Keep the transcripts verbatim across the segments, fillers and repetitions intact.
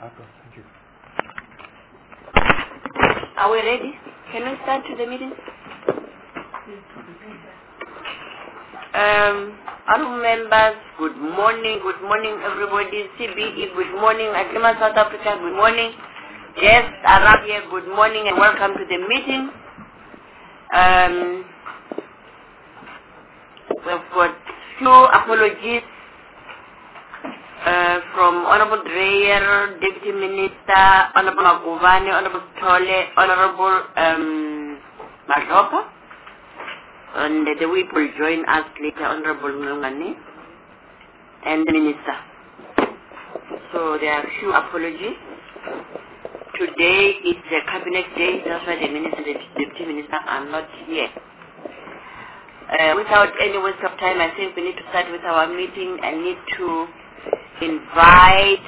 Okay, thank you. Are we ready? Can we start to the meeting? Um, honorable members, good morning, good morning everybody. C B E, good morning. Agima South Africa, good morning. Yes, Arabia, good morning and welcome to the meeting. Um, we've got few apologies uh, from Honorable Dreyer, Deputy Minister, Honorable Maguvane, Honorable Tole, Honorable um, Maropa. And the week will join us later, Honorable Ngani and the Minister. So there are few apologies. Today is the Cabinet Day, that's why the Minister and the Deputy Minister are not here. Uh, without any waste of time, I think we need to start with our meeting. I need to invite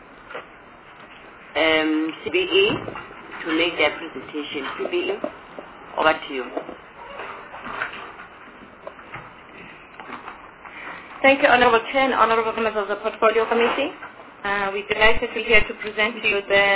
um, C B E to make their presentation. C B E, over to you. Thank you, Honorable Chair and Honorable members of the Portfolio Committee. Uh, we're delighted to be here to present to you the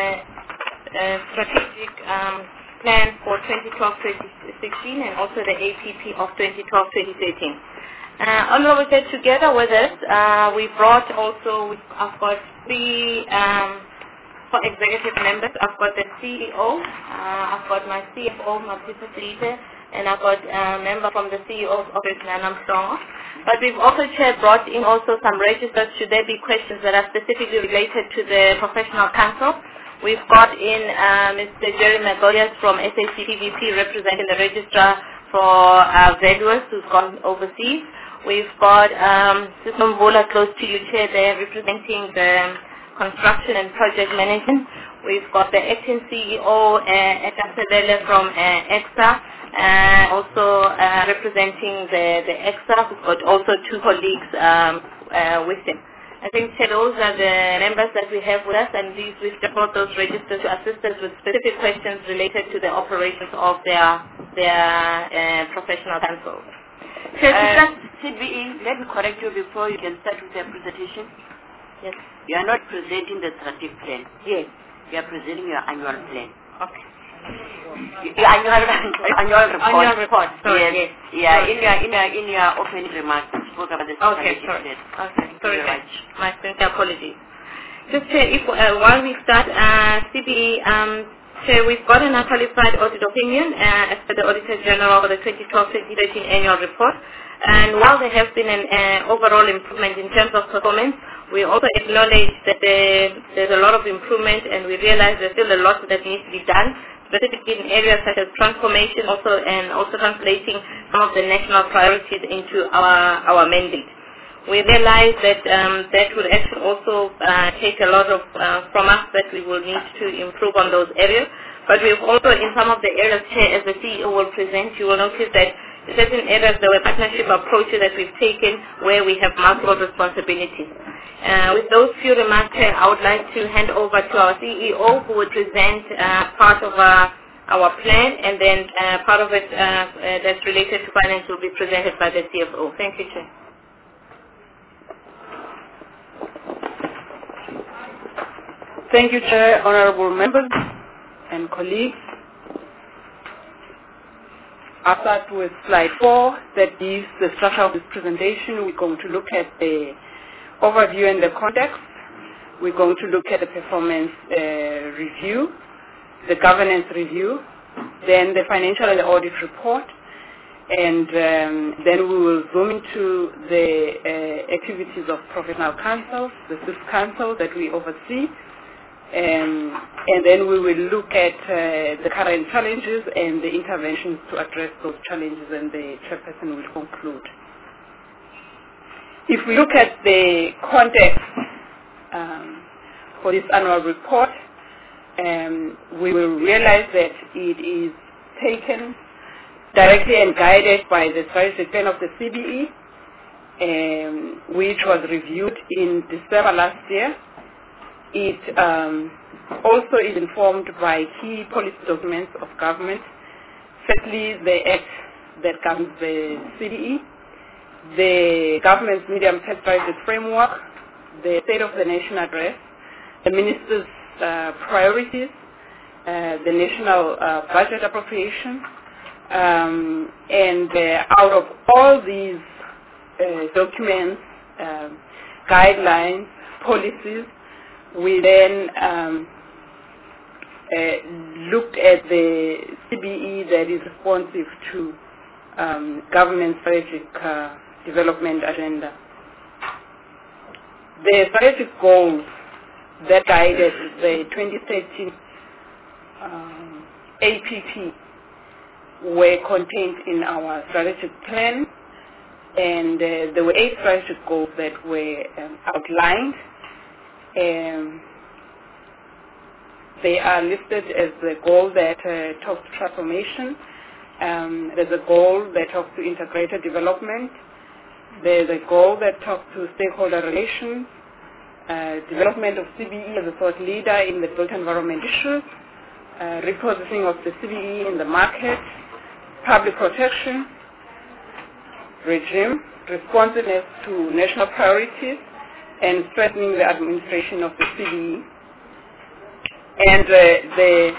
uh, strategic um, plan for twenty twelve to twenty sixteen and also the A P P of twenty twelve to twenty thirteen. Uh, Honorable Chair, together with us, uh, we brought also, I've got three um, four executive members. I've got the C E O, uh, I've got my C F O, Mapisa Leader, and I've got a member from the C E O's office, Nanam Songo. But we've also, Chair, brought in also some registers should there be questions that are specifically related to the Professional Council. We've got in uh, Mister Jerry Magolias from S A C P V P representing the registrar for uh, Vedwas who's gone overseas. We've got um, Sister Mvula close to you, Chair, there representing the construction and project management. We've got the acting C E O, uh, Ekasebele from uh, EXA, uh, also uh, representing the, the EXA. We've got also two colleagues um, uh, with him. I think, Chair, those are the members that we have with us, and these we've just brought those registers to assist us with specific questions related to the operations of their, their uh, professional council. Chair, Uh, C B E, let me correct you before you can start with your presentation. yes. You are not presenting the strategic plan. Yes. You are presenting your annual plan. Okay. Your annual, annual report. Annual report. Sorry. Yes. Yes. Yeah. Sorry. In your in your in your opening remarks, you spoke about the Okay. strategic Sorry. plan. Okay. Sorry. Very much. My sincere apologies. Just Chair, if uh, while we start, uh, C B E, um, Chair, we've got an unqualified audit opinion uh, as per the Auditor General for the twenty twelve to twenty thirteen annual report. And while there has been an uh, overall improvement in terms of performance, we also acknowledge that there, there's a lot of improvement, and we realize there's still a lot that needs to be done, specifically in areas such as transformation, also and also translating some of the national priorities into our our mandate. We realize that um, that would actually also uh, take a lot of uh, from us that we will need to improve on those areas. But we've also, in some of the areas here, as the C E O will present, you will notice that certain areas there were partnership approaches that we've taken where we have multiple responsibilities. Uh, with those few remarks here, I would like to hand over to our C E O who would present uh, part of our, our plan, and then uh, part of it uh, uh, that's related to finance will be presented by the C F O. Thank you, Chair. Thank you, Chair, honorable members and colleagues. I'll start with slide four that gives the structure of this presentation. We're going to look at the overview and the context. We're going to look at the performance uh, review, the governance review, then the financial and the audit report, and um, then we will zoom into the uh, activities of professional councils, the six councils that we oversee. Um, and then we will look at uh, the current challenges and the interventions to address those challenges, and the chairperson will conclude. If we look at the context um, for this annual report, um, we will realize that it is taken directly and guided by the strategic plan of the C B E, um, which was reviewed in December last year. It um, also is informed by key policy documents of government. Firstly, the Act that governs the C B E, the government's medium-term strategic framework, the State of the Nation address, the Minister's uh, priorities, uh, the national uh, budget appropriation, um, and uh, out of all these uh, documents, uh, guidelines, policies, we then um, uh, looked at the C B E that is responsive to um, government strategic uh, development agenda. The strategic goals that guided the twenty thirteen um, A P P were contained in our strategic plan, and uh, there were eight strategic goals that were um, outlined. Um, they are listed as the goal that uh, talks to transformation. Um, there's a goal that talks to integrated development. There's a goal that talks to stakeholder relations, uh, development of C B E as a thought leader in the built environment issues, uh, repositioning of the C B E in the market, public protection regime, responsiveness to national priorities, and strengthening the administration of the C B E. And uh, the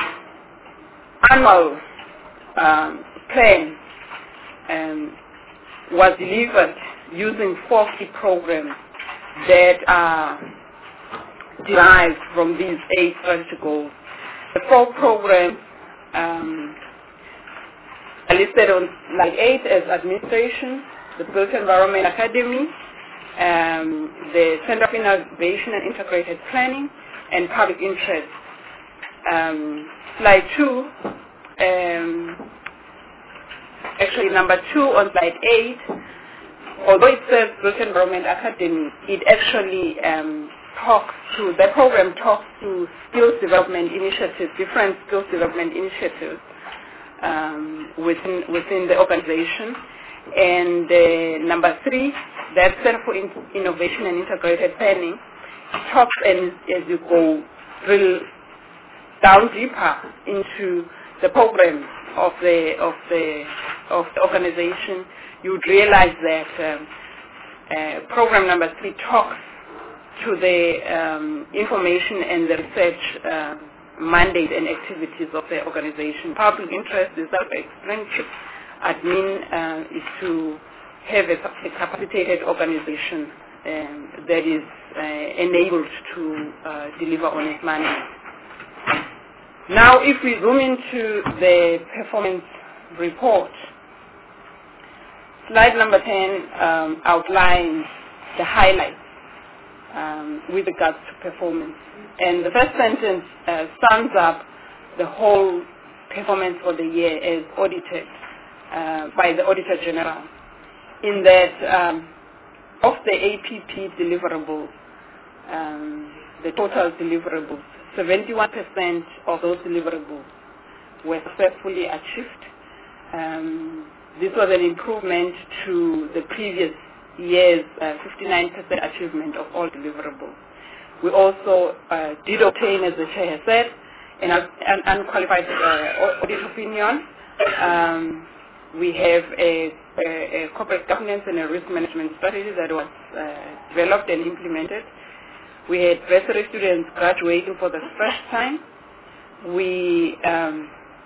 annual um, plan um, was delivered using four key programs that are derived from these eight strategic goals. The four programs um, are listed on slide eight as administration, the Built Environment Academy, um, the Center of Innovation and Integrated Planning, and public interest. Um, slide two, um, actually number two on slide eight, although it says Built Environment Academy, it actually um, talks to, the program talks to skills development initiatives, different skills development initiatives um, within, within the organization. And uh, number three, that Center for in Innovation and Integrated Planning talks, and as you go drill down deeper into the program of the of the of the organization, you'd realize that um, uh, program number three talks to the um, information and the research uh, mandate and activities of the organization. Public interest is self-explanatory. Admin uh, is to have a, a capacitated organization um, that is uh, enabled to uh, deliver on its mandate. Now, if we zoom into the performance report, slide number ten um, outlines the highlights um, with regards to performance. And the first sentence uh, sums up the whole performance for the year as audited uh, by the Auditor General, in that um, of the A P P deliverables, um, the total deliverables, seventy-one percent of those deliverables were successfully achieved. Um, this was an improvement to the previous year's uh, fifty-nine percent achievement of all deliverables. We also uh, did obtain, as the Chair has said, an, an unqualified uh, audit opinion. Um, we have a, a, a corporate governance and a risk management strategy that was uh, developed and implemented. We had bursary students graduating for the first time. We um,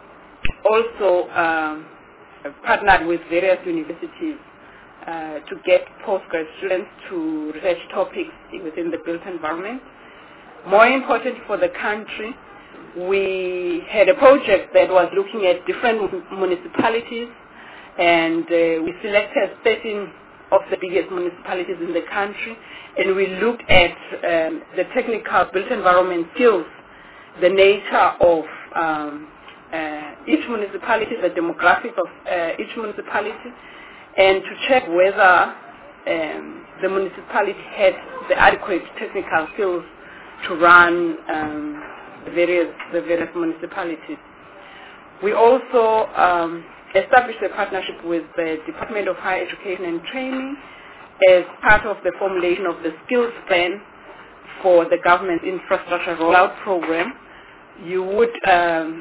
also um, partnered with various universities uh, to get postgrad students to research topics within the built environment. More important for the country, we had a project that was looking at different municipalities, and uh, we selected thirteen of the biggest municipalities in the country, and we looked at um, the technical built environment skills, the nature of um, uh, each municipality, the demographics of uh, each municipality, and to check whether um, the municipality had the adequate technical skills to run um, the various the various municipalities. We also um, established a partnership with the Department of Higher Education and Training as part of the formulation of the skills plan for the government infrastructure rollout program. You would um,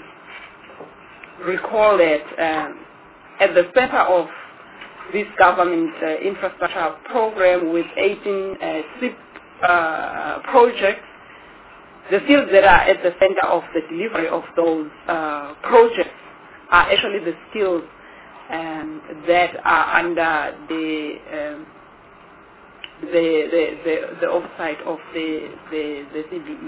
recall that um, at the center of this government uh, infrastructure program with eighteen uh, S I P uh, projects the skills that are at the center of the delivery of those uh, projects are actually the skills um, that are under the, um, the, the, the, the oversight of the, the, the C B E.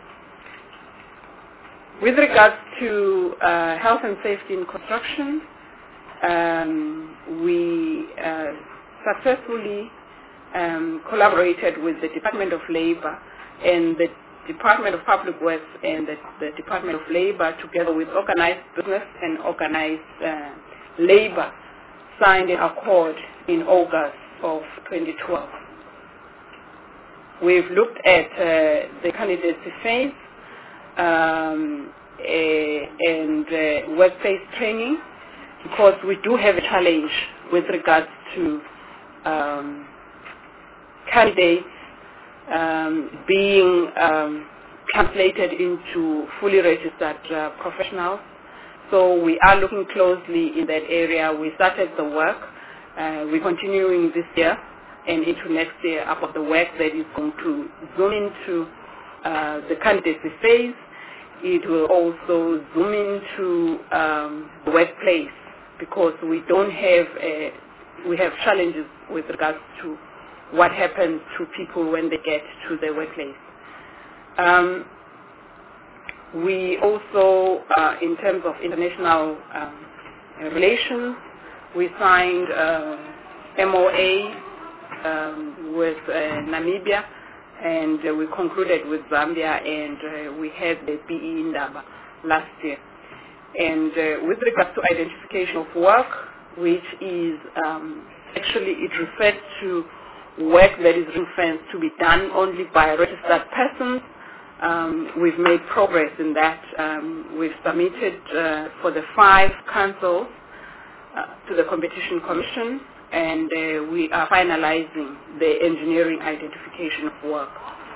With regards to uh, health and safety in construction, um, we uh, successfully um, collaborated with the Department of Labor and the Department of Public Works and the, the Department of Labor, together with organized business and organized uh, labor, signed an accord in August of twenty twelve. We've looked at uh, the candidacy phase um, uh, and uh, workplace training, because we do have a challenge with regards to um, candidates um, being um, translated into fully registered uh, professionals. So we are looking closely in that area. We started the work. Uh, we're continuing this year and into next year about the work that is going to zoom into uh, the candidacy phase. It will also zoom into um, the workplace, because we don't have a, we have challenges with regards to what happens to people when they get to the workplace. Um, we also, uh, in terms of international um, relations, we signed uh, M O A um, with uh, Namibia, and uh, we concluded with Zambia, and uh, we had the B E Indaba last year. And uh, with regards to identification of work, which is um, actually, it refers to work that is ring-fenced to be done only by registered persons. Um, we've made progress in that. Um, we've submitted uh, for the five councils uh, to the Competition Commission, and uh, we are finalizing the engineering identification of work.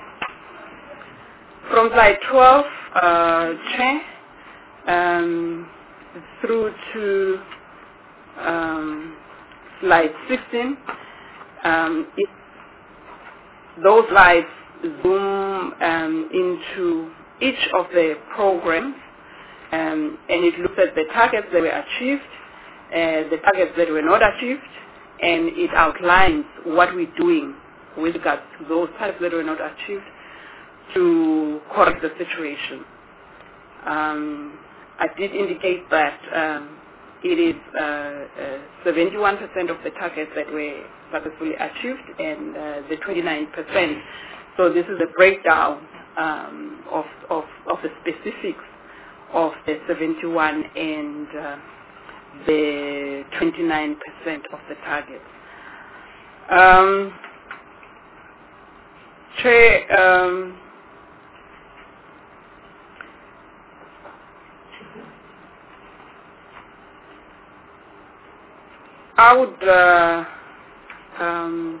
From slide twelve, uh, Chair, um, through to um, slide sixteen, um, it, those slides zoom um, into each of the programs, um, and it looks at the targets that were achieved, uh, the targets that were not achieved, and it outlines what we're doing with regards to those targets that were not achieved to correct the situation. Um, I did indicate that um, it is uh, uh, seventy-one percent of the targets that were successfully achieved, and uh, the twenty-nine percent. So this is a breakdown um, of, of, of the specifics of the seventy-one and uh, the twenty-nine percent of the targets. Um, Chair, um, I would, uh, um,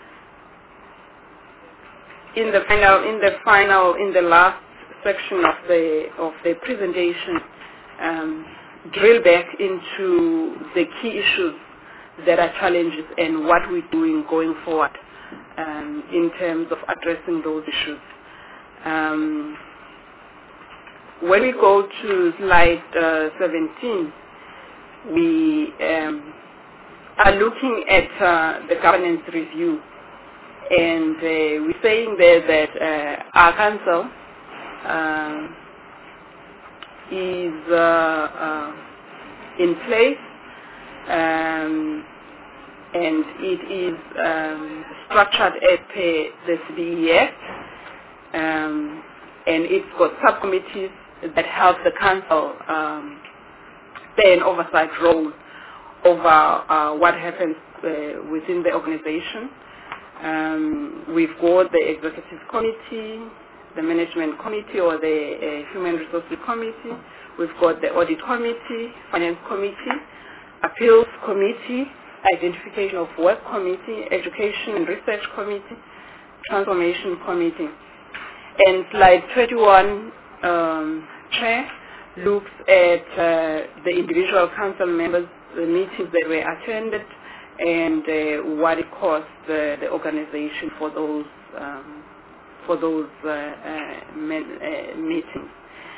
in the final, in the final, in the last section of the of the presentation, um, drill back into the key issues that are challenges and what we're doing going forward um, in terms of addressing those issues. Um, when we go to slide uh, seventeen, we um, are looking at uh, the governance review, and uh, we're saying there that uh, our council uh, is uh, uh, in place, um, and it is um, structured as per the C B E Act, um, and it's got subcommittees that help the council um, play an oversight role over uh, what happens uh, within the organization. Um, we've got the executive committee, the management committee, or the uh, human resources committee. We've got the audit committee, finance committee, appeals committee, identification of work committee, education and research committee, transformation committee. And slide twenty-one, um, Chair, looks at uh, the individual council members, the meetings that were attended, and uh, what it cost the, the organization for those um, for those uh, uh, men, uh, meetings.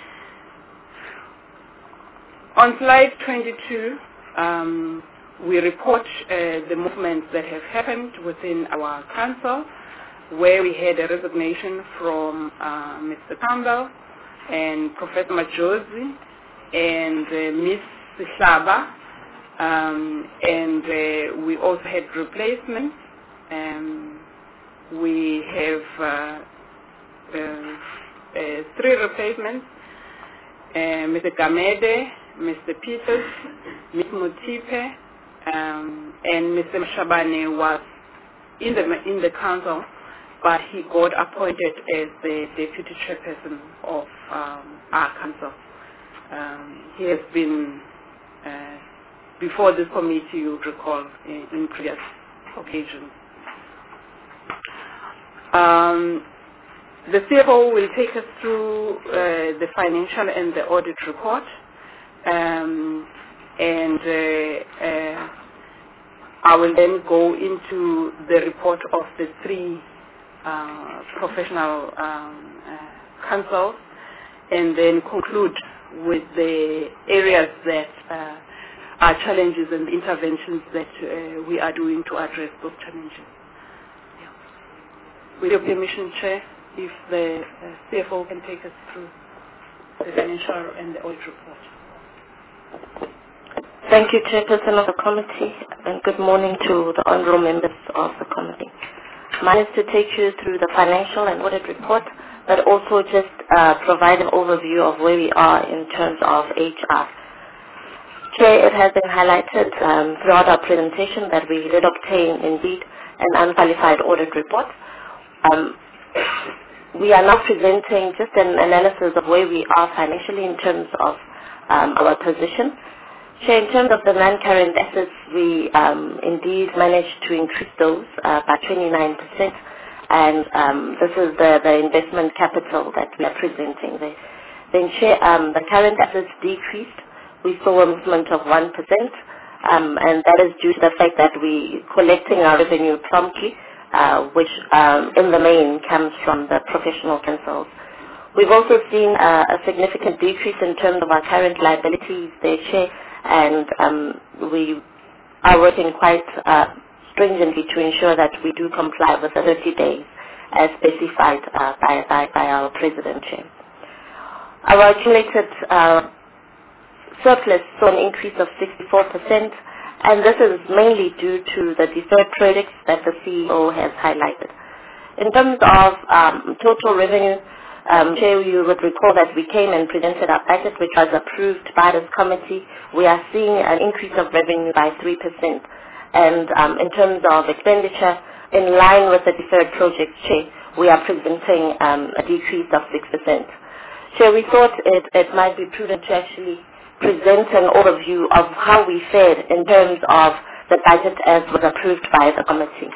On slide twenty-two, um, we report uh, the movements that have happened within our council, where we had a resignation from uh, Mister Campbell and Professor Majosi and uh, Miz Sihlaba, um, and uh, we also had replacements. Um, we have uh, uh, uh, three replacements, uh, Mister Gamede, Mister Peters, Miz Mutipe, um, and Mister Shabane was in the in the council, but he got appointed as the deputy chairperson of um, our council. Um, he has been uh, before this committee, you recall, in, in previous occasions. Um, the C F O will take us through uh, the financial and the audit report, um, and uh, uh, I will then go into the report of the three uh, professional um, uh, councils, and then conclude with the areas that uh, are challenges and the interventions that uh, we are doing to address those challenges. With your permission, Chair, if the uh, C F O can take us through the financial and the audit report. Thank you, Chairperson of the committee, and good morning to the honourable members of the committee. Mine is to take you through the financial and audit report, but also just uh, provide an overview of where we are in terms of H R. Chair, it has been highlighted um, throughout our presentation that we did obtain, indeed, an unqualified audit report. Um, we are now presenting just an analysis of where we are financially in terms of um, our position. Chair, in terms of the non-current assets, we um, indeed managed to increase those uh, by twenty-nine percent, and um, this is the, the investment capital that we are presenting there. Then, Chair, um, the current assets decreased. We saw a movement of one percent, um, and that is due to the fact that we are collecting our revenue promptly, uh, which um, in the main comes from the professional councils. We've also seen uh, a significant decrease in terms of our current liabilities there, Chair, and um, we are working quite uh, stringently to ensure that we do comply with the thirty days as specified uh, by, by, by our President, Chair. Our accumulated uh, surplus saw an increase of sixty-four percent, and this is mainly due to the deferred projects that the C E O has highlighted. In terms of um, total revenue, um, Chair, you would recall that we came and presented our budget, which was approved by this committee. We are seeing an increase of revenue by three percent. And um, in terms of expenditure, in line with the deferred projects, Chair, we are presenting um, a decrease of six percent. Chair, we thought it, it might be prudent to actually present an overview of how we fared in terms of the budget as was approved by the committee.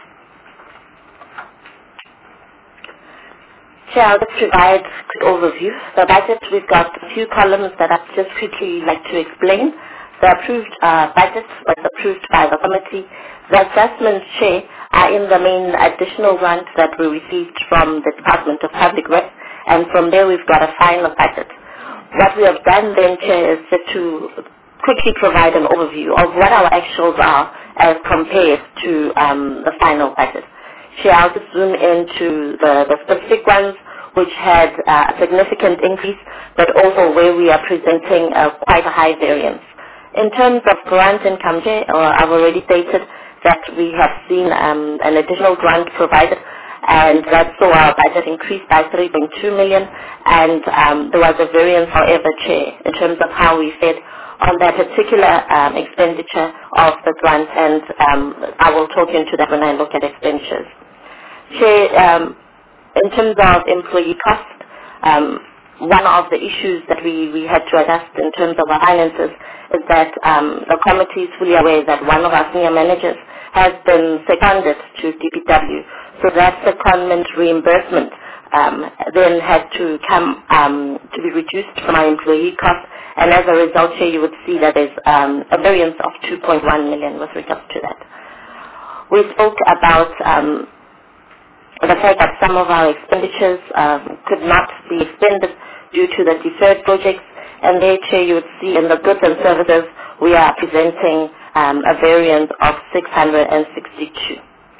Chair, I'll just provide a quick overview. The budget, we've got a few columns that I'd just quickly like to explain. The approved uh, budget was approved by the committee. The adjustments, Chair, are in the main additional grant that we received from the Department of Public Works, and from there we've got a final budget. What we have done then, Chair, is just to quickly provide an overview of what our actuals are as compared to um, the final budget. Chair, I'll just zoom into the, the specific ones which had uh, a significant increase, but also where we are presenting uh, quite a high variance. In terms of grant income, Chair, uh, I've already stated that we have seen um, an additional grant provided, and that saw our budget increase by three point two million, and um, there was a variance, however, Chair, in terms of how we fared on that particular um, expenditure of the grant, and um, I will talk into that when I look at expenditures. Chair, um, in terms of employee cost, um, one of the issues that we, we had to adjust in terms of our finances is that um, the committee is fully aware that one of our senior managers has been seconded to D P W. So that secondment reimbursement um, then had to come um, to be reduced from our employee cost, and as a result, here you would see that there's um, a variance of two point one million with regards to that. We spoke about um, the fact that some of our expenditures um, could not be expended due to the deferred projects, and there, Chair, you would see in the goods and services we are presenting um, a variance of six hundred sixty-two.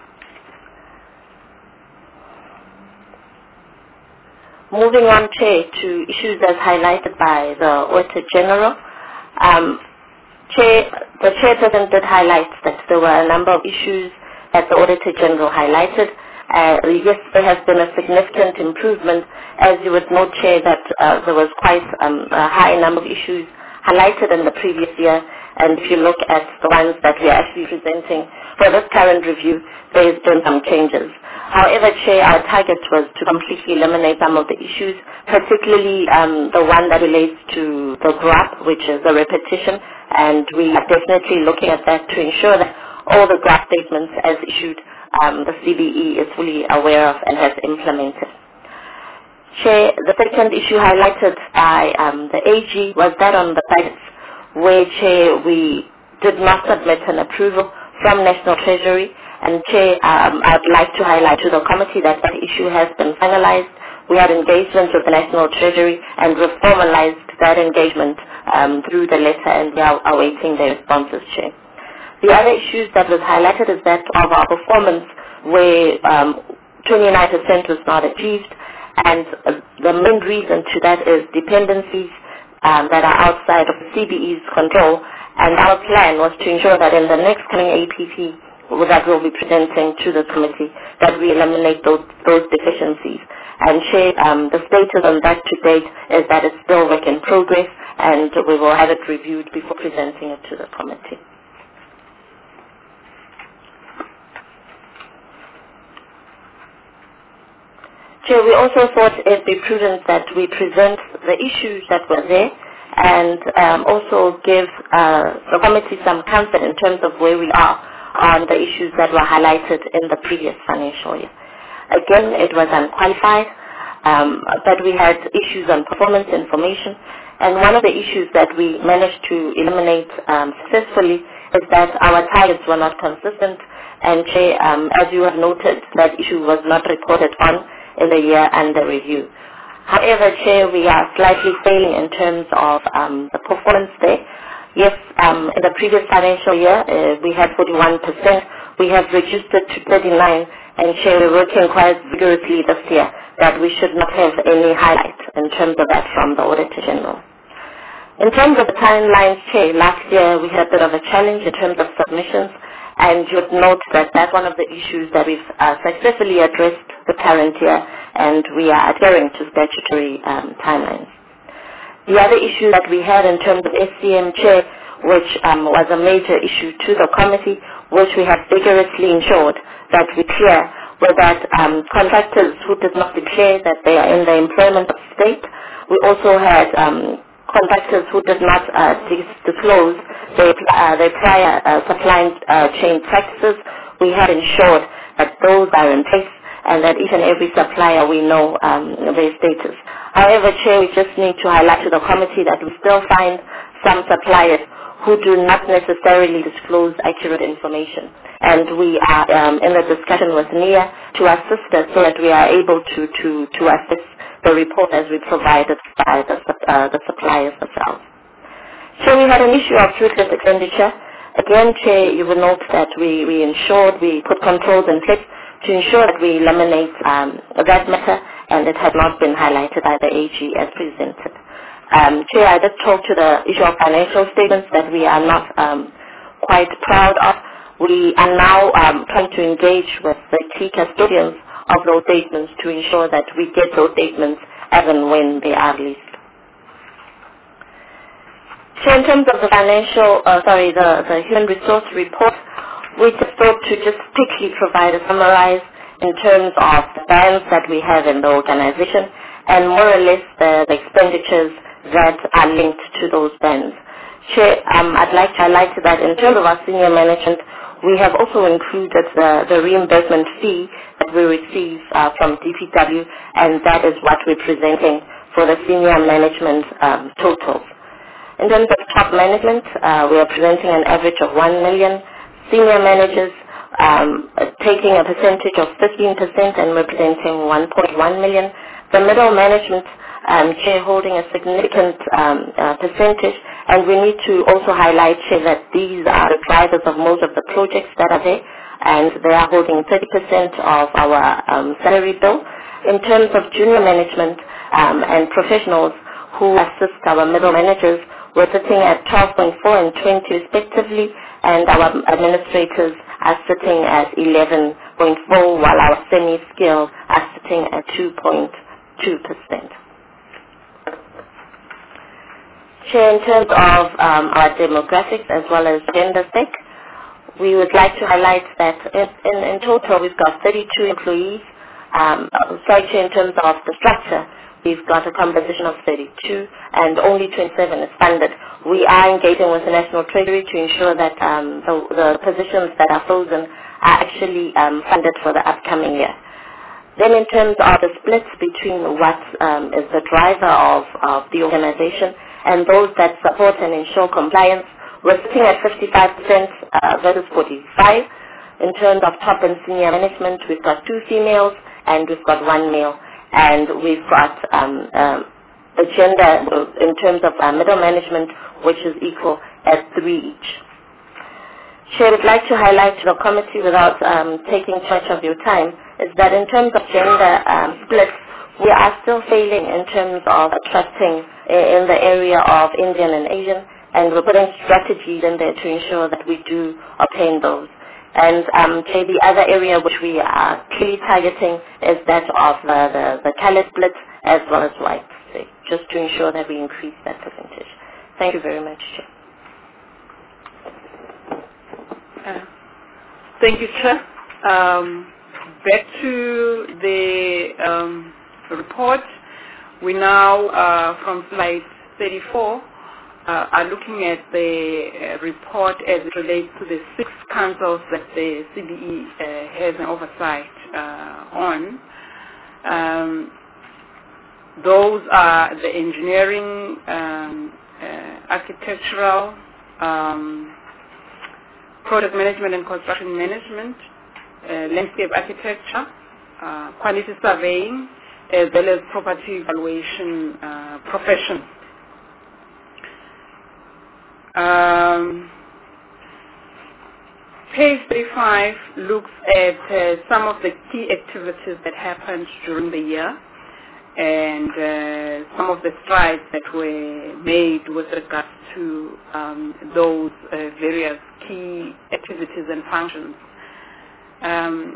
Moving on, Chair, to issues as highlighted by the Auditor General. Um, Chair, the Chairperson did highlight that there were a number of issues that the Auditor General highlighted. Uh, yes, there has been a significant improvement. As you would note, Chair, that uh, there was quite um, a high number of issues highlighted in the previous year, and if you look at the ones that we are actually presenting for this current review, there has been some changes. However, Chair, our target was to completely eliminate some of the issues, particularly um, the one that relates to the G R A P, which is the repetition, and we are definitely looking at that to ensure that all the G R A P statements as issued, um, the C B E is fully aware of and has implemented. Chair, the second issue highlighted by um, the A G was that on the budgets, where, Chair, we did not submit an approval from National Treasury. And, Chair, um, I'd like to highlight to the committee that that issue has been finalized. We had engagement with the National Treasury, and we've formalized that engagement um, through the letter, and we are awaiting their responses, Chair. The other issues that was highlighted is that of our performance, where um, twenty-nine percent was not achieved, and uh, the main reason to that is dependencies um, that are outside of the C B E's control, and our plan was to ensure that in the next coming A P P that we'll be presenting to the committee, that we eliminate those, those deficiencies. And Chair, um, the status on that to date is that it's still work in progress, and we will have it reviewed before presenting it to the committee. Chair, we also thought it'd be prudent that we present the issues that were there, and um, also give uh, the committee some comfort in terms of where we are on the issues that were highlighted in the previous financial year. Again, it was unqualified, um, but we had issues on performance information, and one of the issues that we managed to eliminate um, successfully is that our targets were not consistent, and Chair, um, as you have noted, that issue was not reported on in the year under review. However, Chair, we are slightly failing in terms of um, the performance there. Yes, um, in the previous financial year, uh, we had forty-one percent. We have reduced it to thirty-nine, and Chair, we're working quite vigorously this year that we should not have any highlight in terms of that from the Auditor General. In terms of the timelines, Chair, last year we had a bit of a challenge in terms of submissions, and you would note that that's one of the issues that we've uh, successfully addressed the current year, and we are adhering to statutory um, timelines. The other issue that we had in terms of S C M, Chair, which um, was a major issue to the committee, which we have vigorously ensured that we clear, were that um, contractors who did not declare that they are in the employment of state. We also had um, contractors who did not uh, disclose their, uh, their prior uh, supply uh, chain practices. We had ensured that those are in place, and that each and every supplier we know um, their status. However, Chair, we just need to highlight to the committee that we still find some suppliers who do not necessarily disclose accurate information. And we are um, in a discussion with N I A to assist us so that we are able to, to, to assess the report as we provide it by the, uh, the suppliers themselves. So we had an issue of fruitless expenditure. Again, Chair, you will note that we, we ensured, we put controls in place to ensure that we eliminate um, that matter, and it had not been highlighted by the A G as presented. Um, Chair, I did talk to the issue of financial statements that we are not um, quite proud of. We are now um, trying to engage with the key custodians of those statements to ensure that we get those statements as and when they are released. Chair, in terms of the financial, uh, sorry, the, the human resource report, we just thought to just quickly provide a summarize in terms of the bands that we have in the organization, and more or less the, the expenditures that are linked to those bands. Chair, um, I'd like to highlight that in terms of our senior management, we have also included the, the reimbursement fee that we receive uh, from D P W, and that is what we're presenting for the senior management um, totals. In terms of top management, uh, we are presenting an average of one million. Senior managers, um, taking a percentage of fifteen percent and representing one point one million. The middle management um, share holding a significant um, uh, percentage, and we need to also highlight here that these are the drivers of most of the projects that are there, and they are holding thirty percent of our um, salary bill. In terms of junior management um, and professionals who assist our middle managers, we're sitting at twelve point four and twenty respectively, and our administrators are sitting at eleven point four, while our semi-skilled are sitting at two point two percent. Chair, in terms of um, our demographics as well as gender sec, we would like to highlight that in, in, in total we've got thirty-two employees. Um, sorry, Chair, in terms of the structure, we've got a composition of thirty-two and only twenty-seven is funded. We are engaging with the National Treasury to ensure that um, the, the positions that are frozen are actually um, funded for the upcoming year. Then in terms of the splits between what um, is the driver of, of the organization and those that support and ensure compliance, we're sitting at fifty-five percent uh, versus forty-five. In terms of top and senior management, we've got two females and we've got one male. And we've got um, um, a gender in terms of uh, middle management, which is equal at three each. Chair, I would like to highlight to the committee without um, taking too much of your time is that in terms of gender um, splits, we are still failing in terms of attracting in the area of Indian and Asian, and we're putting strategies in there to ensure that we do obtain those. And um, Chair, the other area which we are clearly targeting is that of the, the, the colour split as well as white, so just to ensure that we increase that percentage. Thank you very much, Chair. Uh, thank you, Chair. Um, back to the um, report. We now, uh, from slide thirty-four, uh, are looking at the uh, report as it relates to the six councils that the C B E uh, has an oversight uh, on. Um, those are the engineering, um, uh, architectural, um, product management and construction management, uh, landscape architecture, uh, quality surveying, as well as property evaluation uh, profession. Um, page thirty-five looks at uh, some of the key activities that happened during the year and uh, some of the strides that were made with regards to um, those uh, various key activities and functions. Um,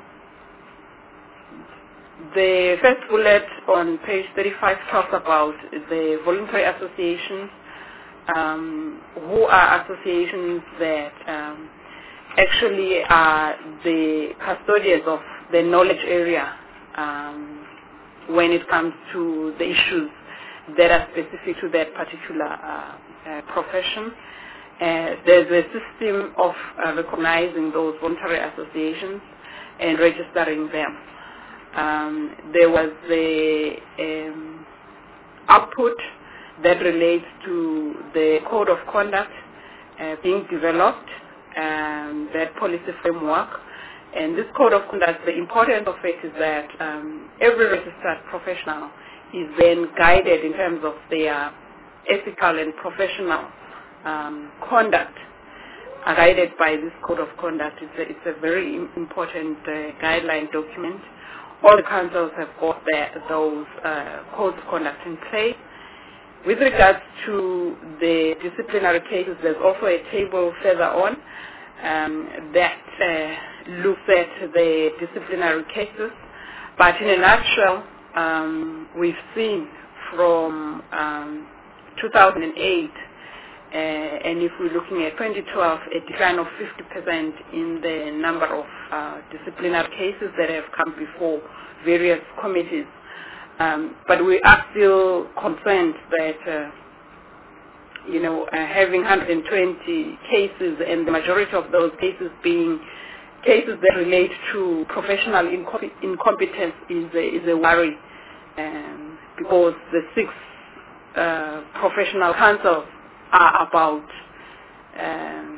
the first bullet on page thirty-five talks about the voluntary associations, um, who are associations that um, actually are the custodians of the knowledge area um, when it comes to the issues that are specific to that particular uh, uh, profession. Uh, there's a system of uh, recognizing those voluntary associations and registering them. Um, there was the um, output that relates to the code of conduct uh, being developed, um, that policy framework. And this code of conduct, the importance of it is that um, every registered professional is then guided in terms of their ethical and professional um, conduct, uh, guided by this code of conduct. It's a, it's a very important uh, guideline document. All the councils have got their, those uh, codes of conduct in place. With regards to the disciplinary cases, there's also a table further on um, that uh, looks at the disciplinary cases. But in a nutshell, um, we've seen from um, two thousand eight, uh, and if we're looking at twenty twelve, a decline of fifty percent in the number of uh, disciplinary cases that have come before various committees. Um, but we are still concerned that, uh, you know, uh, having one hundred twenty cases and the majority of those cases being cases that relate to professional incom incompetence is a, is a worry, um, because the six uh, professional councils are about um,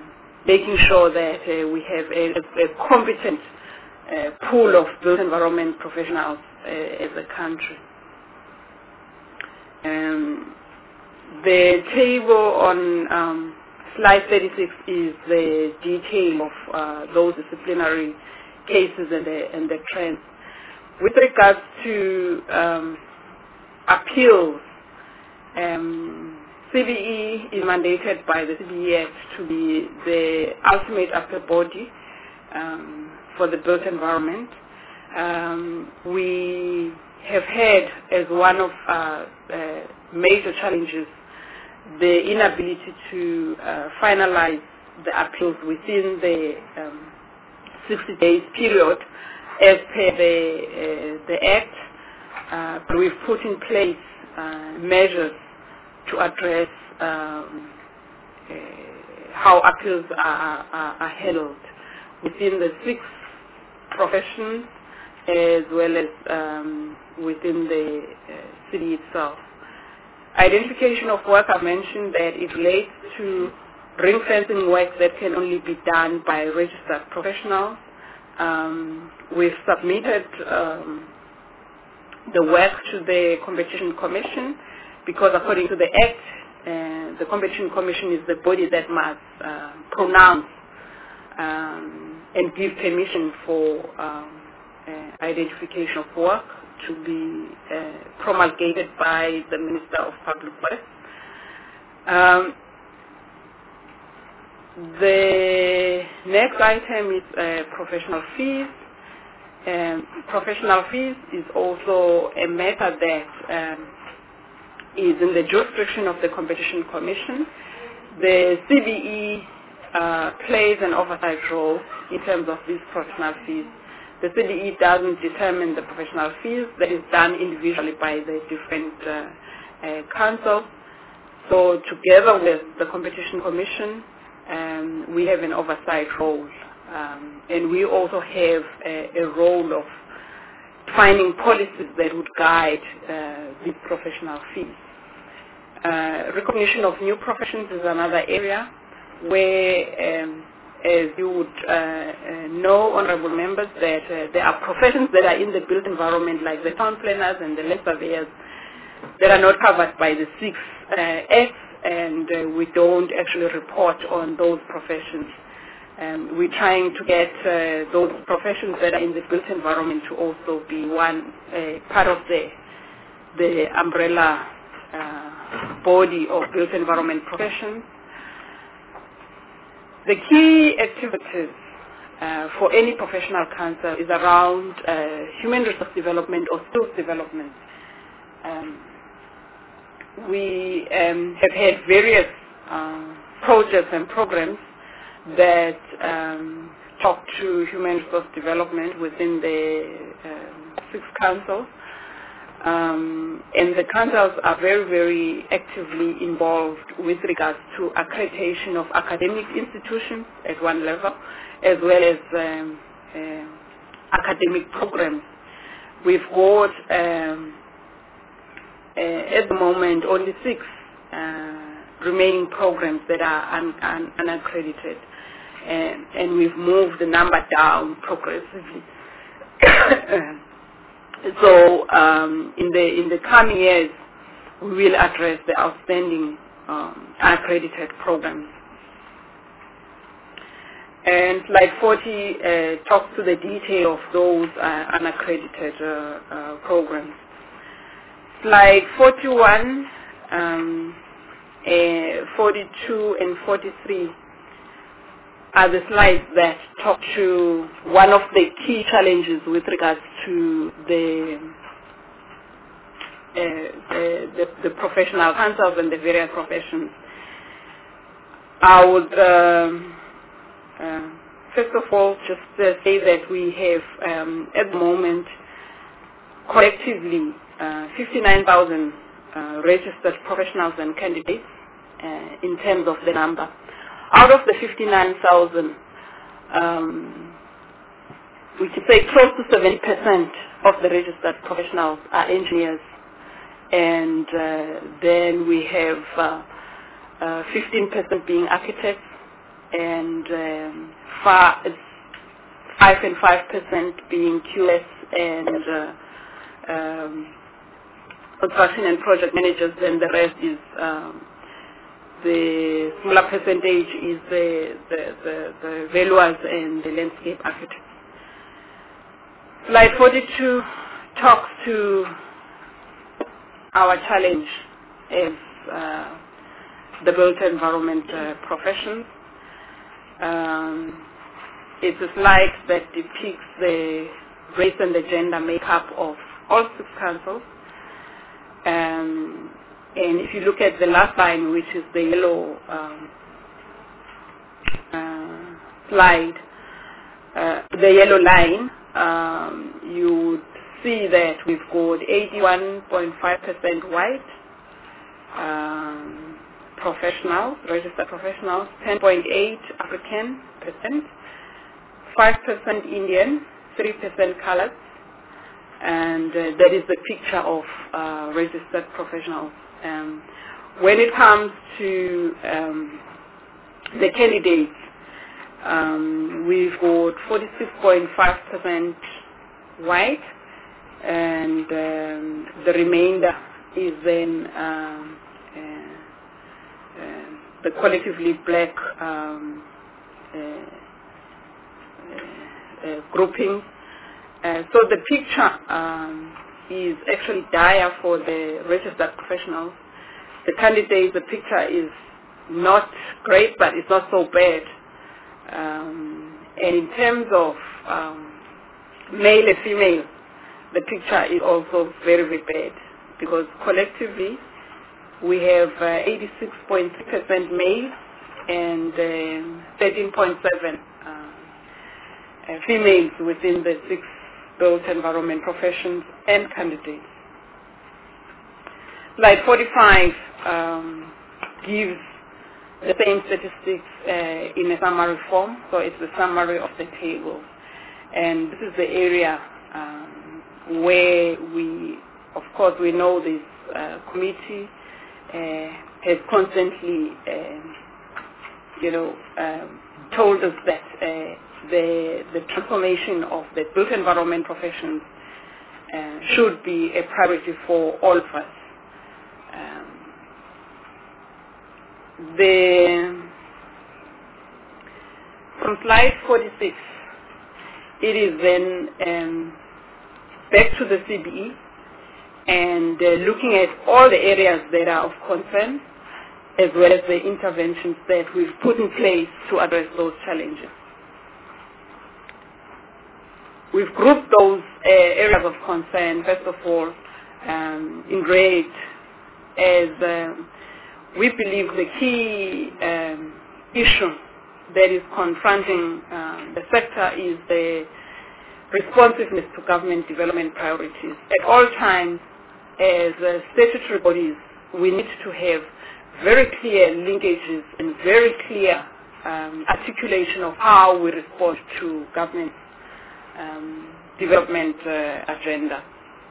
making sure that uh, we have a, a competent uh, pool of built environment professionals uh, as a country. Um, the table on um, slide thirty-six is the detail of uh, those disciplinary cases and the, and the trends. With regards to um, appeals, um, C B E is mandated by the C B E Act to be the ultimate appellate body um, for the built environment. Um, we have had as one of uh, uh, major challenges the inability to uh, finalize the appeals within the um, sixty days period as per the, uh, the Act, uh, but we've put in place uh, measures to address um, uh, how appeals are, are, are handled within the six professions as well as um, within the uh, city itself. Identification of work, I mentioned that it relates to ring fencing work that can only be done by registered professionals. Um, we've submitted um, the work to the Competition Commission because according to the Act, uh, the Competition Commission is the body that must uh, pronounce um, and give permission for um, uh, identification of work to be uh, promulgated by the Minister of Public Works. Um, the next item is uh, professional fees. Um, professional fees is also a matter that um, is in the jurisdiction of the Competition Commission. The C B E uh, plays an oversight role in terms of these professional fees. The C B E doesn't determine the professional fees. That is done individually by the different uh, uh, councils. So together with the Competition Commission, um, we have an oversight role. Um, and we also have a, a role of finding policies that would guide uh, these professional fees. Uh, recognition of new professions is another area where, um, as you would uh, uh, know, honorable members, that uh, there are professions that are in the built environment, like the town planners and the land surveyors, that are not covered by the six uh, acts, and uh, we don't actually report on those professions. Um, we're trying to get uh, those professions that are in the built environment to also be one uh, part of the the umbrella uh, body of built environment professions. The key activities uh, for any professional council is around uh, human resource development or skills development. Um, we um, have had various uh, projects and programs that um, talk to human resource development within the um, six councils. Um, and the councils are very, very actively involved with regards to accreditation of academic institutions at one level, as well as um, uh, academic programs. We've got, um, uh, at the moment, only six uh, remaining programs that are un un unaccredited. And, and we've moved the number down progressively. So um, in the in the coming years, we will address the outstanding um, unaccredited programs. And slide forty uh, talks to the detail of those uh, unaccredited uh, uh, programs. Slide forty-one, um, uh, forty-two, and forty-three are the slides that talk to one of the key challenges with regards to the uh, the, the, the professional councils and the various professions. I would um, uh, first of all just uh, say that we have um, at the moment collectively uh, fifty-nine thousand uh, registered professionals and candidates uh, in terms of the number. Out of the fifty-nine thousand, um, we could say close to seventy percent of the registered professionals are engineers. And uh, then we have uh, uh, fifteen percent being architects, and um, far, five and five percent being Q S and uh, um, construction and project managers, and the rest is um, the smaller percentage is the, the, the, the valuers and the landscape architects. Slide forty-two talks to our challenge as uh, the built environment uh, professions. Um, it's a slide that depicts the race and the gender makeup of all six councils. Um, and if you look at the last line, which is the yellow um, uh, slide, uh, the yellow line, um, you would see that we've got eighty-one point five percent white um, professionals, registered professionals, ten point eight African percent, five percent Indian, three percent colored, and uh, that is the picture of uh, registered professionals. Um, when it comes to um, the candidates, um, we've got forty-six point five percent white, and um, the remainder is then um, uh, uh, the collectively black um, uh, uh, uh, grouping. Uh, so the picture um, is actually dire for the registered professionals. The candidates, the picture is not great, but it's not so bad. Um, and in terms of um, male and female, the picture is also very, very bad, because collectively we have uh, eighty-six point three percent male and um, thirteen point seven uh, uh, females within the six built environment professions and candidates. Slide forty-five um, gives the same statistics uh, in a summary form, so it's the summary of the table. And this is the area um, where we, of course, we know this uh, committee uh, has constantly, uh, you know, um, told us that uh, the, the transformation of the built environment professions uh, should be a priority for all of us. Um, the, from slide forty-six, it is then um, back to the C B E and uh, looking at all the areas that are of concern, as well as the interventions that we've put in place to address those challenges. We've grouped those uh, areas of concern, first of all, um, in red, as um, we believe the key um, issue that is confronting um, the sector is the responsiveness to government development priorities. At all times, as uh, statutory bodies, we need to have very clear linkages and very clear um, articulation of how we respond to government um, development uh, agenda.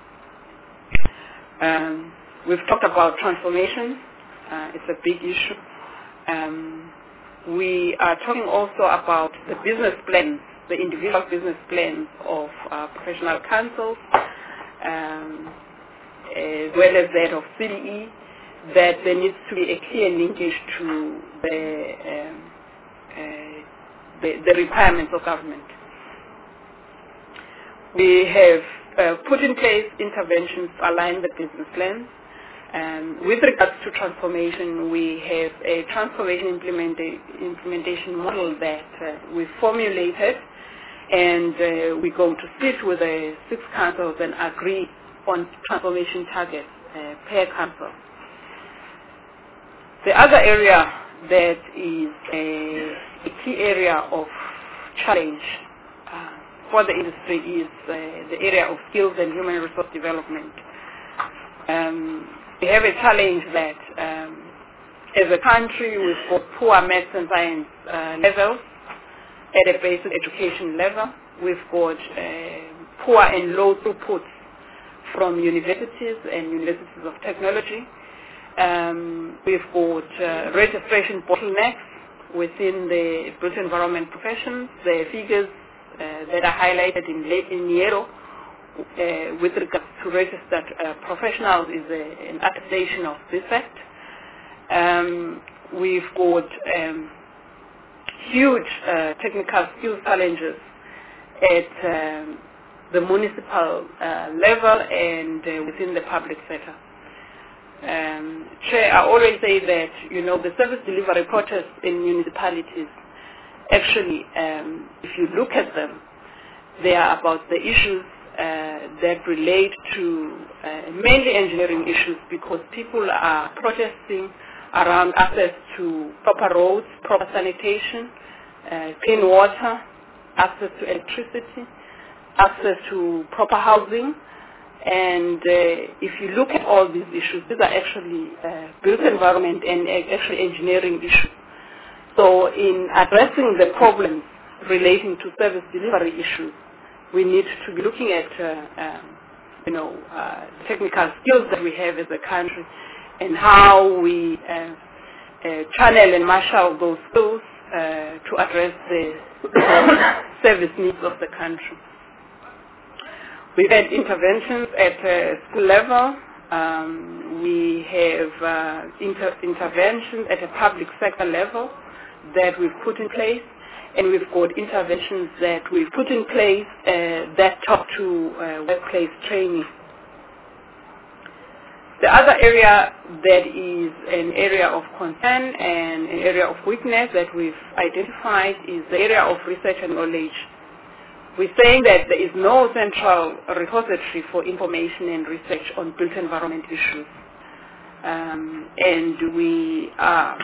Um, we've talked about transformation. Uh, it's a big issue. Um, we are talking also about the business plans, the individual business plans of uh, professional councils, um, as well as that of C D E, that there needs to be a clear linkage to the, um, uh, the, the requirements of government. We have uh, put in place interventions to align the business plans. Um, with regards to transformation, we have a transformation implementa implementation model that uh, we formulated, and uh, we're going to sit with the six councils and agree on transformation targets uh, per council. The other area that is a, a key area of challenge uh, for the industry is uh, the area of skills and human resource development. Um, we have a challenge that um, as a country we've got poor maths and science uh, levels at a basic education level. We've got uh, poor and low throughputs from universities and universities of technology. Um, we've got uh, registration bottlenecks within the built environment professions. The figures uh, that are highlighted in, in yellow uh, with regards to registered uh, professionals is a, an attestation of this fact. Um, we've got um, huge uh, technical skills challenges at um, the municipal uh, level and uh, within the public sector. Um, Chair, I always say that, you know, the service delivery protests in municipalities, actually, um, if you look at them, they are about the issues uh, that relate to uh, mainly engineering issues, because people are protesting around access to proper roads, proper sanitation, uh, clean water, access to electricity, access to proper housing. And uh, if you look at all these issues, these are actually uh, built environment and uh, actually engineering issues. So in addressing the problems relating to service delivery issues, we need to be looking at uh, um, you know, uh, technical skills that we have as a country and how we uh, uh, channel and marshal those skills uh, to address the service needs of the country. We've had interventions at uh, school level. Um, we have uh, inter interventions at a public sector level that we've put in place, and we've got interventions that we've put in place uh, that talk to uh, workplace training. The other area that is an area of concern and an area of weakness that we've identified is the area of research and knowledge. We're saying that there is no central repository for information and research on built environment issues. Um, and we are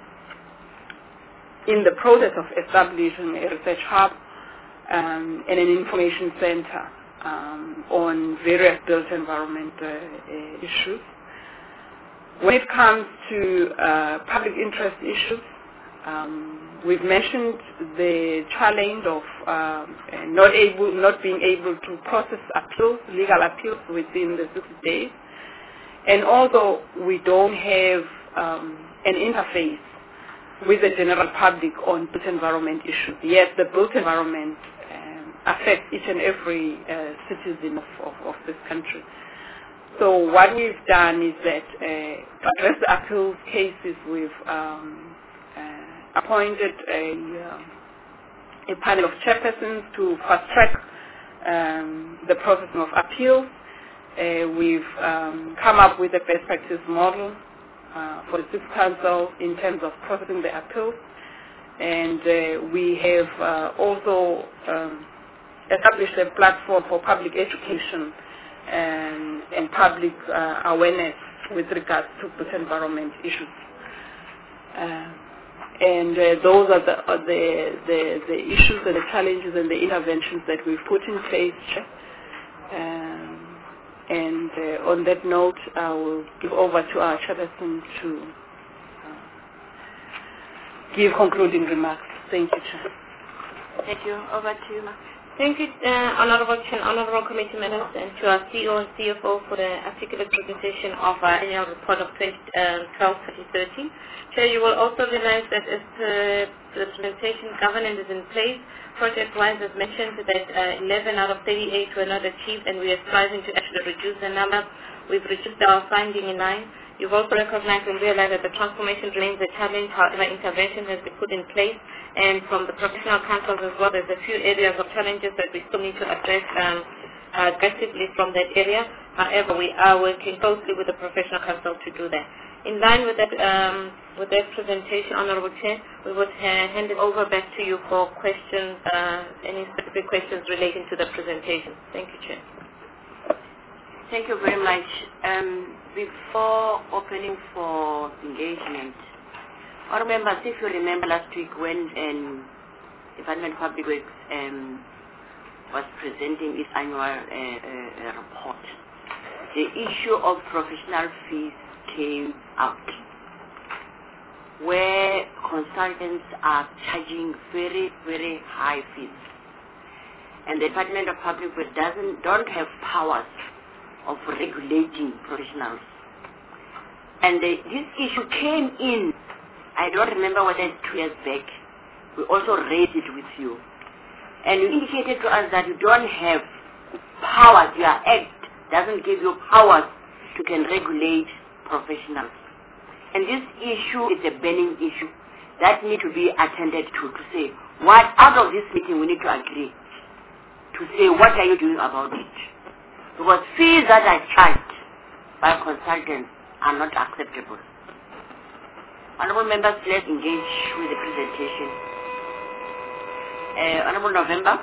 in the process of establishing a research hub um, and an information center um, on various built environment uh, uh, issues. When it comes to uh, public interest issues, um, we've mentioned the challenge of um, not able, not being able to process appeals, legal appeals within the sixty days, and also we don't have um, an interface with the general public on built environment issues. Yet the built environment um, affects each and every uh, citizen of, of, of this country. So what we've done is that uh, to address the appeal cases, we've um, uh, appointed a, uh, a panel of chairpersons to fast-track um, the processing of appeals. Uh, we've um, come up with a best practice model uh, for the City Council in terms of processing the appeals. And uh, we have uh, also um, established a platform for public education and, and public uh, awareness with regards to built environment issues. Uh, and uh, those are, the, are the, the, the issues and the challenges and the interventions that we've put in place. Um, and uh, on that note, I will give over to our chairperson to uh, give concluding remarks. Thank you, Chair. Thank you. Over to you, ma'am. Thank you, uh, Honorable Chair, Honorable Committee members, and to our C E O and C F O for the articulate presentation of our annual report of twelve thirty thirteen. Chair, you will also realize that as per the presentation, governance is in place. Project-wise, as mentioned, that uh, eleven out of thirty-eight were not achieved, and we are striving to actually reduce the number. We've reduced our finding in line. You've also recognized and realized that the transformation remains a challenge. However, intervention has been put in place, and from the professional councils as well, there's a few areas of challenges that we still need to address um, aggressively from that area. However, we are working closely with the professional council to do that. In line with that, um, with that presentation, Honorable Chair, we would ha hand it over back to you for questions, uh, any specific questions relating to the presentation. Thank you, Chair. Thank you very much. Um, before opening for engagement, I remember, if you remember last week when um, the Department of Public Works um, was presenting its annual uh, uh, report, the issue of professional fees came out, where consultants are charging very, very high fees. And the Department of Public Works doesn't, don't have powers of regulating professionals. And the, this issue came in I don't remember whether it's two years back, we also raised it with you. And you indicated to us that you don't have powers, your act doesn't give you powers to can regulate professionals. And this issue is a burning issue that need to be attended to, to say, what out of this meeting we need to agree, to say what are you doing about it. Because fees that are charged by consultants are not acceptable. Honorable members, let's engage with the presentation. Uh, Honorable November.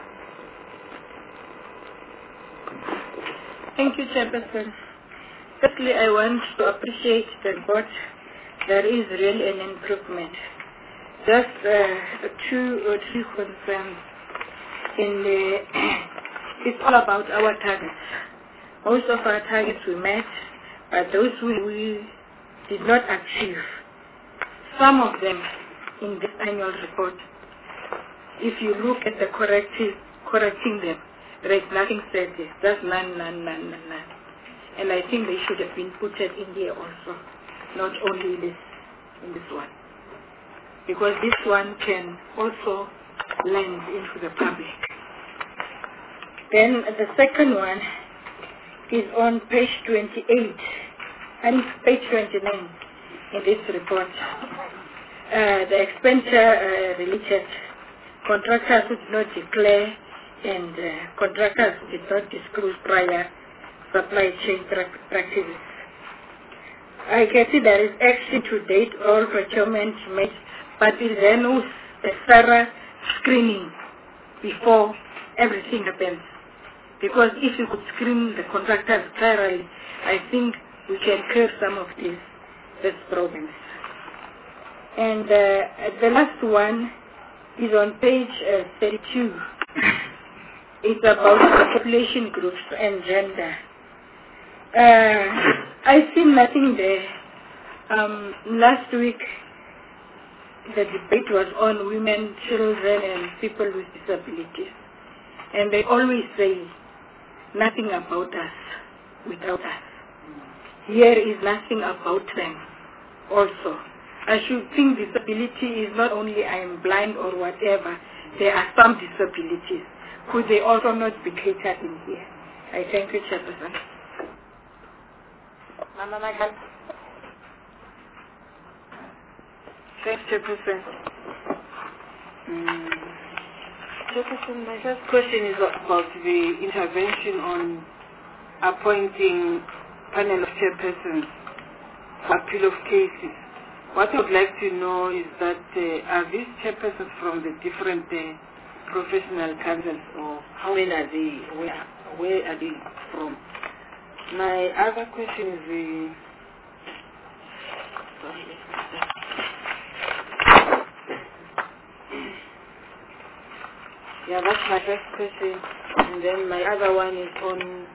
Thank you, Chairperson. Firstly, I want to appreciate the report. There is really an improvement. Just uh, two or three concerns. In the, it's all about our targets. Most of our targets we met, but those we, we did not achieve. Some of them in this annual report, if you look at the corrective, correcting them, there is nothing said there. Just none, none, none, none, none. And I think they should have been put in here also, not only this, in this one. Because this one can also land into the public. Then the second one is on page twenty-eight, and page twenty-nine in this report. Uh, the expenditure uh, related contractors who did not declare and uh, contractors who did not disclose prior supply chain pra practices. I can see there is action to date, all procurement made, but is there no thorough screening before everything happens? Because if you could screen the contractors thoroughly, I think we can clear some of these, these problems. And uh, the last one is on page uh, thirty-two. It's about the population groups and gender. Uh, I see nothing there. Um, last week, the debate was on women, children, and people with disabilities. And they always say, nothing about us without us. Here is nothing about them also. I should think disability is not only I am blind or whatever. There are some disabilities. Could they also not be catered in here? I thank you, Chairperson. Mama Madam. Thanks, Chairperson. Um, Chairperson, my first question is about the intervention on appointing panel of chairpersons for appeal of cases. What I would like to know is that uh, are these chairpersons from the different uh, professional councils, or how many are they? Where, where are they from? My other question is the sorry, yeah, that's my first question, and then my other one is on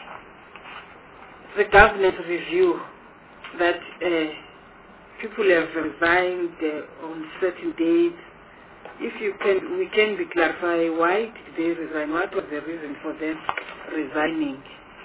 the government review that uh, people have resigned uh, on certain dates. If you can, we can be clarify why did they resign? What was the reason for them resigning?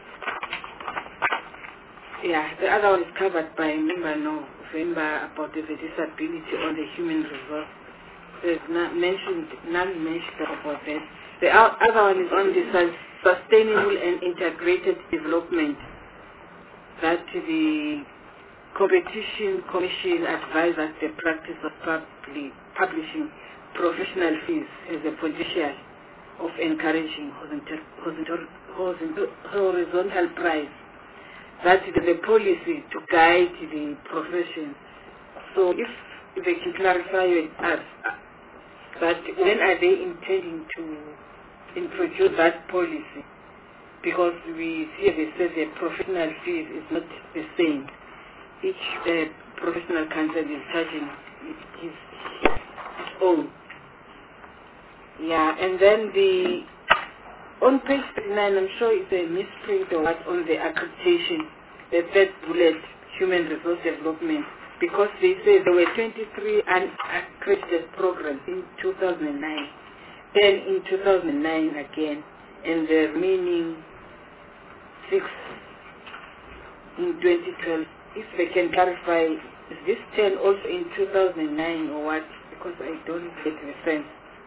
Yeah, the other one is covered by member no, member about the disability on the human resource. There's not mentioned, none mentioned about that. The other one is on the sustainable and integrated development, that the Competition Commission advised that the practice of public, publishing professional fees has the potential of encouraging horizontal, horizontal, horizontal price. That is the policy to guide the profession. So if, if they can clarify with us that when are they intending to introduce that policy? Because we see they say the professional fees is not the same. Each uh, professional council is charging his, his own. Yeah, and then the on page thirty-nine, I'm sure it's a misprint or what on the accreditation, the third bullet, human resource development, because they say there were twenty-three unaccredited programs in two thousand nine, then in two thousand nine again, and the remaining six in twenty twelve. If they can clarify Is this ten also in two thousand nine or what? Because I don't get the sense.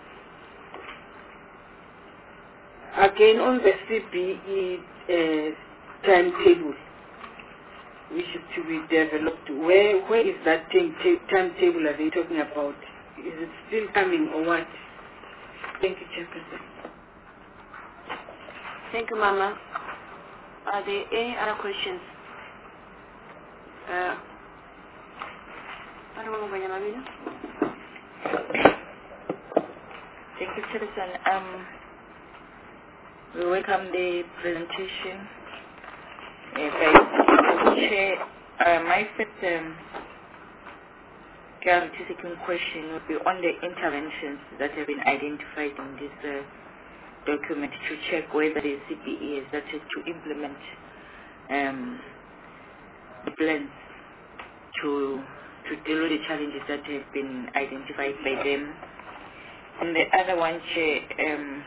Again, on the C B E uh, timetable, which is to be developed, where where is that thing, timetable are they talking about? Is it still coming or what? Thank you, Chairperson. Thank you, Mama. Are there any other questions? Uh, Thank you, Chairperson. Um, we welcome the presentation uh, by the Chair. Uh, my first um, clarity seeking question would be on the interventions that have been identified in this uh, document to check whether the C B E has started to implement um, the plans to to deal with the challenges that have been identified by them. And the other one, Chair, um,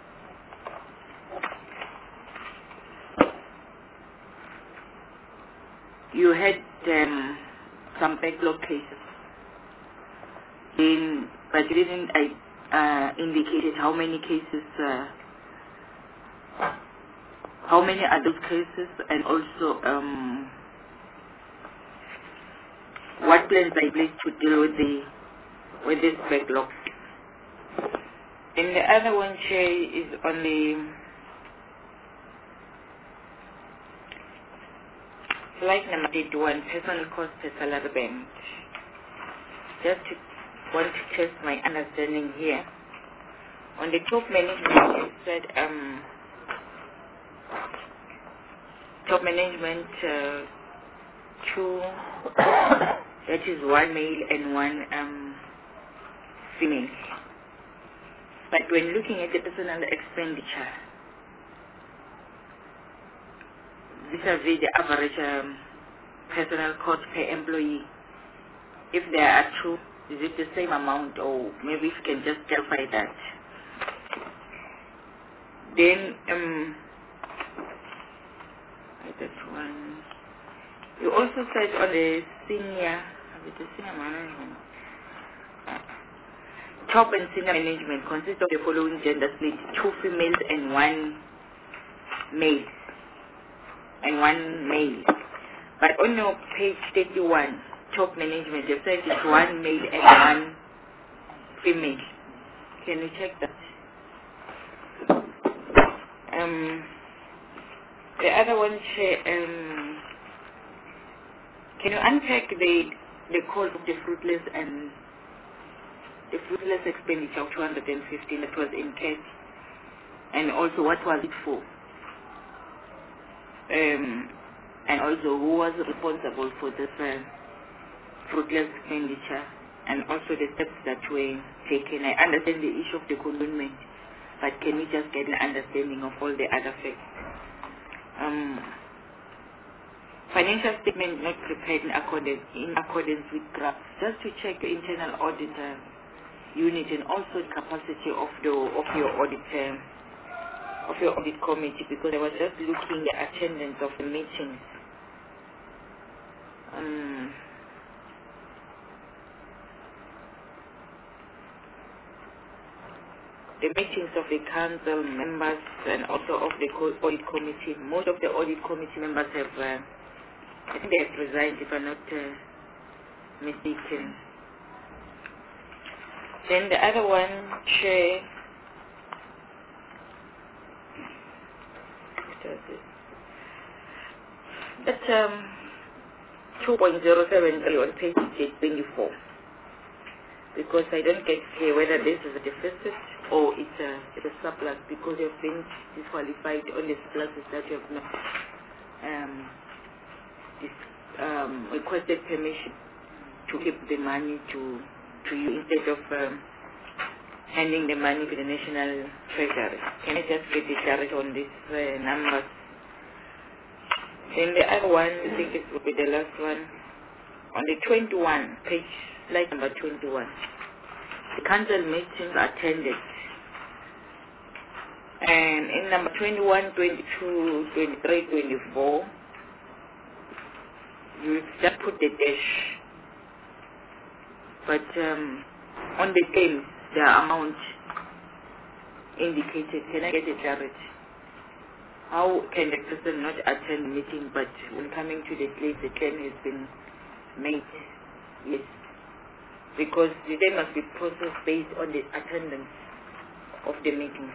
you had um, some backlog cases, in, but you didn't uh, indicate how many cases, uh, how many are those cases, and also um, what plans are in place to deal with the with this backlog. And the other one, Chair, is on the slide number eighty-one, personal cost per salary band. Just to want to test my understanding here. On the top management, it said um, top management uh, two, that is one male and one um, female. But when looking at the personal expenditure, vis-a-vis the average um, personal cost per employee, if there are two, is it the same amount, or maybe if you can just clarify that? Then, um, that one. You also said on the senior, the senior management, uh, top and senior management consists of the following gender split: two females and one male, and one male. But on your page thirty-one, top management, you said it's one male and one female. Can you check that? Um, the other one, um, can you unpack the the cause of the fruitless and the fruitless expenditure of two hundred fifteen that was incurred, and also what was it for? Um, and also who was responsible for this uh, fruitless expenditure, and also the steps that were taken. I understand the issue of the condonement, but can we just get an understanding of all the other facts? Um, financial statement not prepared in accordance, in accordance with graphs, just to check the internal auditor unit and also the capacity of the of your audit um, of your audit committee, because I was just looking at attendance of the meetings. Um, the meetings of the council members and also of the co- audit committee. Most of the audit committee members have, uh, I think they have resigned, if I'm not uh, mistaken. Then the other one, Chair, that's um, two point zero seven three on page twenty-four. Because I don't get clear whether this is a deficit or it's a, it's a surplus, because you've been disqualified on the surpluses that you have not um, dis, um, requested permission to keep the money to, to you instead of um, handing the money to the National Treasury. Can I just get the clarity on these uh, numbers? Then the other one, I think it will be the last one, on the twenty-one, page, slide number twenty-one. The council meetings attended. And in number twenty-one, twenty-two, twenty-three, twenty-four, you just put the dash but um, on the claims, the amount indicated, can I get a clarity? How can the person not attend the meeting, but when coming to the place, the claim has been made? Yes. Because the claim must be processed based on the attendance of the meetings.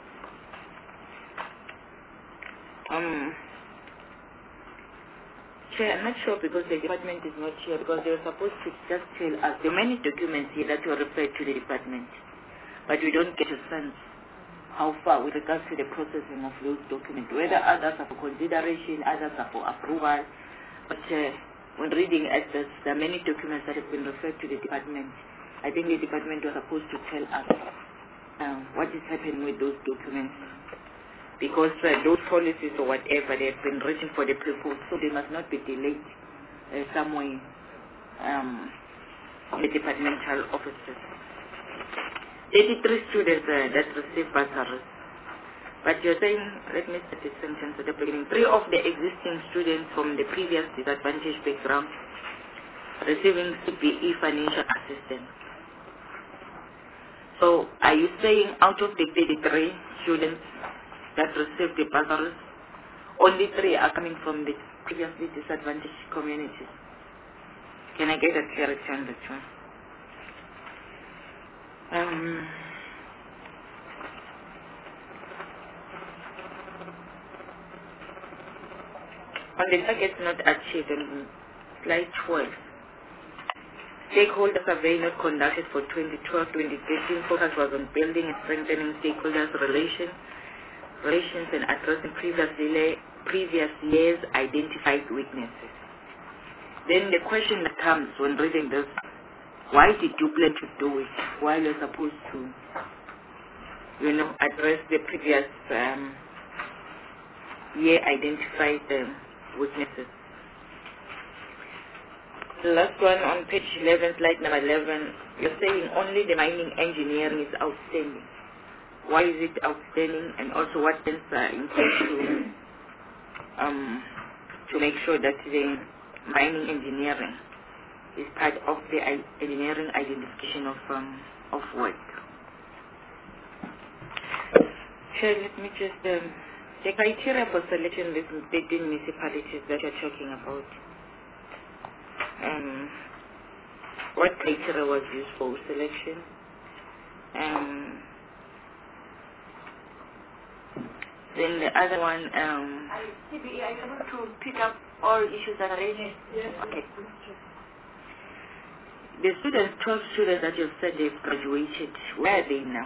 Um, Chair, I'm not sure because the department is not here, because they were supposed to just tell us the many documents here that were referred to the department, but we don't get a sense how far with regards to the processing of those documents, whether others are for consideration, others are for approval. But uh, when reading at this, there are many documents that have been referred to the department. I think the department was supposed to tell us uh, what is happening with those documents, because uh, those policies or whatever, they have been written for the people, so they must not be delayed uh, somewhere um, in the departmental offices. eighty-three students uh, that received bursaries. But you're saying, let me start this sentence at the beginning. Three of the existing students from the previous disadvantaged background receiving C P E financial assistance. So are you saying out of the thirty-three students that received the bursaries, only three are coming from the previously disadvantaged communities? Can I get a clarity on that one? Um, on the targets not achieved on slide twelve, stakeholder survey not conducted for twenty twelve twenty thirteen, focus was on building and strengthening stakeholders' relations, relations and addressing previously, previous years' identified weaknesses. Then the question that comes when reading this, why did you plan to do it while you're supposed to, you know, address the previous um, year identified um, weaknesses? The last one on page eleven, slide number eleven, you're saying only the mining engineering is outstanding. Why is it outstanding, and also what things are in place to, um, to make sure that the mining engineering is part of the engineering identification of um, of work. Chair, let me just um, the criteria for selection these thirteen municipalities that you're talking about. Um, what criteria was used for selection? Um, then the other one. Um, C B E, are you able to pick up all issues that are raised? Yes. Okay. The students, twelve students that you've said they've graduated, where are they now?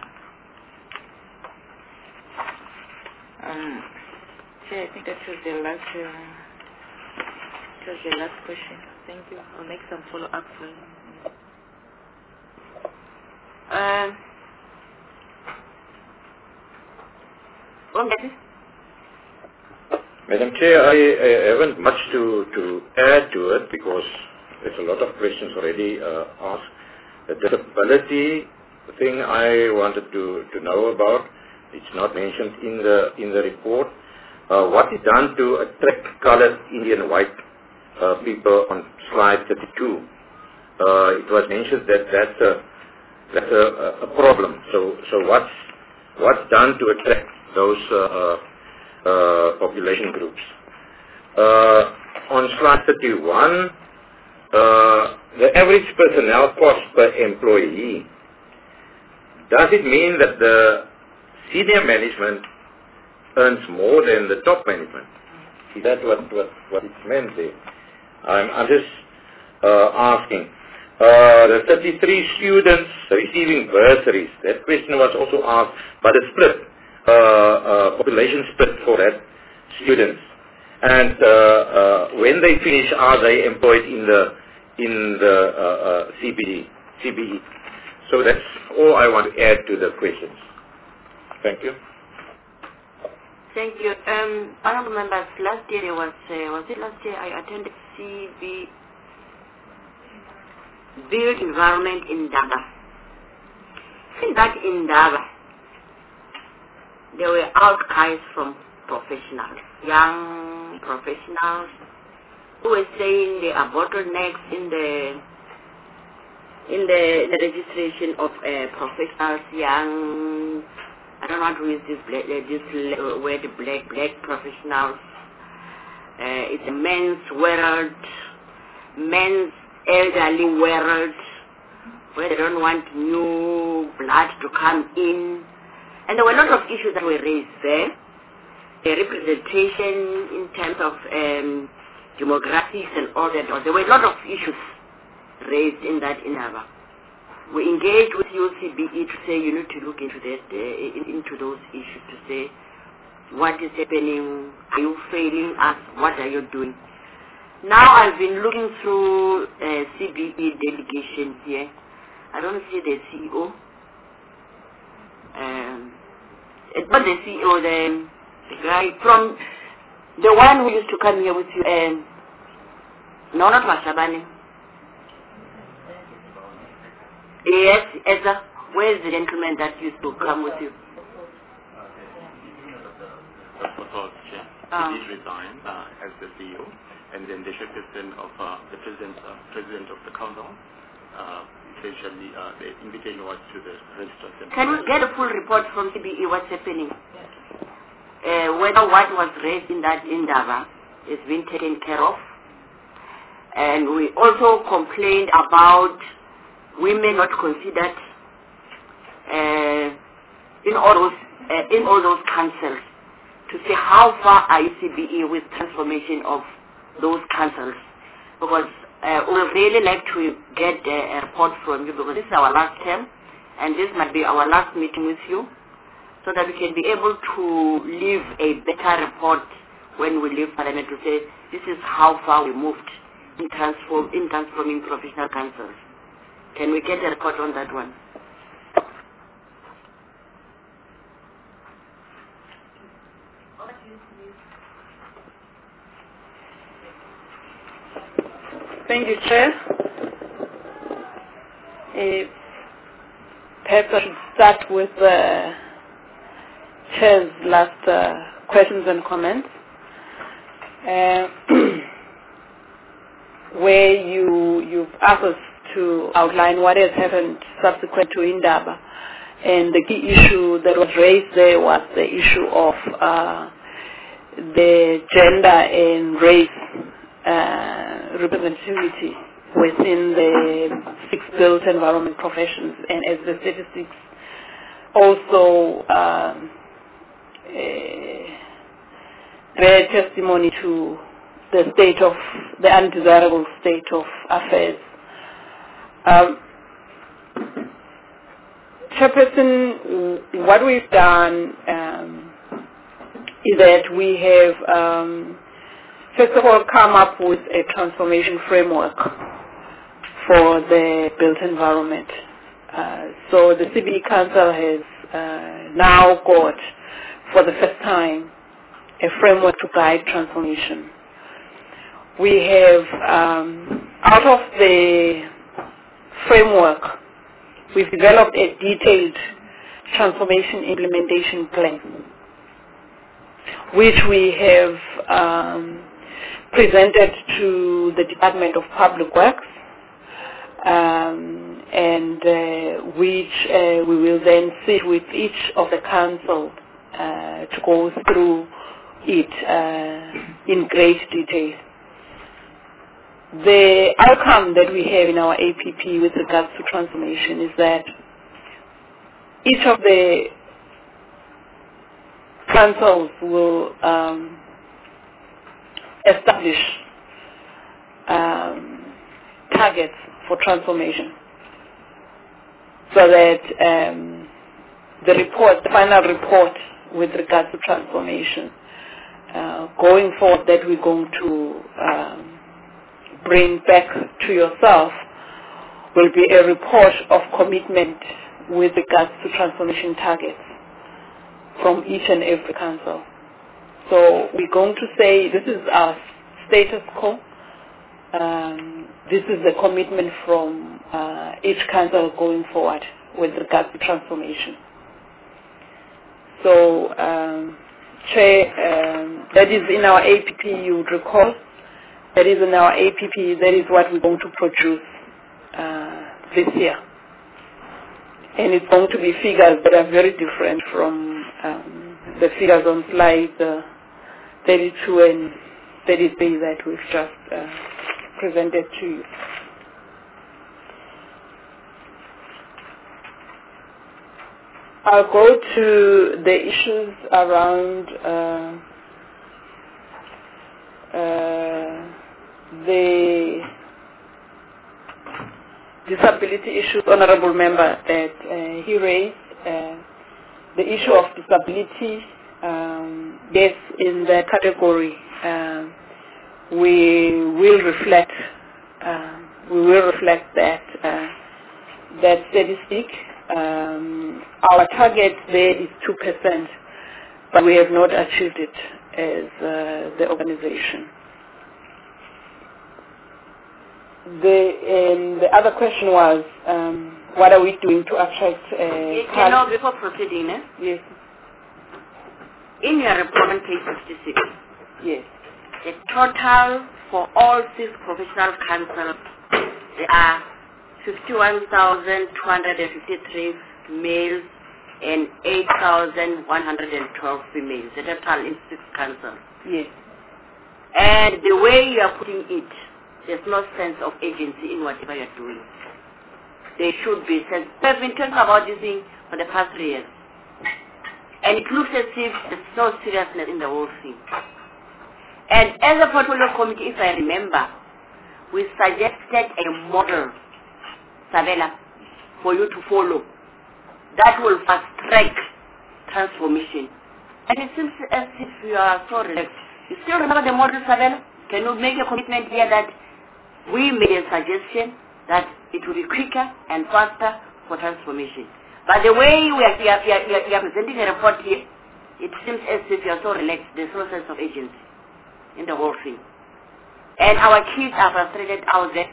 Um, Chair, I think that was the last, uh, that was the last question. Thank you. I'll make some follow-up for you. Um, okay. Madam Chair, I, I haven't much to, to add to it because there's a lot of questions already uh, asked. The disability thing I wanted to, to know about, it's not mentioned in the in the report. Uh, what is done to attract colored Indian white uh, people on slide thirty-two? Uh, it was mentioned that that's a that's a, a problem. So so what's what's done to attract those uh, uh, population groups? Uh, on slide thirty-one. Uh, the average personnel cost per employee, does it mean that the senior management earns more than the top management? Is that what, what, what it's meant there? I'm, I'm just uh, asking. Uh, the thirty-three students receiving bursaries, that question was also asked, but the split, uh, uh, population split for that students. And uh, uh, when they finish, are they employed in the in the uh, uh, C B E? C B E? So that's all I want to add to the questions. Thank you. Thank you. Um, honorable members, last year was uh, was it last year I attended C B Build Environment in Daba. In that in Daba, there were outcries from professionals, young professionals, who were saying there are bottlenecks in the in the, the registration of uh, professionals, young, I don't want to use this, black, uh, this uh, word, black, black professionals. Uh, it's a men's world, men's elderly world, where they don't want new blood to come in. And there were a lot of issues that were raised there. The representation in terms of um, demographics and all that. There were a lot of issues raised in that Indaba. We engaged with U C B E to say you need to look into that, uh, into those issues, to say what is happening, are you failing us, what are you doing? Now I've been looking through uh, C B E delegations here. I don't see the C E O. Um, it's not the C E O, the, the guy from, the one who used to come here with you, um, no, not Mashabani. Yes, Ezra, where is the gentleman that used to come with you? He did resign uh, as the C E O, and then the chairperson of uh, the president, uh, president of the council. Uh, essentially, uh, the invitation was to the registrar. Can we get a full report from C B E what's happening? Uh, whether what was raised in that Indaba is being taken care of, and we also complained about women not considered uh, in all those uh, in all those councils, to see how far are C B E with transformation of those councils, because uh, we would really like to get uh, a report from you, because this is our last term and this might be our last meeting with you, so that we can be able to leave a better report when we leave Parliament, to say this is how far we moved in, transform, in transforming professional councils. Can we get a report on that one? Thank you, Chair. Uh, perhaps I should start with the Chair's last uh, questions and comments, uh, where you, you've asked us to outline what has happened subsequent to Indaba. And the key issue that was raised there was the issue of uh, the gender and race uh, representativity within the six built environment professions, and as the statistics also um, uh, bear testimony to the state of, the undesirable state of affairs. Um, Chairperson, what we've done um, is that we have, um, first of all, come up with a transformation framework for the built environment. Uh, so the C B E Council has uh, now got, for the first time, a framework to guide transformation. We have, um, out of the framework, we've developed a detailed transformation implementation plan, which we have um, presented to the Department of Public Works, um, and uh, which uh, we will then sit with each of the council uh, to go through it uh, in great detail. The outcome that we have in our A P P with regards to transformation is that each of the councils will um, establish um, targets for transformation, so that um, the report, the final report with regards to transformation, uh, going forward, that we're going to um, bring back to yourself, will be a report of commitment with regards to transformation targets from each and every council. So we're going to say this is our status quo. Um, this is the commitment from uh, each council going forward with regards to transformation. So, um, Chair, um, that is in our A P P, you would recall. That is in our A P P, that is what we're going to produce uh, this year. And it's going to be figures that are very different from um, the figures on slide uh, thirty-two and thirty-three that we've just uh, presented to you. I'll go to the issues around uh, uh, the disability issues, Honorable Member, that uh, he raised. Uh, the issue of disability, um, yes, in the category, uh, we will reflect, uh, we will reflect that uh, that statistic. Um, our target there is two percent, but we have not achieved it as uh, the organization. The, um, the other question was, um, what are we doing to attract... Uh, you know, before proceeding, eh? Yes. In your report on page fifty-six, yes, the total for all six professional councils, there are fifty-one thousand two hundred fifty-three males and eight thousand one hundred twelve females, the total in six councils. Yes. And the way you are putting it, there's no sense of agency in whatever you're doing. There should be sense. We've been talking about this thing for the past three years. And it looks as if there's no seriousness in the whole thing. And as a portfolio committee, if I remember, we suggested a model, Sabela, for you to follow. That will fast track transformation. And it seems as if you are so relaxed. You still remember the model, Sabela? Can you make a commitment here that we made a suggestion that it will be quicker and faster for transformation? But the way we are, we are, we are, we are presenting a report here, it seems as if you are so relaxed, there's no sense of agency in the whole thing. And our kids are frustrated out there,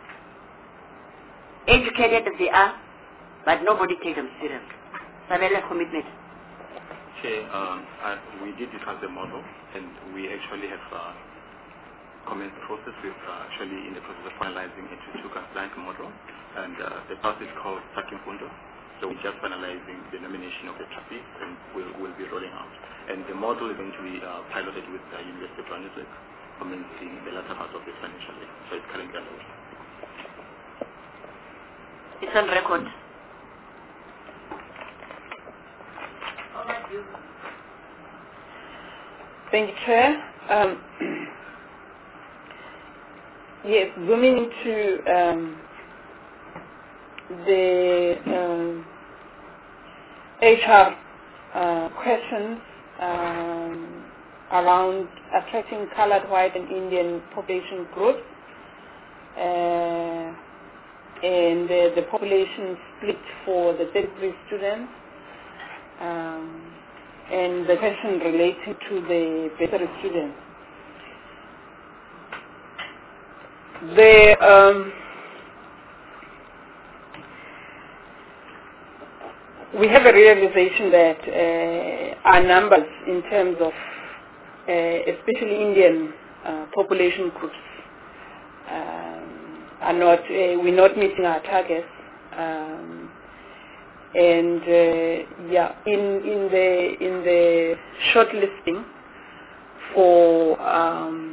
educated as they are, but nobody takes them seriously. Sabela, commitment. Chair, um, I, we did discuss the model, and we actually have uh, commenced the process. We're uh, actually in the process of finalizing a two-compliant model, and uh, the process is called Sakin Fundo. So we're just finalizing the nomination of the trustees, and we'll, we'll be rolling out. And the model is going to be uh, piloted with the University of Johannesburg, commencing the latter part of this financial year. So it's currently underway. It's on record. Thank you, Chair. Um, yes, zooming into um, the um, H R uh, questions um, around attracting colored, white, and Indian population groups, uh, and uh, the population split for the thirty-three students. Um, and the question relating to the better students. The, um, we have a realization that uh, our numbers in terms of uh, especially Indian uh, population groups um, are not, uh, we're not meeting our targets. Um, And uh, yeah, in in the in the shortlisting for um,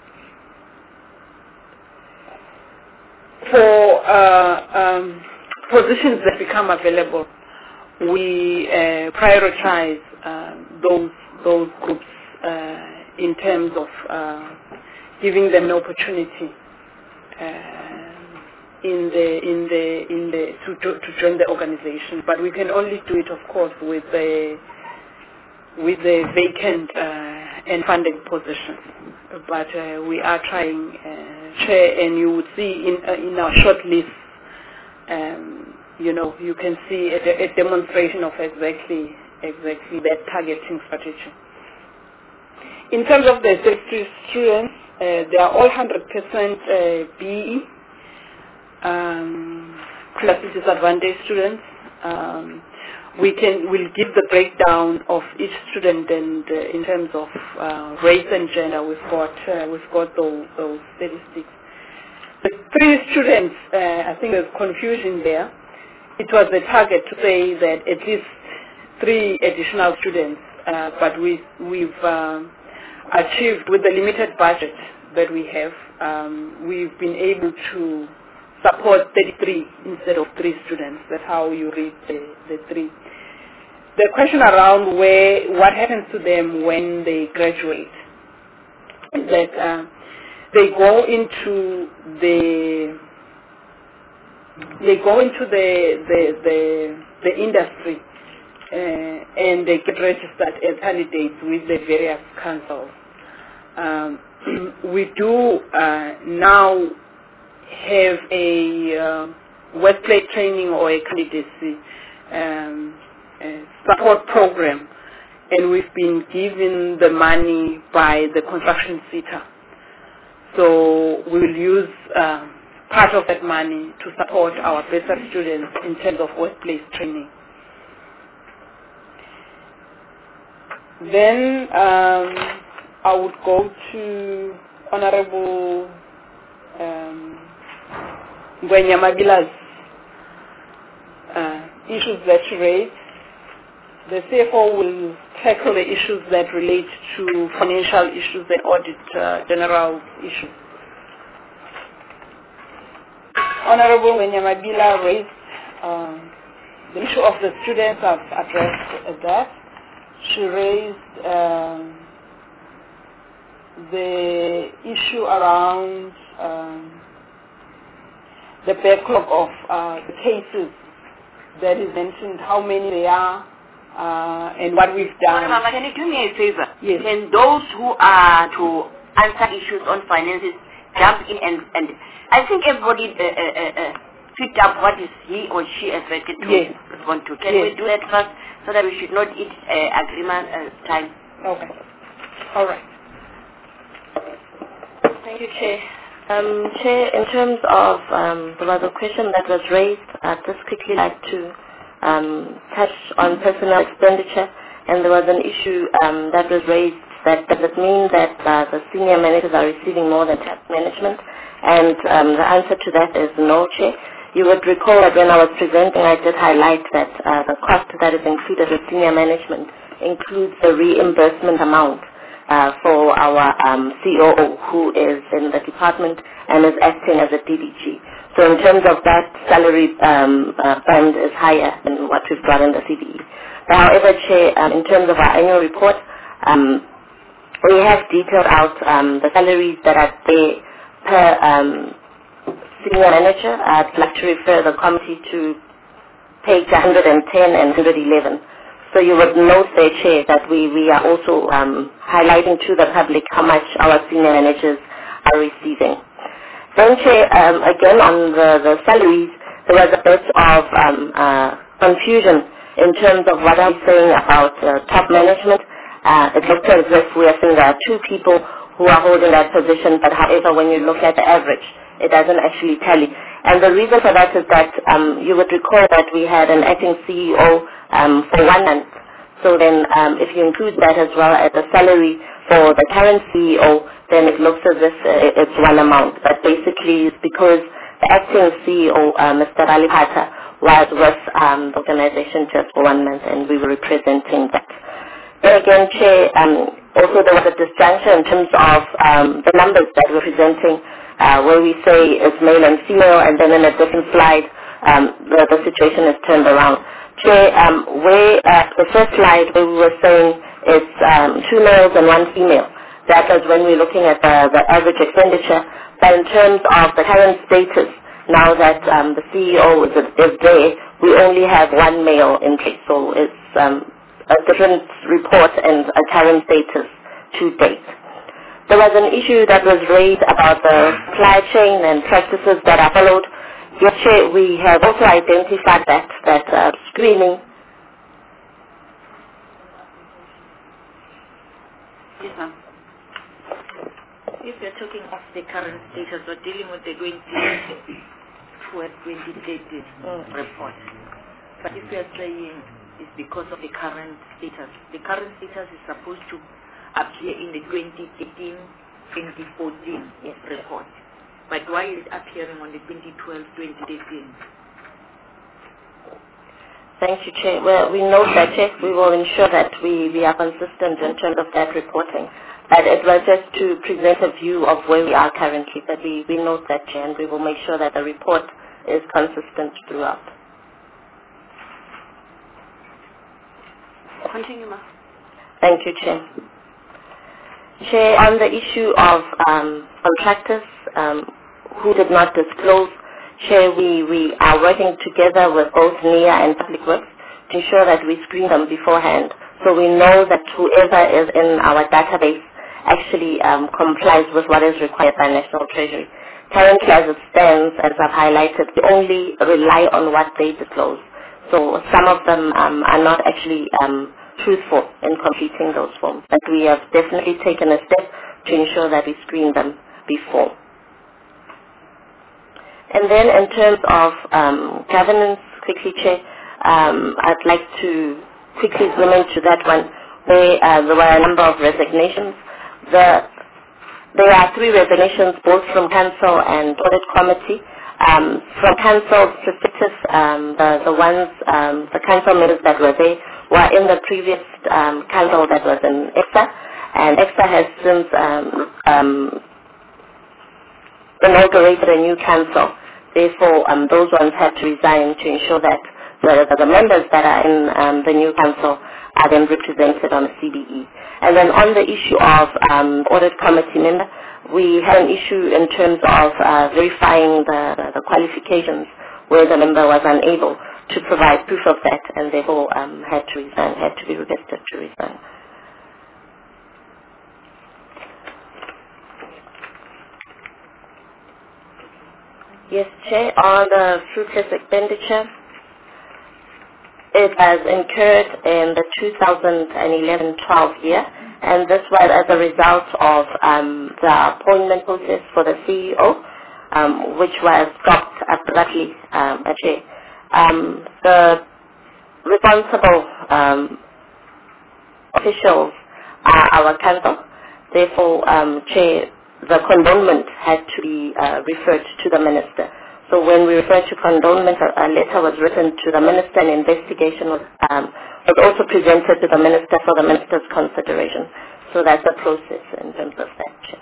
for uh, um, positions that become available, we uh, prioritize uh, those those groups uh, in terms of uh, giving them an opportunity. Uh, in the in the in the to, to to join the organization, but we can only do it, of course, with the with the vacant uh, and funded positions. But uh, we are trying, uh, Chair, and you would see in uh, in our short list, um, you know, you can see a, a demonstration of exactly exactly that targeting strategy. In terms of the thirty-three students, uh, they are all one hundred percent uh, B E. Um, classically disadvantaged students. Um, we can will give the breakdown of each student, and uh, in terms of uh, race and gender, we've got uh, we've got those, those statistics. The three students, uh, I think there's confusion there. It was the target to say that at least three additional students, uh, but we, we've um, achieved with the limited budget that we have, um, we've been able to support thirty-three instead of three students. That's how you read the, the three. The question around where, what happens to them when they graduate, is that uh, they go into the they go into the the the, the industry uh, and they get registered as candidates with the various councils. Um, we do uh, now have a uh, workplace training or a candidacy um, a support program, and we've been given the money by the construction sector. So we will use uh, part of that money to support our better students in terms of workplace training. Then um, I would go to Honorable um, Ngwenya Magila's uh, issues that she raised. The C F O will tackle the issues that relate to financial issues and audit uh, general issues. Honorable Wenyamabila raised um, the issue of the students. I've addressed that. She raised um, the issue around um, the backlog of uh, the cases that is mentioned, how many there are, uh, and what we've done. Mama, can you do me a favor? Yes. Can those who are to answer issues on finances jump in and, and I think everybody uh, uh, uh, picked up what is he or she expected to yes. respond to. Can yes. we do that first so that we should not eat uh, agreement uh, time? Okay. All right. Thank you, Chair. Um, Chair, in terms of, um, there was a question that was raised. I'd just quickly like to um, touch on personal expenditure, and there was an issue um, that was raised that does it mean that uh, the senior managers are receiving more than top management? And um, the answer to that is no, Chair. You would recall that when I was presenting, I did highlight that uh, the cost that is included with senior management includes the reimbursement amount Uh, for our um, C O O, who is in the department and is acting as a D D G. So in terms of that, salary um, uh, band is higher than what we've got in the C D E. But however, Chair, um, in terms of our annual report, um, we have detailed out um, the salaries that are there per um, senior manager. I'd like to refer the committee to page one hundred ten and one hundred eleven. So you would note there, Chair, that we, we are also um, highlighting to the public how much our senior managers are receiving. Then, Chair, um, again on the, the salaries, there was a bit of um, uh, confusion in terms of what I'm saying about uh, top management. Uh, it looks as if we are saying there are two people who are holding that position, but however, when you look at the average, it doesn't actually tally. And the reason for that is that um, you would recall that we had an acting C E O um, for one month. So then um, if you include that as well as the salary for the current C E O, then it looks as if uh, it's one amount. But basically it's because the acting C E O, uh, Mister Ali Pata, was with um, the organization just for one month, and we were representing that. Then again, Chair, um, also there was a disjunction in terms of um, the numbers that we're presenting, uh, where we say it's male and female, and then in a different slide, um, the, the situation is turned around. Chair, um, where uh, the first slide where we were saying it's um, two males and one female, that was when we're looking at the, the average expenditure. But in terms of the current status, now that um, the C E O is, is there, we only have one male in place. So it's um, a different report and a current status to date. There was an issue that was raised about the supply chain and practices that are followed. Yes, Chair, we have also identified that, that uh, screening. Yes, ma'am. If you're talking of the current status, we're dealing with the twenty thirteen mm. report. But if you're saying it's because of the current status, the current status is supposed to appear in the twenty thirteen twenty fourteen yes. report. but why is it appearing on the twenty twelve twenty thirteen? Thank you, Chair. Well, we note that, Chair. We will ensure that we, we are consistent in terms of that reporting. But it was just to present a view of where we are currently. But we, we note that, Chair, and we will make sure that the report is consistent throughout. Continue, ma'am. Thank you, Chair. Chair, on the issue of um, contractors um, who did not disclose, Chair, we, we are working together with both N I A and Public Works to ensure that we screen them beforehand. So we know that whoever is in our database actually um, complies with what is required by National Treasury. Currently, as it stands, as I've highlighted, we only rely on what they disclose. So some of them um, are not actually um, truthful in completing those forms. But we have definitely taken a step to ensure that we screen them before. And then in terms of um, governance, quickly, Chair, um, I'd like to quickly zoom into that one where uh, there were a number of resignations. The, there are three resignations, both from Council and Audit Committee. Um, from Council's perspective, um, the, the ones, um, the Council members that were there were in the previous um, Council that was in EXA, and EXA has since um, um, inaugurated a new Council. Therefore, um, those ones had to resign to ensure that the, the members that are in um, the new council are then represented on the C B E. And then on the issue of um, audit committee member, we had an issue in terms of uh, verifying the, the, the qualifications where the member was unable to provide proof of that, and therefore um, had to resign, had to be requested to resign. Yes, Chair, on the fruitless expenditure, it was incurred in the two thousand eleven twelve year, and this was as a result of um, the appointment process for the C E O, um, which was stopped abruptly, um, Chair. Um, the responsible um, officials are our council. Therefore, um, Chair, the condonement had to be uh, referred to the minister. So when we referred to condonement, a, a letter was written to the minister, and investigation was, um, was also presented to the minister for the minister's consideration. So that's the process in terms of that, Chair.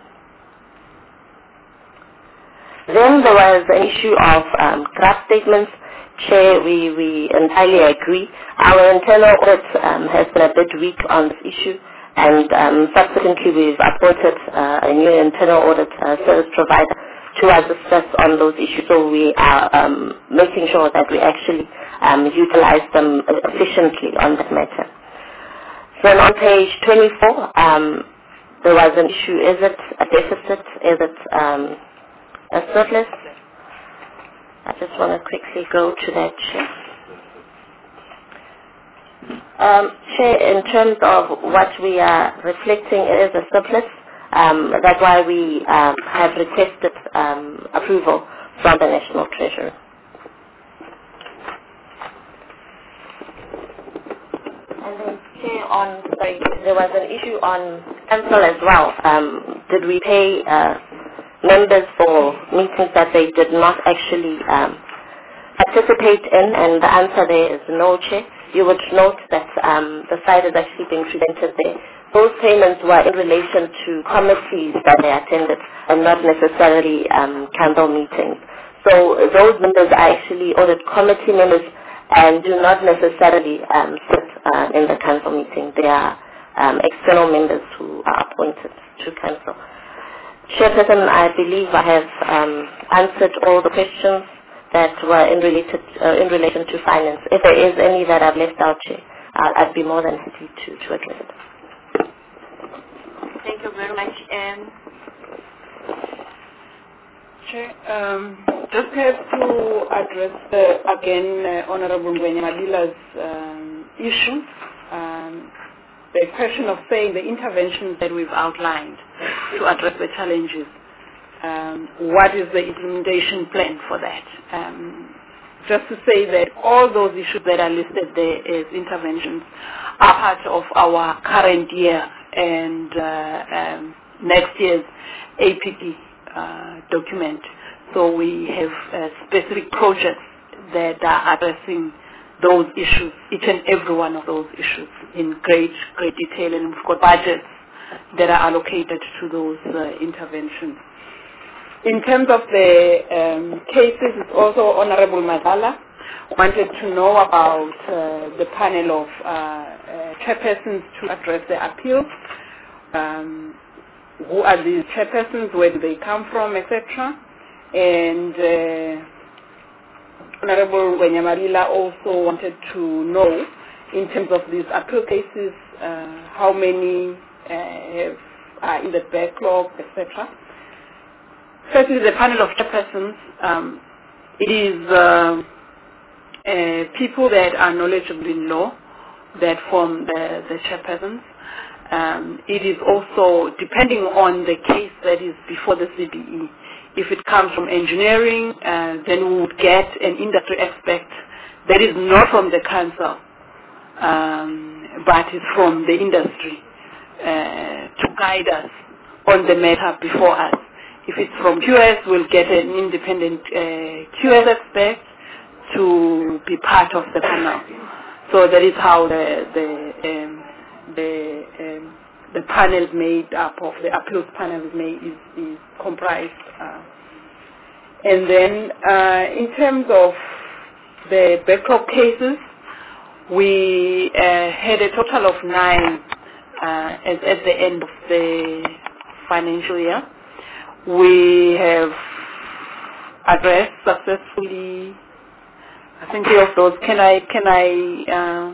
Then there was an issue of um, draft statements. Chair, we, we entirely agree. Our internal audit um, has been a bit weak on this issue, and um, subsequently we've appointed uh, a new internal audit uh, service provider to assist us on those issues. So we are um, making sure that we actually um, utilize them efficiently on that matter. So on page twenty-four, um, there was an issue. Is it a deficit? Is it um, a surplus? I just want to quickly go to that, Chair. Um, Chair, in terms of what we are reflecting, it is a surplus. Um, that's why we um, have requested um, approval from the National Treasury. And then, Chair, on, sorry, there was an issue on council as well. Um, did we pay uh, members for meetings that they did not actually um, participate in? And the answer there is no, Chair. You would note that um, the site is actually being presented there. Those payments were in relation to committees that they attended and not necessarily um, council meetings. So those members are actually audit committee members and do not necessarily um, sit uh, in the council meeting. They are um, external members who are appointed to council. Chairperson, I believe I have um, answered all the questions that were in, related, uh, in relation to finance. If there is any that I've left out, Chair, uh, I'd be more than happy to, to address it. Thank you very much. Um, Chair, um, just have to address uh, again uh, Honorable Malila's um, issue. Um, the question of saying the interventions that we've outlined to address the challenges. Um, what is the implementation plan for that? Um, just to say that all those issues that are listed there as interventions are part of our current year and uh, um, next year's A P P uh, document. So we have uh, specific projects that are addressing those issues, each and every one of those issues in great, great detail, and we've got budgets that are allocated to those uh, interventions. In terms of the um, cases, it's also Honorable Mazala wanted to know about uh, the panel of uh, uh, chairpersons to address the appeal. Um, who are these chairpersons, where do they come from, et cetera. And uh, Honorable Wenyamarila also wanted to know, in terms of these appeal cases, uh, how many uh, have, are in the backlog, et cetera. Firstly, the panel of chairpersons, um, it is uh, uh, people that are knowledgeable in law that form the, the chairpersons. Um, it is also depending on the case that is before the C B E. If it comes from engineering, uh, then we would get an industry expert that is not from the council, um, but is from the industry uh, to guide us on the matter before us. If it's from Q S, we'll get an independent uh, Q S expert to be part of the panel. So that is how the the um, the um, the panel made up of the appeals panel is made is, is comprised. Uh, and then uh, in terms of the backlog cases, we uh, had a total of nine uh, as at the end of the financial year. We have addressed successfully, I think, three of those. Can I can I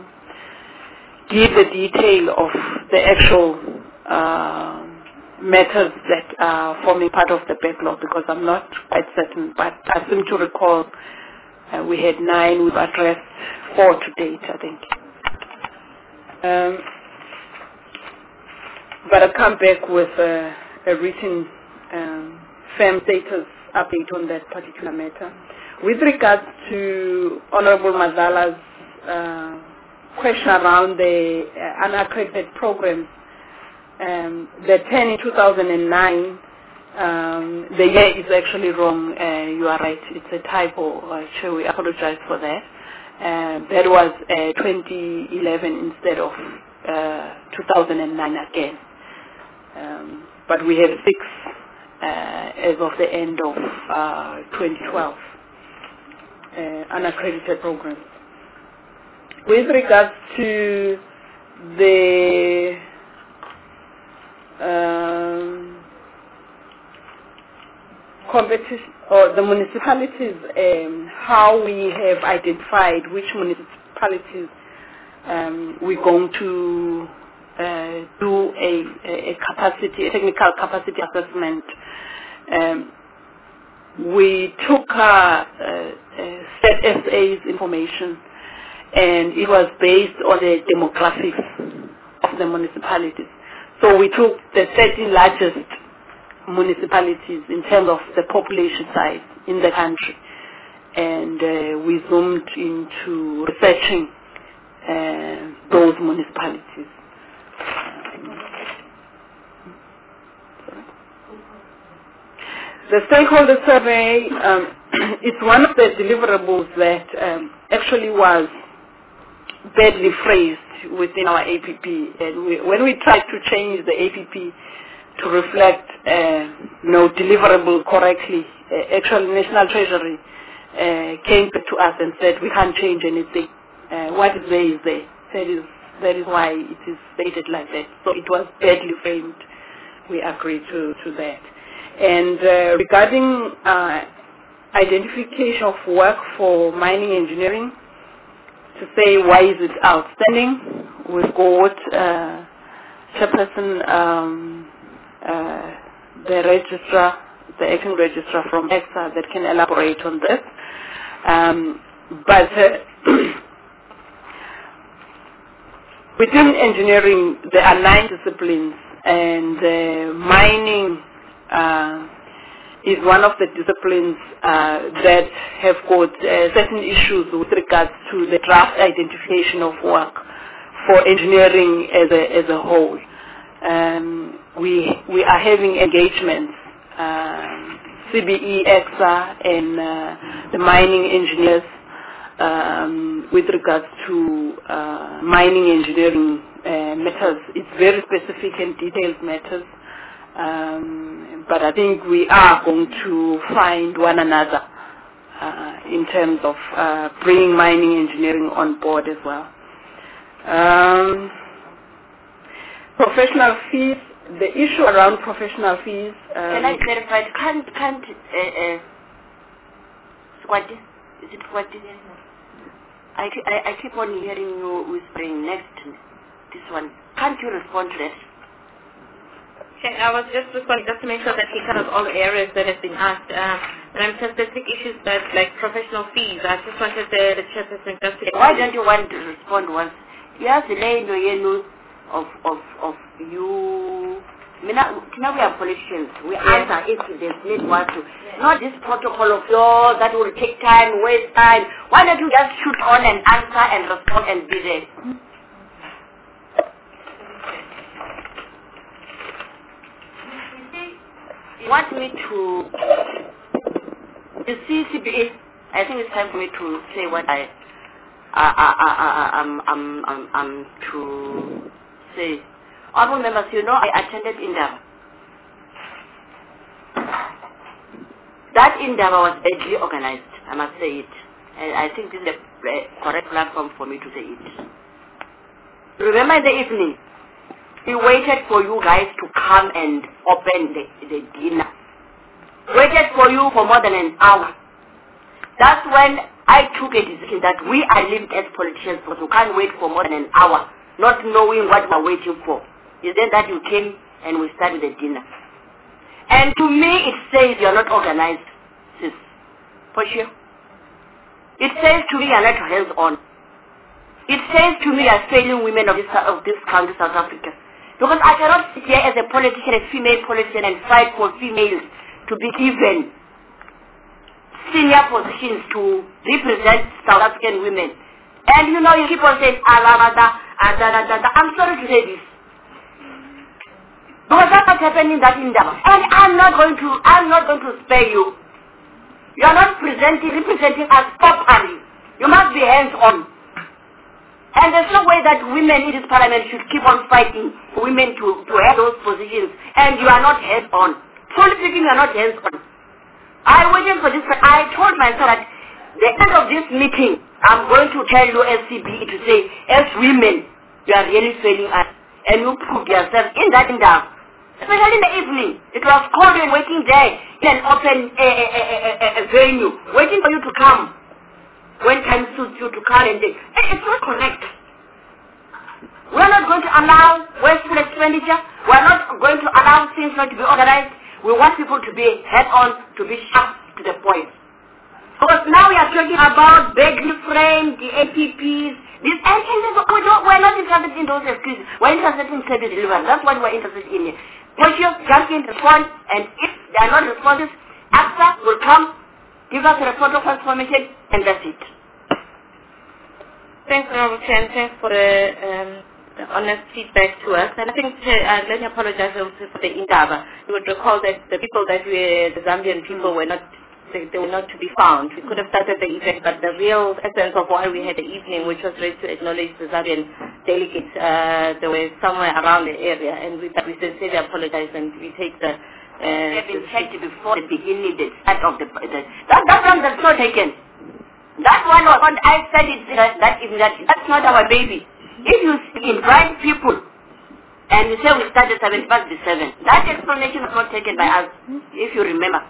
uh, give the detail of the actual uh, matters that are forming part of the backlog, because I'm not quite certain, but I seem to recall uh, we had nine. We've addressed four to date, I think. Um, but I'll come back with a, a written um, firm status update on that particular matter. With regards to Honorable Mazala's uh, question around the uh, unaccredited programs, um, the ten in two thousand nine, um, the year is actually wrong. Uh, you are right. It's a typo. Uh, Chair, we apologize for that. Uh, that was uh, twenty eleven instead of uh, two thousand nine again. Um, but we have six uh, as of the end of uh, twenty twelve uh, unaccredited programs. With regards to the um, competition or the municipalities, um, how we have identified which municipalities um, we're going to uh, do a, a capacity, a technical capacity assessment. Um, we took uh, uh, uh, State S A's information, and it was based on the demographics of the municipalities. So we took the thirty largest municipalities in terms of the population size in the country, and uh, we zoomed into researching uh, those municipalities. The stakeholder survey um, is one of the deliverables that um, actually was badly phrased within our A P P, and we, when we tried to change the A P P to reflect uh, no deliverable correctly, uh, actually National Treasury uh, came to us and said we can't change anything. Uh, what is there is there. That is, that is why it is stated like that. So it was badly framed. We agree to, to that. And uh, regarding uh, identification of work for mining engineering, to say why is it outstanding, we've got uh, Chairperson, um, uh, the registrar, the acting registrar from E X A that can elaborate on this. Um, but uh, within engineering, there are nine disciplines, and uh, mining uh, is one of the disciplines uh, that have got uh, certain issues with regards to the draft identification of work for engineering as a, as a whole. Um, we, we are having engagements um, C B E, EXA, and uh, the mining engineers um, with regards to uh, mining engineering uh, matters. It's very specific and detailed matters, um, but I think we are going to find one another uh, in terms of uh, bringing mining engineering on board as well. Um, professional fees. The issue around professional fees. Um, Can I clarify? Can't, can't, uh, uh, Swati? Is it Swati? I, I, I keep on hearing you whispering next, this one. Can't you respond to that? Okay, I was just responding just to make sure that he covers all the areas that have been asked. Um, and I'm specific issues that, like professional fees, I just wanted the, the chairperson just to... Why don't you want to respond once? Yes, the lane you of, of, of you... Now we are politicians. We answer if there's need was to. Not this protocol of law that will take time, waste time. Why don't you just shoot on and answer and respond and be there? You want me to... You see, C B A, I think it's time for me to say what I... I, I, I, I, I'm, I'm, I'm, I'm to say. Honorable members, you know I attended Indaba. That Indaba was badly organized, I must say it. And I think this is the correct platform for me to say it. Remember in the evening, we waited for you guys to come and open the, the dinner. Waited for you for more than an hour. That's when I took a decision that we are lived as politicians, but we can't wait for more than an hour, not knowing what we're waiting for. Is then that you came and we started the dinner. And to me it says you're not organized, sis. For sure. It says to me you're not hands-on. It says to me you're failing women of this, of this country, South Africa. Because I cannot sit here as a politician, a female politician, and fight for females to be given senior positions to represent South African women. And you know, you keep on saying, Alamada, Adadada. I'm sorry to say this. Because that's what's happening in that Indaba. And I'm not going to, I'm not going to spare you. You are not presenting, representing us properly. You must be hands-on. And there's no way that women in this parliament should keep on fighting for women to, to have those positions. And you are not hands-on. Truly speaking, you are not hands-on. I waited for this, I told myself that the end of this meeting, I'm going to tell you as C B E to say, as women, you are really failing us. And you proved yourself in that Indaba. Especially in the evening. It was cold and waiting there in an open a, a, a, a, a venue, waiting for you to come. When time suits you to come and day. It's not correct. We're not going to allow wasteful expenditure. We're not going to allow things not to be organized. We want people to be head-on, to be sharp to the point. Because now we are talking about Begley frame, the A P Ps, these, and, and we don't, we're not interested in those excuses. We're interested in service delivery. That's what we're interested in here. Monsieur, jump in, respond, and if they are not responses, AXA will come, give us a report of transformation, and that's it. Thanks, Honorable Chair, and thanks for the, um, the honest feedback to us. And I think, uh, let me apologize also for the Indaba. You would recall that the people that were, the Zambian people were not, they, they were not to be found. We could have started the event, but the real essence of why we had the evening, which was really to acknowledge the Zambian delegates, uh, they were somewhere around the area, and we, we sincerely apologize, and we take the... Uh, they have been checked before the beginning, the start of the... the that, that one that's not taken. That one, was, I said it, that, that, that, that's not our baby. If you invite people, and you say we started seven past the seven, that explanation was not taken by us, if you remember.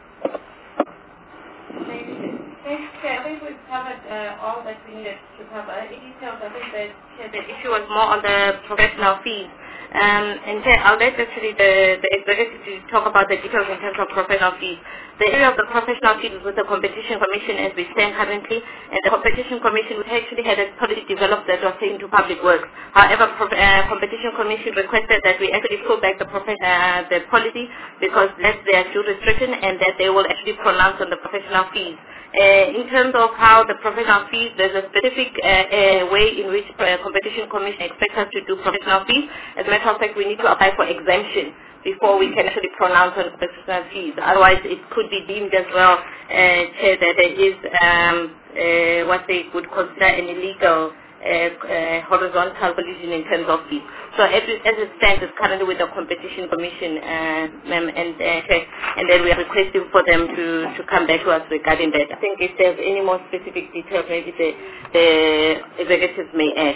Okay, I think we've covered uh, all that we needed to cover. In details, I think that the issue was more on the professional fees. Um, and then I'll let actually the, the executive to talk about the details in terms of professional fees. The area of the professional fees is with the Competition Commission as we stand currently, and the Competition Commission we actually had a policy developed that was taken to public works. However, Pro uh, Competition Commission requested that we actually pull back the, uh, the policy because that's their due restriction, and that they will actually pronounce on the professional fees. Uh, in terms of how the professional fees, there's a specific uh, uh, way in which uh, Competition Commission expects us to do professional fees. As a matter of fact, we need to apply for exemption before we can actually pronounce on professional fees. Otherwise, it could be deemed as well, uh, Chair, that there is um, uh, what they would consider an illegal uh, uh, horizontal collision in terms of fees. So as it, as it stands, it's currently with the Competition Commission, uh, ma'am, and uh, Chair, and then we are requesting for them to, to come back to us regarding that. I think if there's any more specific details, maybe the, the executives may add.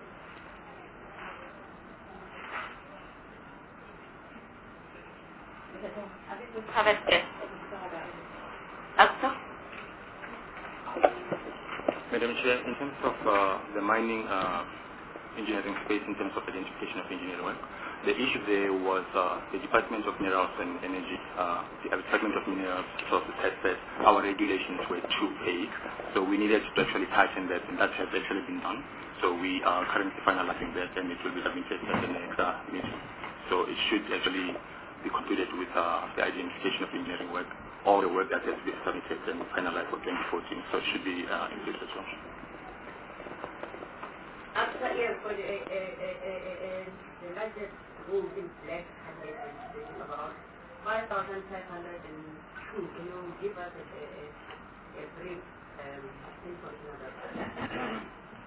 Have it there. Doctor? Madam Chair, in terms of uh, the mining uh, engineering space, in terms of identification of engineering work, the issue there was uh, the Department of Minerals and Energy, uh, the Department of Minerals Resources had said our regulations were too vague, so we needed to actually tighten that, and that has actually been done. So we are currently finalizing that, and it will be submitted at the next uh, meeting. So it should actually be concluded with uh, the identification of engineering work, all the work that has been submitted and finalized for twenty fourteen, so it should be uh, included as well. After year for the, uh, uh, uh, uh, the largest group in black is about five thousand five hundred two. Can you give us a, a, a brief um, information about that?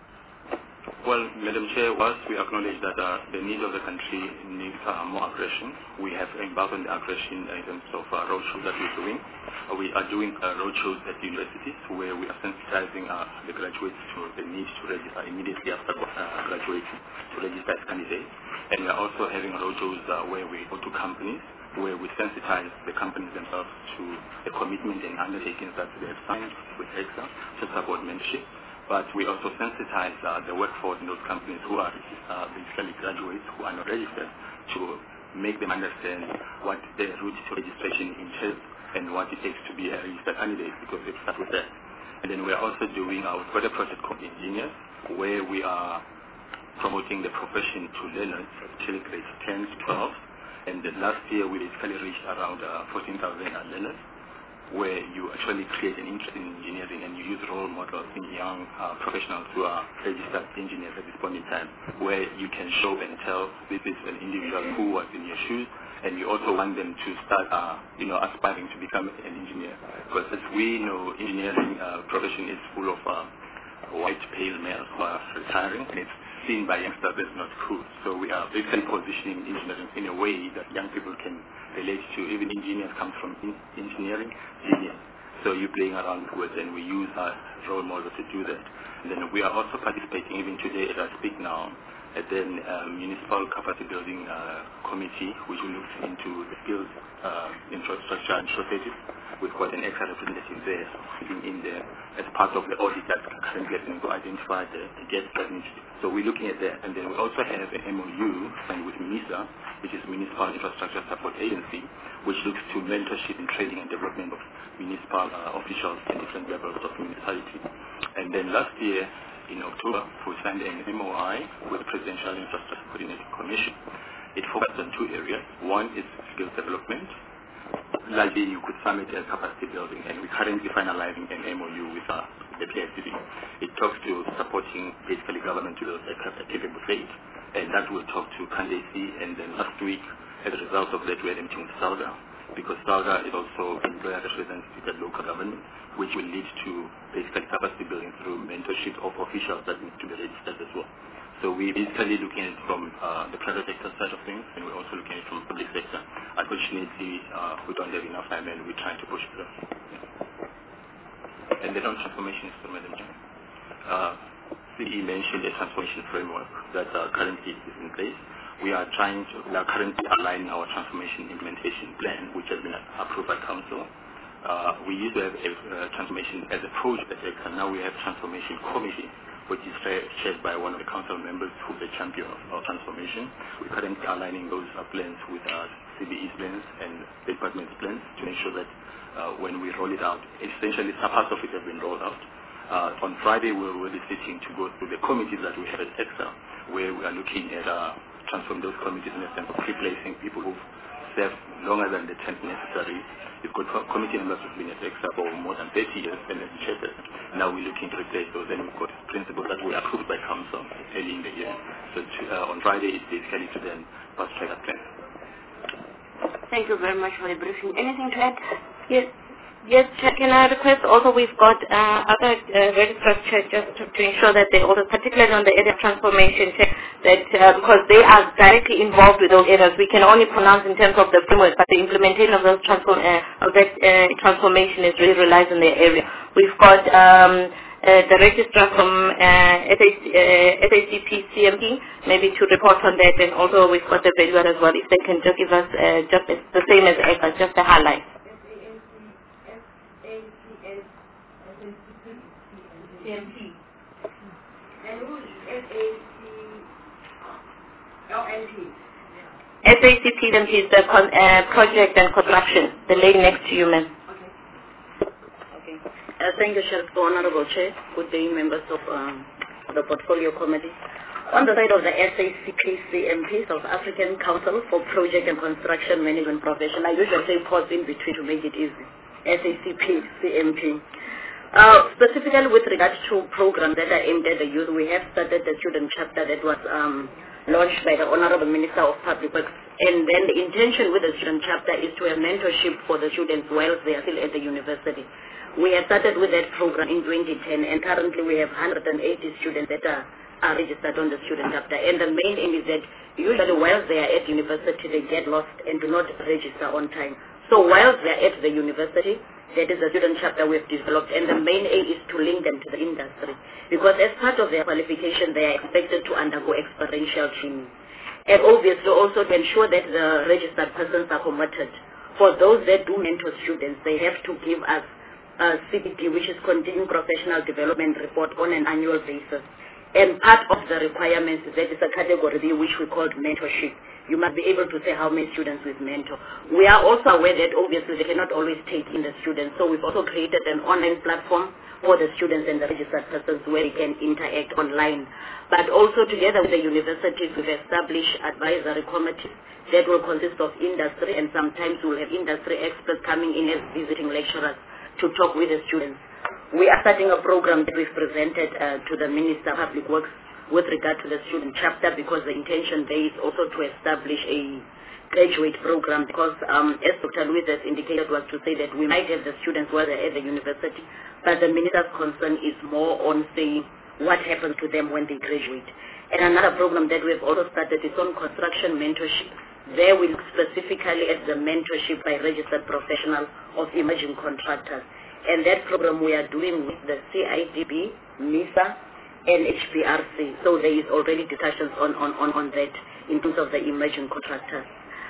Well, Madam Chair, whilst we acknowledge that uh, the need of the country needs uh, more aggression, we have embarked on the aggression in terms of uh, roadshows that we're doing. Uh, we are doing uh, roadshows at universities where we are sensitizing uh, the graduates to the need to register immediately after uh, graduating to register as candidates. And we are also having roadshows uh, where we go to companies, where we sensitize the companies themselves to the commitment and undertakings that they have signed with EXA to support mentorship. But we also sensitize uh, the workforce in those companies who are uh, basically graduates who are not registered to make them understand what the route to registration entails and what it takes to be a registered candidate, because it starts with that. And then we are also doing our further project called Engineers, where we are promoting the profession to learners, actually grades ten to twelve. And then last year we basically reached around uh, fourteen thousand learners, where you actually create an interest in engineering and you use role models in young uh, professionals who are registered engineers at this point in time, where you can show and tell this is an individual who was in your shoes, and you also want them to start, uh, you know, aspiring to become an engineer. Because as we know, engineering uh, profession is full of uh, white pale males who are retiring, and it's seen by youngsters as not cool. So we are basically positioning engineering in a way that young people can relate to. Even engineers come from in engineering, genius. So you're playing around with words, and we use our role models to do that. And then we are also participating, even today as I speak now, at the uh, Municipal Capacity Building uh, Committee, which looks into the skills uh, infrastructure and shortages. We've got an extra representative there sitting in there as part of the audit that currently has been to identify the, the gaps that need to. So we're looking at that. And then we also have an M O U signed with MISA, which is Municipal Infrastructure Support Agency, which looks to mentorship and training and development of municipal uh, officials at different levels of municipality. And then last year, in October, we signed an M O I with the Presidential Infrastructure Coordinating Commission. It focused on two areas. One is skills development. Largely, you could sum it as capacity building, and we're currently finalizing an M O U with uh, the P I C B. It talks to supporting basically government to build a capable state, and that will talk to candidacy. And then last week, as a result of that, we had a meeting with SALGA, because SALGA is also employer representative at local government, which will lead to basically capacity building through mentorship of officials that need to be registered as well. So we're basically looking at it from uh, the private sector side of things, and we're also looking at it from the public sector. Unfortunately, uh, we don't have enough time, and we're trying to push through. And then on transformation, Madam Chair, uh, C E mentioned a transformation framework that uh, currently is in place. We are trying to, we are currently aligning our transformation implementation plan, which has been approved by Council. Uh, we used to have a uh, transformation as a project, and now we have transformation committee, which is chaired by one of the council members who's the champion of our transformation. We're currently aligning those uh, plans with our C B E's plans and the department's plans to make sure that uh, when we roll it out, essentially some parts of it have been rolled out. Uh, on Friday, we're already sitting to go through the committees that we have at EXA, where we are looking at uh, transform those committees in a sense of replacing people who've served longer than the term necessary. We've got committee members who've been at EXA for more than thirty years and then chairperson. Now we're looking to replace those, and we've got principles that were approved by council early in the year. So to, uh, on Friday, it's basically to then fast track that plan. thank you very much for the briefing. Anything to add? Yes. Yes, Chair, can I request also we've got uh, other uh, registrars, Chair, just to, to ensure that they also, particularly on the area of transformation, Chair, that uh, because they are directly involved with those areas, we can only pronounce in terms of the framework, but the implementation of those transform, uh, of that uh, transformation is really relies on their area. We've got um, uh, the registrar from uh, S A C P C M P, maybe to report on that, and also we've got the valuer as well, if they can just give us uh, just the same as ECA, just a highlight. C M P. And who is S A C L N P? S A C P M P is the con, uh, project and construction, the lady next to you, ma'am. Okay. Okay. Uh, thank you, Chair, Honorable Chair. Good day, members of um, the Portfolio Committee. On the side of the S A C P C M P, South African Council for Project and Construction Management Profession, I usually say pause in between to make it easy. S A C P C M P. Uh, specifically with regards to programs that are aimed at the youth, we have started the student chapter that was um, launched by the Honorable Minister of Public Works. And then the intention with the student chapter is to have mentorship for the students while they are still at the university. We have started with that program in twenty ten, and currently we have one hundred eighty students that are, are registered on the student chapter. And the main aim is that usually while they are at university, they get lost and do not register on time. So while they are at the university, that is the student chapter we've developed, and the main aim is to link them to the industry. Because as part of their qualification, they are expected to undergo experiential training. And obviously also to ensure that the registered persons are committed. For those that do mentor students, they have to give us a C P D, which is Continuing Professional Development Report, on an annual basis. And part of the requirements is that it's a category B, which we call mentorship. You must be able to say how many students we've mentored. We are also aware that obviously they cannot always take in the students, so we've also created an online platform for the students and the registered persons where they can interact online. But also together with the universities, we've established advisory committees that will consist of industry, and sometimes we'll have industry experts coming in as visiting lecturers to talk with the students. We are starting a program that we've presented uh, to the Minister of Public Works with regard to the student chapter, because the intention there is also to establish a graduate program, because um, as Doctor Louise has indicated, was to say that we might have the students who are at the university, but the Minister's concern is more on saying what happens to them when they graduate. And another program that we have also started is on construction mentorship. There we look specifically at the mentorship by registered professionals of emerging contractors. And that program we are doing with the C I D B, MISA, and H P R C. So there is already discussions on, on, on, on that in terms of the emerging contractors.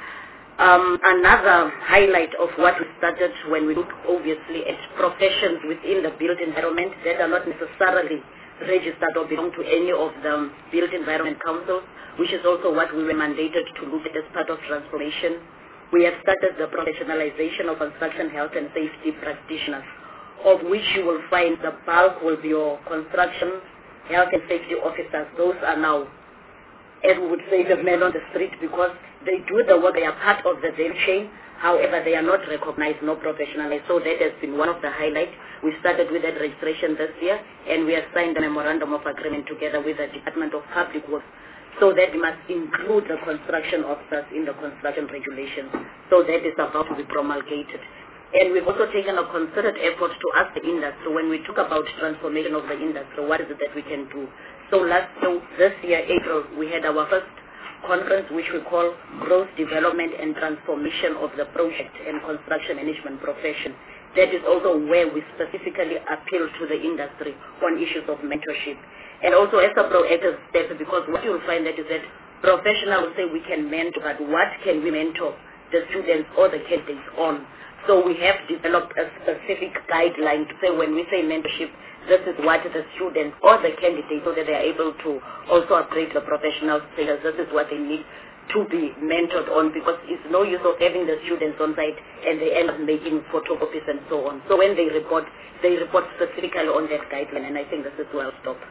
Um, another highlight of what we started when we look obviously at professions within the built environment that are not necessarily registered or belong to any of the built environment councils, which is also what we were mandated to look at as part of transformation. We have started the professionalization of construction health and safety practitioners, of which you will find the bulk will be your construction health and safety officers. Those are now, as we would say, the men on the street, because they do the work, they are part of the value chain. However, they are not recognized, no professionalized. So that has been one of the highlights. We started with that registration this year, and we have signed a memorandum of agreement together with the Department of Public Works, so that we must include the construction officers in the construction regulations. So that is about to be promulgated. And we've also taken a concerted effort to ask the industry, when we talk about transformation of the industry, what is it that we can do? So last so this year, April, we had our first conference, which we call Growth, Development and Transformation of the Project and Construction Management Profession. That is also where we specifically appeal to the industry on issues of mentorship. And also as a proactive step, because what you'll find that is that professionals say we can mentor, but what can we mentor the students or the candidates on? So we have developed a specific guideline to say when we say mentorship, this is what the students or the candidates, so that they are able to also upgrade the professional status. This is what they need to be mentored on, because it's no use of having the students on site and they end up making photocopies and so on. So when they report, they report specifically on that guideline, and I think this is well stopped.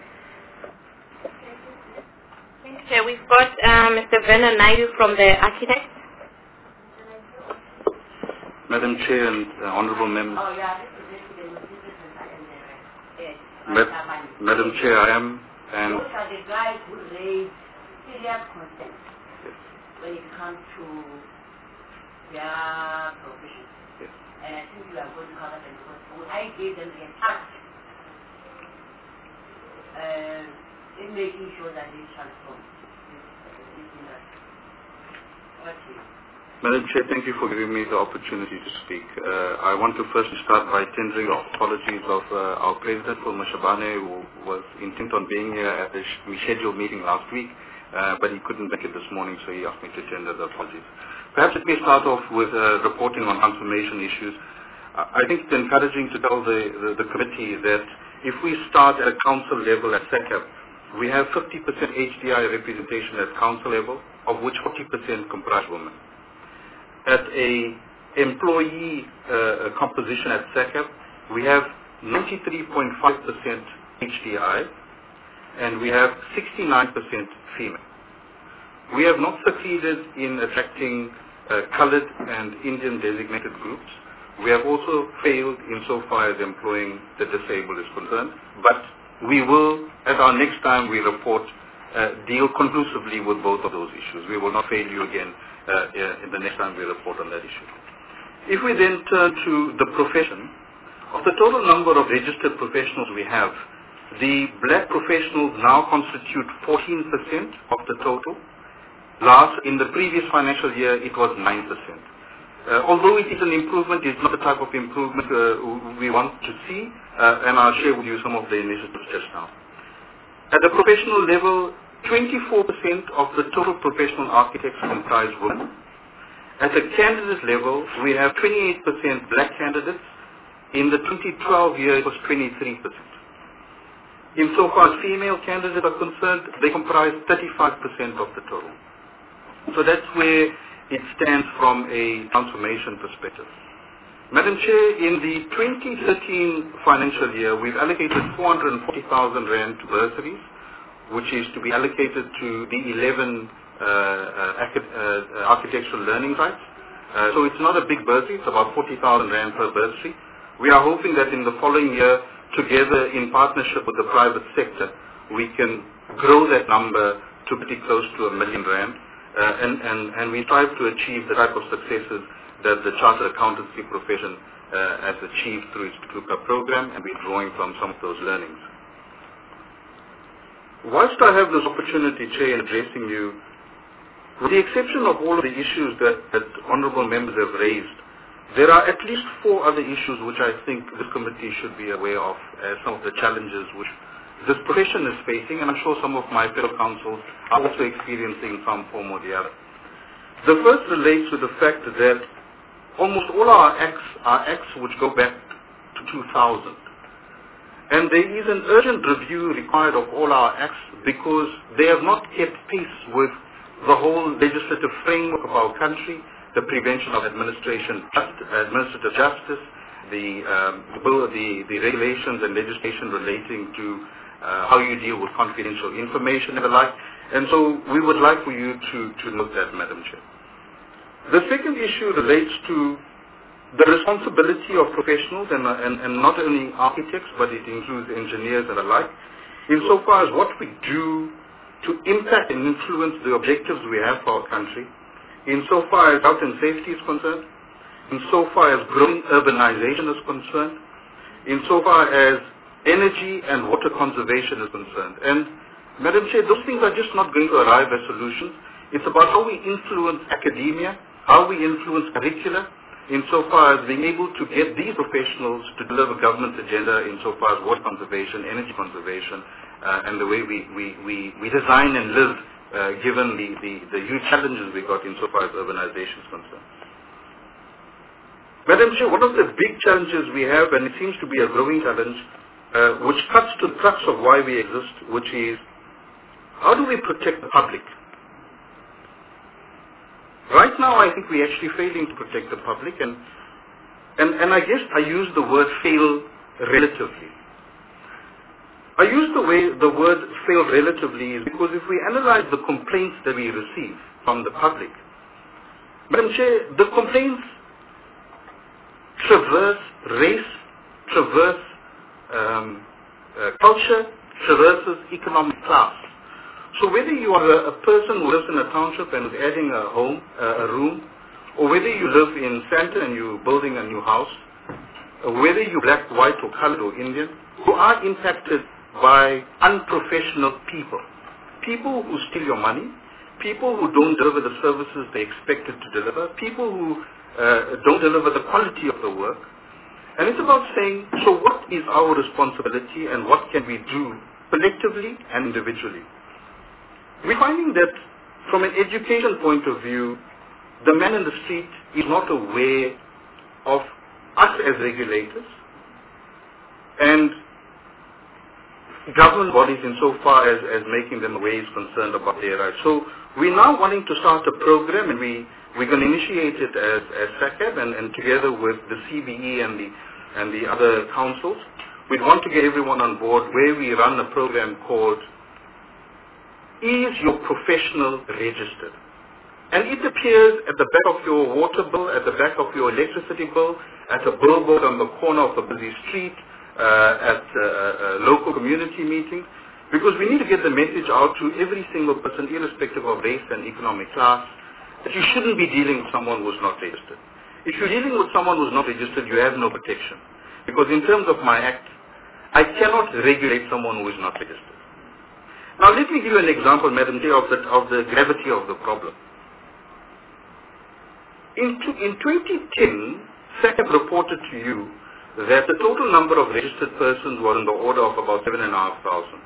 Okay, we've got uh, Mister Vernon Naidu from the Architect. Madam Chair and uh, Honourable Members. Oh, yeah, this is, this is, this is the, uh, Ma Madam Chair, I am, and those are the guys who raise serious concerns when it comes to their profession. Yes. And I think you are going to cover them because I gave them a task uh, in making sure that they transform this, uh, this industry. What do you? Madam Chair, thank you for giving me the opportunity to speak. Uh, I want to first start by tendering apologies of uh, our President, Paul Mashabane, who was intent on being here at the scheduled meeting last week, uh, but he couldn't make it this morning, so he asked me to tender the apologies. Perhaps let me start off with uh, reporting on transformation issues. Uh, I think it's encouraging to tell the, the, the committee that if we start at a council level at SECAP, we have fifty percent H D I representation at council level, of which forty percent comprise women. At a employee uh, composition at SECAP, we have ninety-three point five percent H D I and we have sixty-nine percent female. We have not succeeded in attracting uh, colored and Indian designated groups. We have also failed insofar as employing the disabled is concerned, but we will, at our next time we report, uh, deal conclusively with both of those issues. We will not fail you again Uh, uh, in the next time we report on that issue. If we then turn to the profession, of the total number of registered professionals we have, the black professionals now constitute fourteen percent of the total. Last, in the previous financial year, it was nine percent. Uh, although it is an improvement, it's not the type of improvement uh, we want to see, uh, and I'll share with you some of the initiatives just now. At the professional level, twenty-four percent of the total professional architects comprise women. At the candidate level, we have twenty-eight percent black candidates. In the twenty twelve year, it was twenty-three percent. Insofar as female candidates are concerned, they comprise thirty-five percent of the total. So that's where it stands from a transformation perspective. Madam Chair, in the twenty thirteen financial year, we've allocated four hundred forty thousand rand to bursaries, which is to be allocated to the eleven uh, uh, uh, architectural learning rights. Uh, so it's not a big bursary, it's about forty thousand rand per bursary. We are hoping that in the following year, together in partnership with the private sector, we can grow that number to pretty close to a million rand. Uh, and, and, and we strive to achieve the type of successes that the chartered accountancy profession uh, has achieved through its TUCA program, and we're drawing from some of those learnings. Whilst I have this opportunity, Chair, in addressing you, with the exception of all of the issues that, that honourable members have raised, there are at least four other issues which I think this committee should be aware of as some of the challenges which this profession is facing, and I'm sure some of my fellow councils are also experiencing some form or the other. The first relates to the fact that almost all our acts are acts which go back to two thousand. And there is an urgent review required of all our acts because they have not kept pace with the whole legislative framework of our country, the prevention of administration, just, administrative justice, the, um, the, the regulations and legislation relating to uh, how you deal with confidential information and the like. And so we would like for you to, to note that, Madam Chair. The second issue relates to the responsibility of professionals, and, and, and not only architects, but it includes engineers and the like, insofar as what we do to impact and influence the objectives we have for our country, insofar as health and safety is concerned, insofar as growing urbanization is concerned, insofar as energy and water conservation is concerned. And Madam Chair, those things are just not going to arrive as solutions. It's about how we influence academia, how we influence curricula, insofar as being able to get these professionals to deliver government's agenda insofar as water conservation, energy conservation, uh, and the way we, we, we, we design and live uh, given the, the, the huge challenges we got insofar as urbanization is concerned. Madam Chair, one of the big challenges we have, and it seems to be a growing challenge, uh, which cuts to the crux of why we exist, which is how do we protect the public? Right now, I think we're actually failing to protect the public, and, and, and I guess I use the word fail relatively. I use the, way, the word fail relatively is because if we analyze the complaints that we receive from the public, Madam Chair, the complaints traverse race, traverse um, uh, culture, traverses economic class. So whether you are a, a person who lives in a township and is adding a home, uh, a room, or whether you live in Sandton and you're building a new house, or whether you're black, white, or colored, or Indian, who are impacted by unprofessional people. People who steal your money, people who don't deliver the services they expected to deliver, people who uh, don't deliver the quality of the work. And it's about saying, so what is our responsibility and what can we do collectively and individually? We're finding that from an education point of view, the man in the street is not aware of us as regulators and government bodies insofar as, as making them aware is concerned about their rights. So we're now wanting to start a program, and we, we're going to initiate it as, as SACAB and, and together with the C B E and the, and the other councils. We want to get everyone on board where we run a program called Is Your Professional Registered? And it appears at the back of your water bill, at the back of your electricity bill, at a billboard on the corner of a busy street, uh, at uh, uh, local community meetings, because we need to get the message out to every single person, irrespective of race and economic class, that you shouldn't be dealing with someone who's not registered. If you're dealing with someone who's not registered, you have no protection. Because in terms of my act, I cannot regulate someone who is not registered. Now let me give you an example, Madam Chair, of the, of the gravity of the problem. In, in twenty ten, SACAB reported to you that the total number of registered persons was in the order of about seven and a half thousand.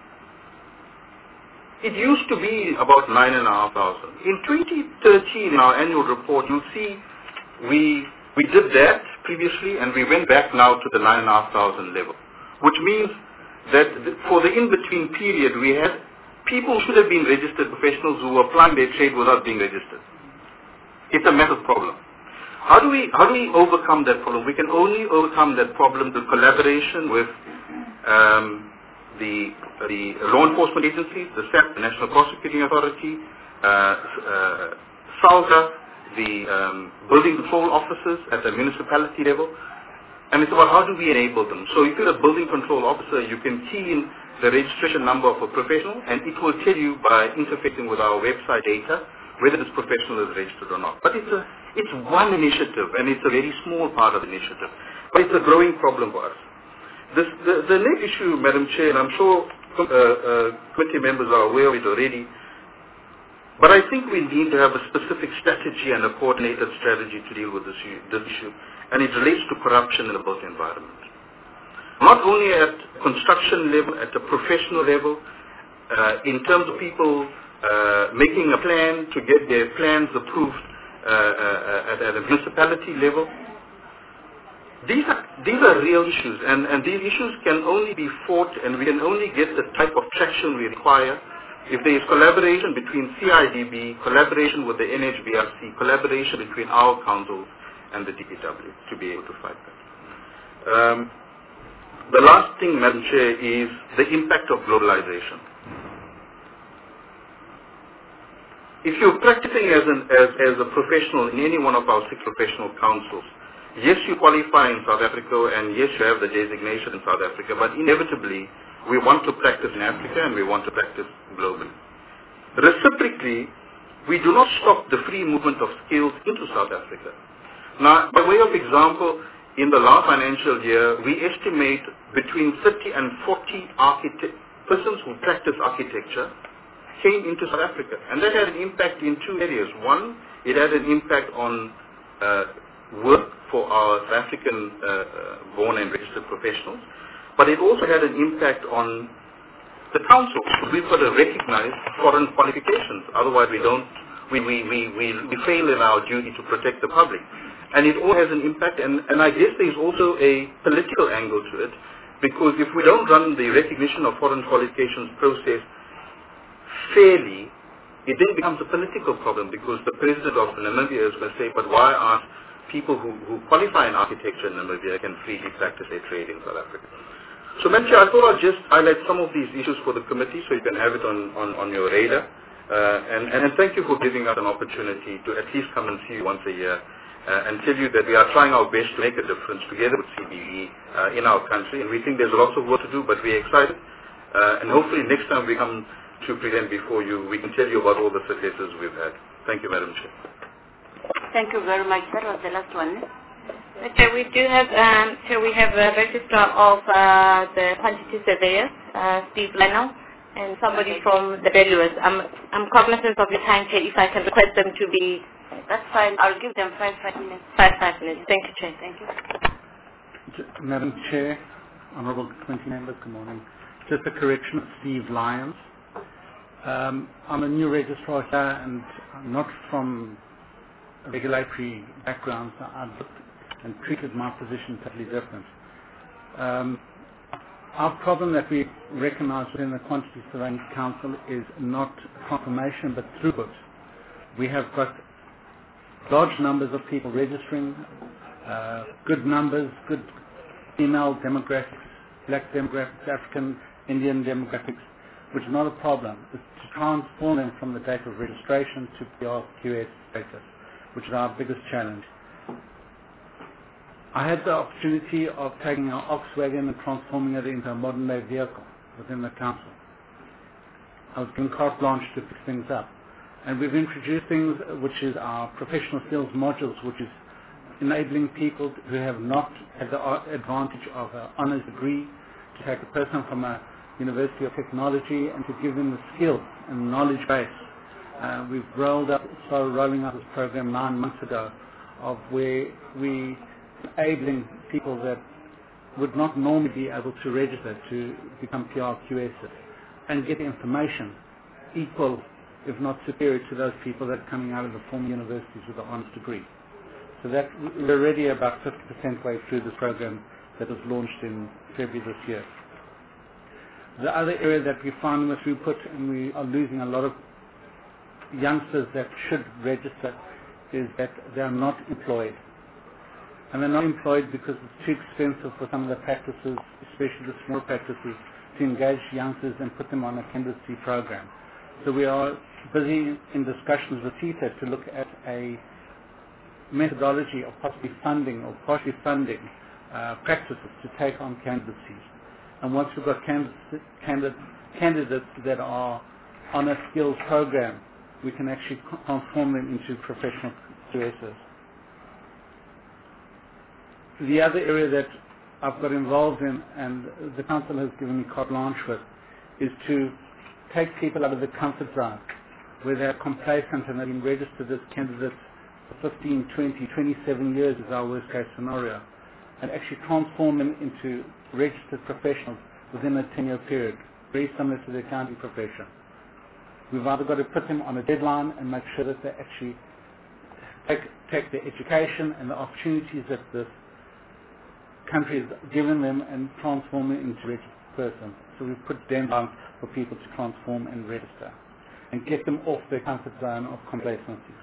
It used to be about nine and a half thousand. In twenty thirteen, in our annual report, you'll see we we did that previously, and we went back now to the nine and a half thousand level, which means that for the in-between period, we had people who should have been registered professionals who were applying their trade without being registered. It's a massive problem. How do we how do we overcome that problem? We can only overcome that problem through collaboration with um, the the law enforcement agencies, the S A P, the National Prosecuting Authority, uh, uh, SALGA, the um, building control officers at the municipality level, and it's about how do we enable them. So if you're a building control officer, you can key in the registration number of a professional, and it will tell you by interfacing with our website data whether this professional is registered or not. But it's a it's one initiative, and it's a very small part of the initiative. But it's a growing problem for us. This, the, the next issue, Madam Chair, and I'm sure uh, uh, committee members are aware of it already, but I think we need to have a specific strategy and a coordinated strategy to deal with this issue, this issue. And it relates to corruption in the built environment. Not only at construction level, at the professional level, uh, in terms of people uh, making a plan to get their plans approved uh, uh, at, at a municipality level. These are, these are real issues, and, and these issues can only be fought, and we can only get the type of traction we require if there is collaboration between C I D B, collaboration with the N H B R C, collaboration between our council and the D P W to be able to fight that. Um, the last thing, Madam Chair, is the impact of globalization. If you're practicing as, an, as, as a professional in any one of our six professional councils, yes, you qualify in South Africa, and yes, you have the designation in South Africa, but inevitably, we want to practice in Africa and we want to practice globally. Reciprocally, we do not stop the free movement of skills into South Africa. Now, by way of example, in the last financial year, we estimate between thirty and forty architect- persons who practice architecture came into South Africa. And that had an impact in two areas. One, it had an impact on uh, work for our South African uh, uh, born and registered professionals, but it also had an impact on the council. We've got to recognize foreign qualifications, otherwise we don't, we, we, we, we, we fail in our duty to protect the public. And it all has an impact, and, and I guess there's also a political angle to it, because if we don't run the recognition of foreign qualifications process fairly, it then becomes a political problem, because the president of Namibia is going to say, but why aren't people who, who qualify in architecture in Namibia can freely practice their trade in South Africa? So, Madam Chair, I thought I'd just highlight some of these issues for the committee so you can have it on, on, on your radar. Uh, and, and thank you for giving us an opportunity to at least come and see you once a year uh, and tell you that we are trying our best to make a difference together with C B E uh, in our country. And we think there's lots of work to do, but we're excited. Uh, and hopefully next time we come to present before you, we can tell you about all the successes we've had. Thank you, Madam Chair. Thank you very much. That was the last one. Okay, we do have, um, here we have a registrar of uh, the quantity surveyors, uh, Steve Leno, and somebody Okay. from the valuers. I'm, I'm cognizant of your time, Chair, if I can request them to be... That's fine. I'll give them five, five minutes. Five, five minutes. Thank you, Chair. Thank you. Madam Chair, Honourable committee members, good morning. Just a correction of Steve Lyons. Um, I'm a new registrar here and I'm not from a regulatory background, so I've looked and treated my position totally different. Um, our problem that we recognise within the Quantity Surveying Council is not confirmation but throughput. We have got large numbers of people registering, uh, good numbers, good female demographics, black demographics, African, Indian demographics, which is not a problem. It's to transform them from the date of registration to P R Q S status, which is our biggest challenge. I had the opportunity of taking our Oxwagon and transforming it into a modern day vehicle within the council. I was given carte blanche to fix things up. And we've introduced things which is our professional skills modules, which is enabling people who have not had the advantage of an honours degree to take a person from a University of Technology and to give them the skills and knowledge base. Uh, we've rolled up, started rolling out this program nine months ago, of where we enabling people that would not normally be able to register to become P R Q Ss and get information equal, if not superior, to those people that are coming out of the former universities with an honours degree. So that we're already about fifty percent way through this program that was launched in February this year. The other area that we find with throughput, and we are losing a lot of youngsters that should register, is that they are not employed. And they're not employed because it's too expensive for some of the practices, especially the small practices, to engage youngsters and put them on a candidacy program. So we are busy in discussions with T I T A to look at a methodology of possibly funding or partially funding uh, practices to take on candidacies. And once we've got candidates, candidate, candidates that are on a skills program, we can actually transform them into professional Q Ss. The other area that I've got involved in, and the council has given me carte blanche with, is to take people out of the comfort zone where they're complacent and they've been registered as candidates for fifteen, twenty, twenty-seven years is our worst case scenario, and actually transform them into registered professionals within a ten-year period, very similar to the accounting profession. We've either got to put them on a deadline and make sure that they actually take, take the education and the opportunities that this country has given them and transform them into registered persons. So we've put deadlines for people to transform and register and get them off their comfort zone of complacency.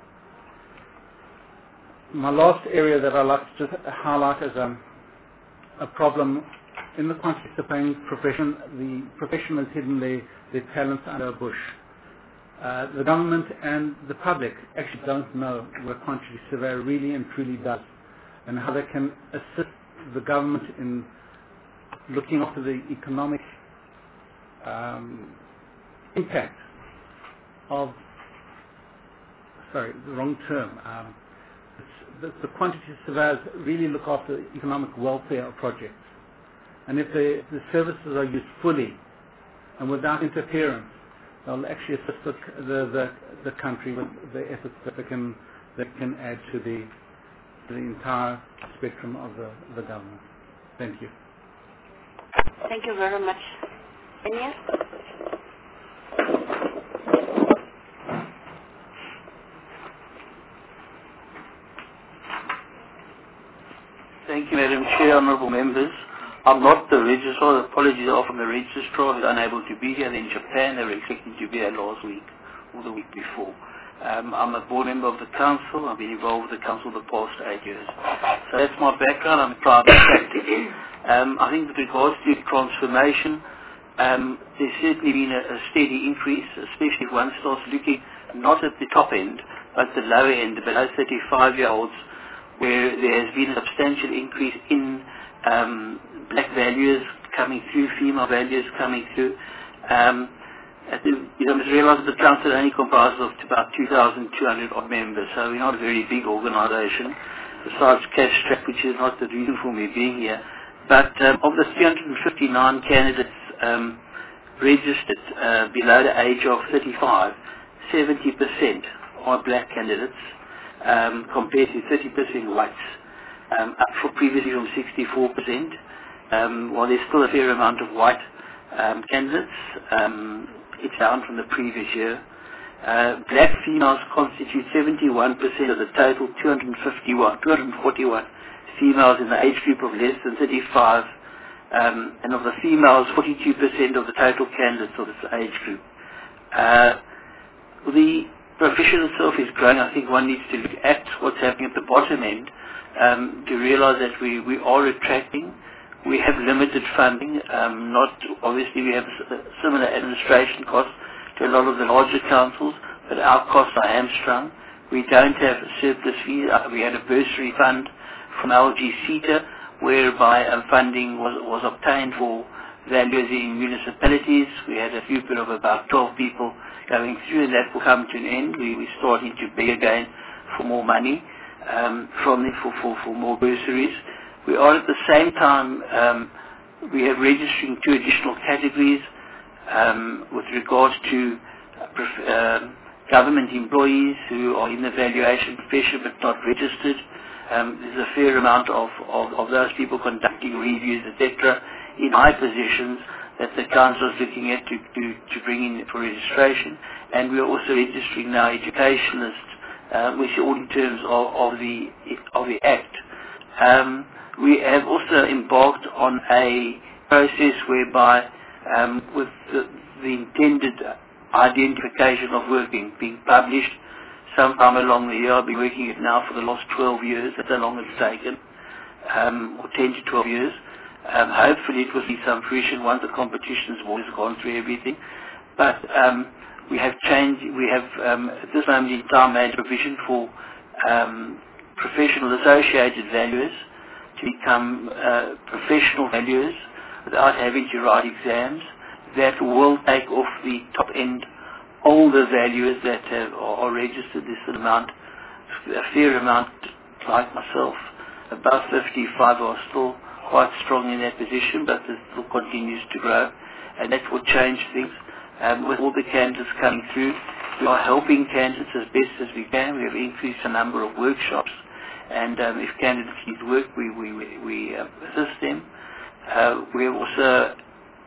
My last area that I'd like to just highlight as a, a problem in the quantity surveying profession, the profession has hidden their, their talents under a bush. Uh, the government and the public actually don't know what a quantity surveyor really and truly does and how they can assist the government in looking after the economic um, impact of, sorry, the wrong term. Um, the, the quantity surveyors really look after the economic welfare of projects. And if the, the services are used fully and without interference, they'll actually assist the, the, the, the country with the efforts that they can, that can add to the, to the entire spectrum of the, the government. Thank you. Thank you very much. Enya? Thank you, Madam Chair, honourable members. I'm not the registrar. Apologies are from the registrar who's unable to be here. They're in Japan. They were expecting to be here last week or the week before. Um, I'm a board member of the council. I've been involved with the council the past eight years. So that's my background. I'm a private practice. Um, I think with regards to transformation, um, there's certainly been a, a steady increase, especially if one starts looking not at the top end, but the lower end, below thirty-five-year-olds, where there has been a substantial increase in um, black values coming through, female values coming through. Um, At the, you know, must realize that the council only comprises of about two thousand two hundred odd members, so we're not a very big organisation, besides cash strapped, which is not the reason for me being here. But um, of the three hundred fifty-nine candidates um, registered uh, below the age of thirty-five, seventy percent are black candidates, um, compared to thirty percent whites, um, up for previously from sixty-four percent. Um, while there's still a fair amount of white um, candidates, um, it's down from the previous year. Uh, black females constitute seventy-one percent of the total two hundred fifty-one, two hundred forty-one females in the age group of less than thirty-five, um, and of the females, forty-two percent of the total candidates of this age group. Uh, the profession itself is growing. I think one needs to look at what's happening at the bottom end um, to realize that we, we are attracting. We have limited funding. Um, not obviously we have similar administration costs to a lot of the larger councils, but our costs are hamstrung. We don't have a surplus fee. Uh, we had a bursary fund from L G CETA, whereby um, funding was, was obtained for valuers in municipalities. We had a throughput of about twelve people going through, and that will come to an end. We, we're starting to beg again for more money um, from them for, for, for more bursaries. We are at the same time, um, we are registering two additional categories um, with regards to uh, uh, government employees who are in the valuation profession but not registered. Um, there's a fair amount of, of, of those people conducting reviews, et cetera, in high positions that the council is looking at to, to, to bring in for registration. And we are also registering now educationalists, uh, which are all in terms of, of, the, of the Act. Um, we have also embarked on a process whereby um, with the, the intended identification of work being, being published sometime along the year. I've been working it now for the last twelve years. That's how long it's taken, um, or ten to twelve years. Um, hopefully it will see some fruition once the competition's board has gone through everything. But um, we have changed, we have um, at this moment in time made provision for um, professional associated valuers to become uh, professional valuers without having to write exams. That will take off the top end older valuers that have, are registered. This amount, a fair amount, like myself, above fifty-five are still quite strong in that position, but it still continues to grow, and that will change things. Um, with all the candidates coming through, we are helping candidates as best as we can. We have increased the number of workshops, and um, if candidates need work, we, we, we, we uh, assist them. Uh, we also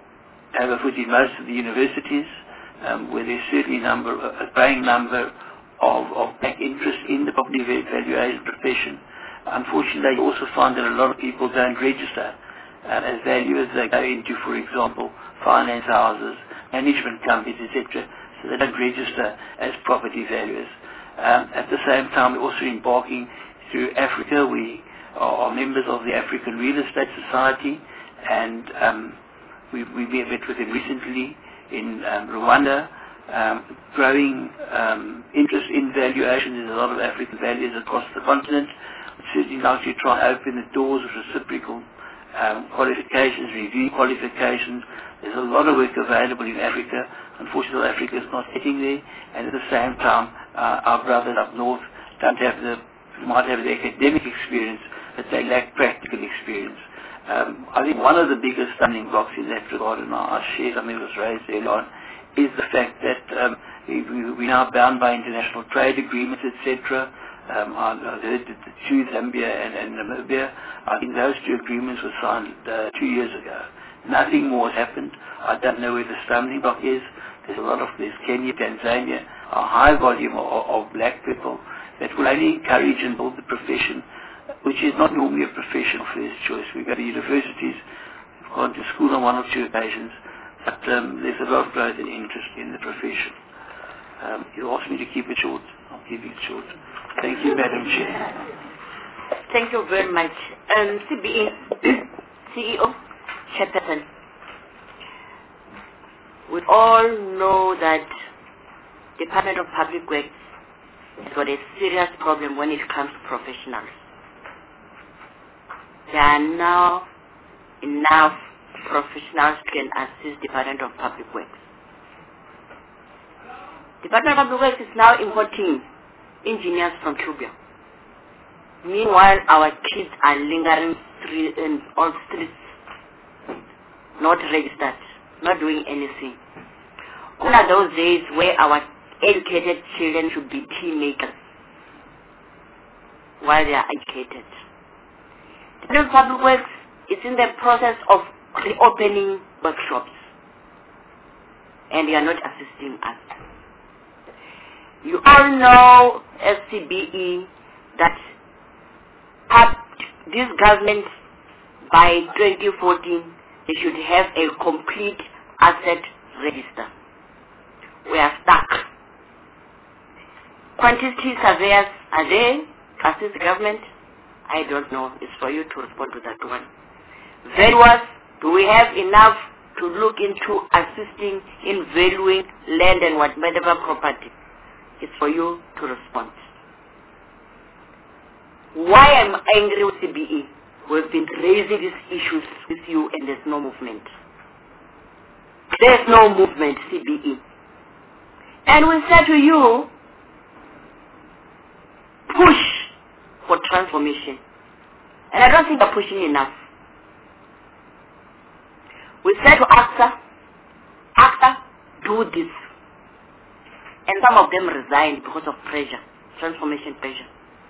have a foot in most of the universities, um, where there's certainly a, number, a growing number of, of black interest in the property valuation profession. Unfortunately, you also find that a lot of people don't register uh, as valuers. They go into, for example, finance houses, management companies, et cetera, so they don't register as property valuers. Um, at the same time, we're also embarking through Africa. We are members of the African Real Estate Society, and um, we, we met with them recently in um, Rwanda. Um, growing um, interest in valuation. There's a lot of African valuers across the continent. Certainly like to try and open the doors of reciprocal um, qualifications, review qualifications. There's a lot of work available in Africa. Unfortunately, Africa is not getting there, and at the same time, uh, our brothers up north don't have the, might have the academic experience, but they lack practical experience. Um, I think one of the biggest stumbling blocks in that regard, and I share something that was raised earlier on, is the fact that um, we, we, we're now bound by international trade agreements, et cetera. Um, I heard that the two, Zambia and, and Namibia, I think those two agreements were signed uh, two years ago. Nothing more has happened. I don't know where the stumbling block is. There's a lot of, there's Kenya, Tanzania, a high volume of, of black people that will only encourage and build the profession, which is not normally a profession of first choice. We go to universities, we've gone to school on one or two occasions, but um, there's a lot of growth and interest in the profession. Um, you asked me to keep it short. I'll keep it short. Thank you, Madam Chair. Thank you very much. Um, C B E, C E O, Chairperson, we all know that the Department of Public Works has got a serious problem when it comes to professionals. There are now enough professionals who can assist the Department of Public Works. Department of Public Works is now importing engineers from Cuba. Meanwhile, our kids are lingering street, in all streets, not registered, not doing anything. What are those days where our educated children should be tea makers while they are educated? The Department of Public Works is in the process of reopening workshops, and they are not assisting us. You all know, as C B E, that this government, by twenty fourteen, they should have a complete asset register. We are stuck. Quantity surveyors are there, assist the government? I don't know. It's for you to respond to that one. Valuers, do we have enough to look into assisting in valuing land and whatever property? It's for you to respond. Why I'm angry with C B E? We've been raising these issues with you and there's no movement. There's no movement, C B E. And we said to you, push for transformation. And I don't think they're pushing enough. We said to AXA, AXA, do this. And some of them resigned because of pressure, transformation pressure.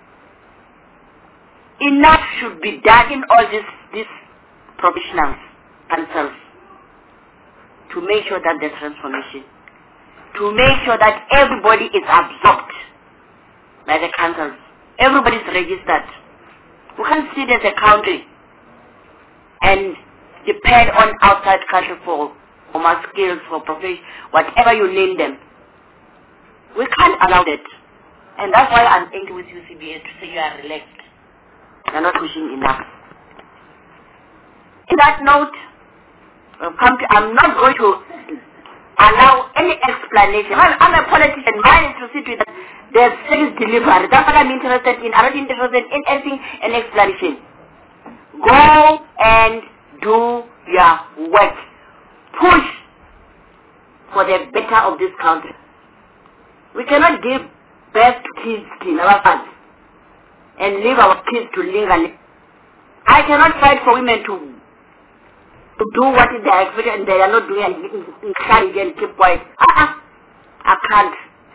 Enough should be done in all these, these professionals, councils, to make sure that there's transformation, to make sure that everybody is absorbed by the councils. Everybody is registered. We can't sit as a country and depend on outside country for, for my skills, for profession, whatever you name them. We can't allow that. And that's why I'm angry with you, C B A, to say you are relaxed. You're not pushing enough. In that note, come to, I'm not going to allow any explanation. I'm, I'm a politician. Mine is to sit with their service delivery. That's what I'm interested in. I'm not interested in anything, an explanation. Go and do your work. Push for the better of this country. We cannot give birth to kids in our funds and leave our kids to linger. I cannot fight for women to to do what they are expected and they are not doing and encourage and keep quiet. Uh-uh. I can't.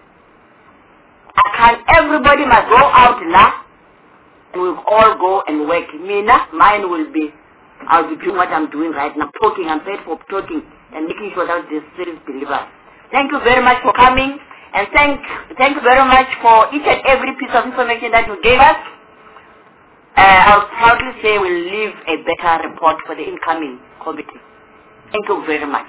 I can't. Everybody must go out now and we'll all go and work. Mina, mine will be, I'll be doing what I'm doing right now, talking. I'm paid for talking and making sure that the service delivers. Thank you very much for coming. And thank, thank you very much for each and every piece of information that you gave us. Uh, I'll proudly say we'll leave a better report for the incoming committee. Thank you very much.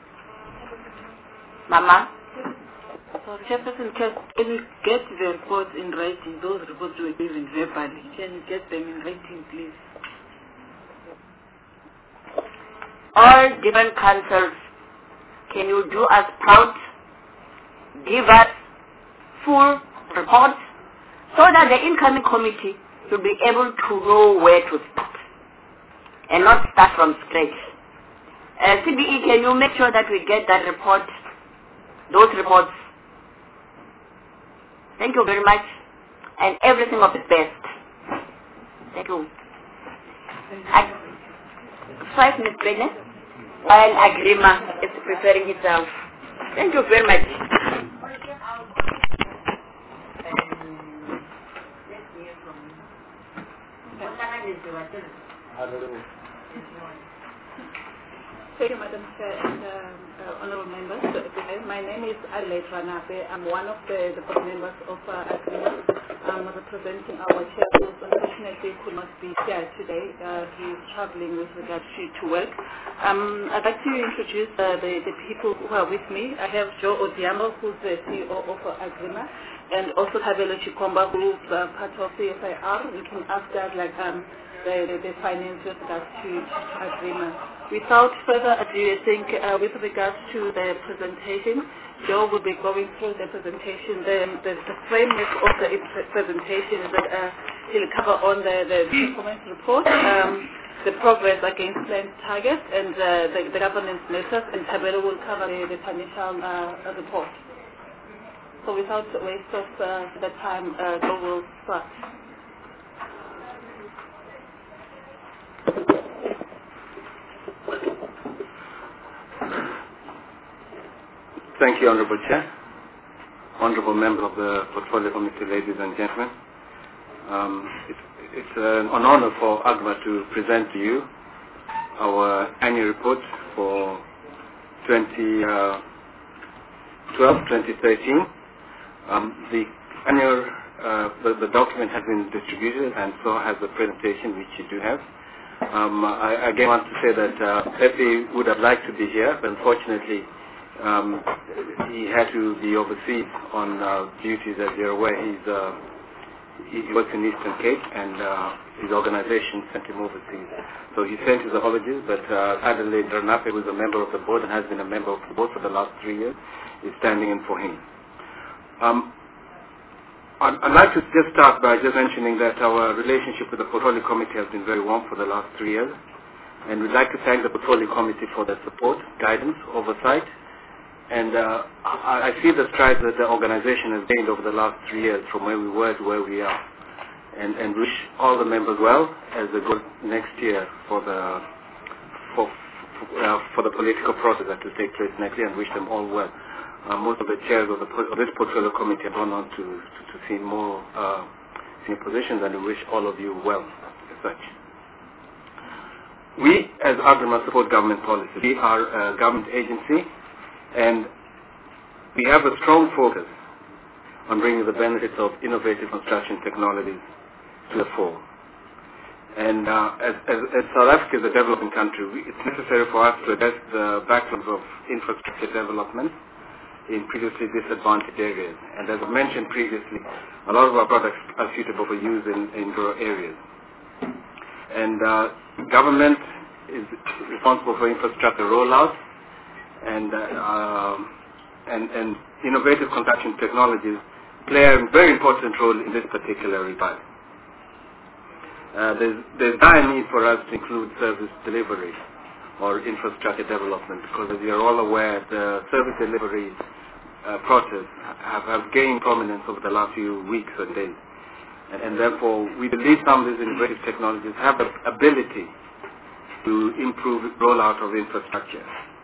Mama? So, Chairperson, can you get the reports in writing? Those reports were given verbally. Can you get them in writing, please? All different councils, can you do us proud? Give us full reports so that the incoming committee will be able to know where to start and not start from scratch. Uh, C B E, can you make sure that we get that report, those reports? Thank you very much and everything of the best. Thank you. I, five minutes pregnant while Agrima is preparing itself. Thank you very much. Thank you, Madam Chair and uh, uh, honorable members. My name is Adelaide Ranabe. I'm one of the, the board members of uh, Agrima. I'm representing our chair who unfortunately could not be here today. Uh, he's traveling with regard to, to work. Um, I'd like to introduce uh, the, the people who are with me. I have Joe Odiamo, who's the C E O of uh, Agrima, and also Tabelo Chikomba, who is uh, part of C S I R, looking after like um, the, the, the finance with regards to, to Agrima. Without further ado, I think uh, with regards to the presentation, Joe will be going through the presentation. The, the, the framework of the presentation is that uh, he'll cover on the, the performance report, um, the progress against planned targets, and uh, the, the governance measures, and Tabelo will cover the, the financial uh, report. So without waste of uh, the time, uh, we will start. Thank you, Honorable Chair, Honorable Member of the Portfolio Committee, ladies and gentlemen. Um, it's, it's an honor for AGMA to present to you our annual report for twenty twelve twenty thirteen. Um, the annual uh, the, the document has been distributed, and so has the presentation, which you do have. Um, I again want to say that uh, Pepe would have liked to be here, but unfortunately um, he had to be overseas on uh, duties. As you're aware, he's uh, he works in Eastern Cape, and uh, his organization sent him overseas. So he sent his apologies, but uh, Adelaide Bernape, who is a member of the board and has been a member of the board for the last three years, is standing in for him. Um, I'd, I'd like to just start by just mentioning that our relationship with the Portfolio Committee has been very warm for the last three years, and we'd like to thank the Portfolio Committee for their support, guidance, oversight, and uh, I, I see the strides that the organization has gained over the last three years from where we were to where we are, and, and wish all the members well as they go next year for the for for, uh, for the political process that will take place next year, and wish them all well. Uh, most of the chairs of, the, of this Portfolio Committee have gone on to, to, to see more uh, senior positions, and we wish all of you well as such. We, as AGRIMA, support government policy. We are a government agency, and we have a strong focus on bringing the benefits of innovative construction technologies to the fore. And uh, as, as, as South Africa is a developing country, we, it's necessary for us to address the backlogs of infrastructure development in previously disadvantaged areas. And as I mentioned previously, a lot of our products are suitable for use in, in rural areas. And uh, government is responsible for infrastructure rollout, and, uh, uh, and, and innovative construction technologies play a very important role in this particular regard. Uh, there's, there's dire need for us to include service delivery or infrastructure development, because as you're all aware, the service delivery uh, process have, have gained prominence over the last few weeks and days. And, and therefore, we believe some of these innovative technologies have the ability to improve rollout of infrastructure.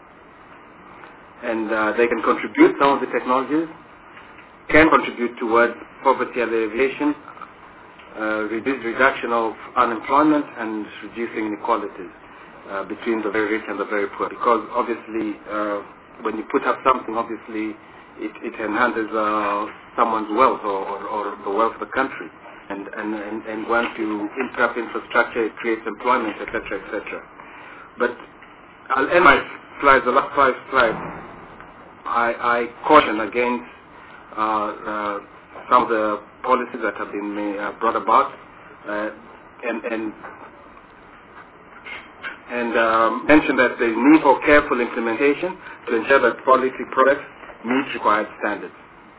And uh, they can contribute, some of the technologies can contribute towards poverty alleviation, uh, reduce reduction of unemployment, and reducing inequalities uh, between the very rich and the very poor. Because obviously, uh, when you put up something, obviously it, it enhances uh, someone's wealth or, or, or the wealth of the country. And, and, and, and once you interrupt infrastructure, it creates employment, et cetera, et cetera. But I'll end my slides, the last five slides. I, I caution against uh, uh, some of the policies that have been uh, brought about, uh, and and, and um, mention that there is need for careful implementation to ensure that policy products meet required standards.